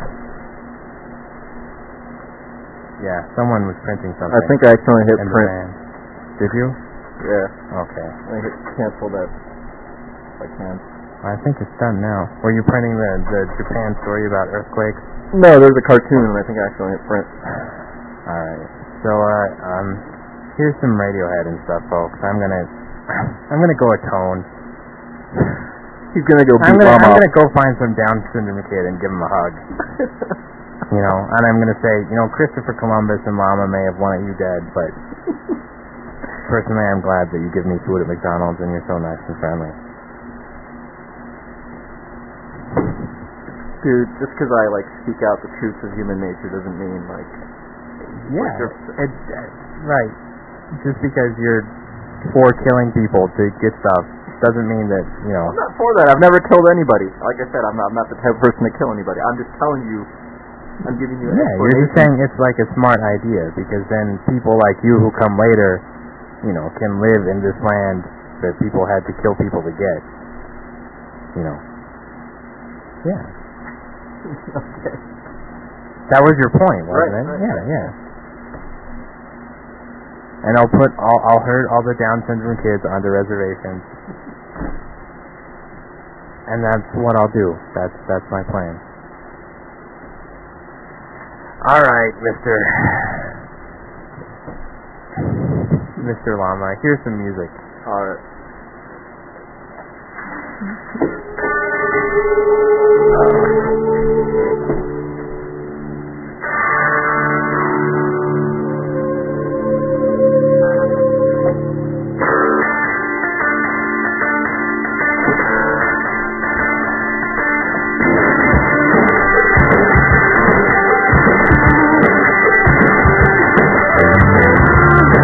Speaker 4: Yeah, someone was printing something.
Speaker 5: I think I accidentally hit
Speaker 4: in the
Speaker 5: print.
Speaker 4: van. Did you?
Speaker 5: Yeah.
Speaker 4: Okay.
Speaker 5: Let me hit cancel that. If I can.
Speaker 4: I think it's done now. Were you printing the, the Japan story about earthquakes?
Speaker 5: No, there's a cartoon, and I think I accidentally hit print.
Speaker 4: Alright. So, uh, um, here's some Radiohead and stuff, folks. I'm gonna, I'm gonna go atone.
Speaker 5: He's gonna go beat
Speaker 4: I'm gonna,
Speaker 5: Mom
Speaker 4: I'm
Speaker 5: up.
Speaker 4: gonna go find some Down syndrome kid and give him a hug. You know, and I'm gonna say, you know, Christopher Columbus and Mama may have wanted you dead, but personally, I'm glad that you give me food at McDonald's and you're so nice and friendly.
Speaker 5: Dude, just because I like speak out the truths of human nature doesn't mean like.
Speaker 4: Yeah,
Speaker 5: like you're-
Speaker 4: it, uh, right. Just because you're for killing people to get stuff doesn't mean that, you know.
Speaker 5: I'm not for that. I've never killed anybody. Like I said, I'm not, I'm not the type of person to kill anybody. I'm just telling you. I'm giving you. An
Speaker 4: Yeah, you're just saying it's like a smart idea because then people like you who come later, you know, can live in this land that people had to kill people to get. You know. Yeah.
Speaker 5: Okay.
Speaker 4: That was your point, wasn't
Speaker 5: Right,
Speaker 4: it?
Speaker 5: right,
Speaker 4: yeah,
Speaker 5: right.
Speaker 4: yeah. And I'll put I'll I'll herd all the Down syndrome kids onto reservations. And that's what I'll do. That's that's my plan. All right, Mister Mister Llama, here's some music.
Speaker 5: All right.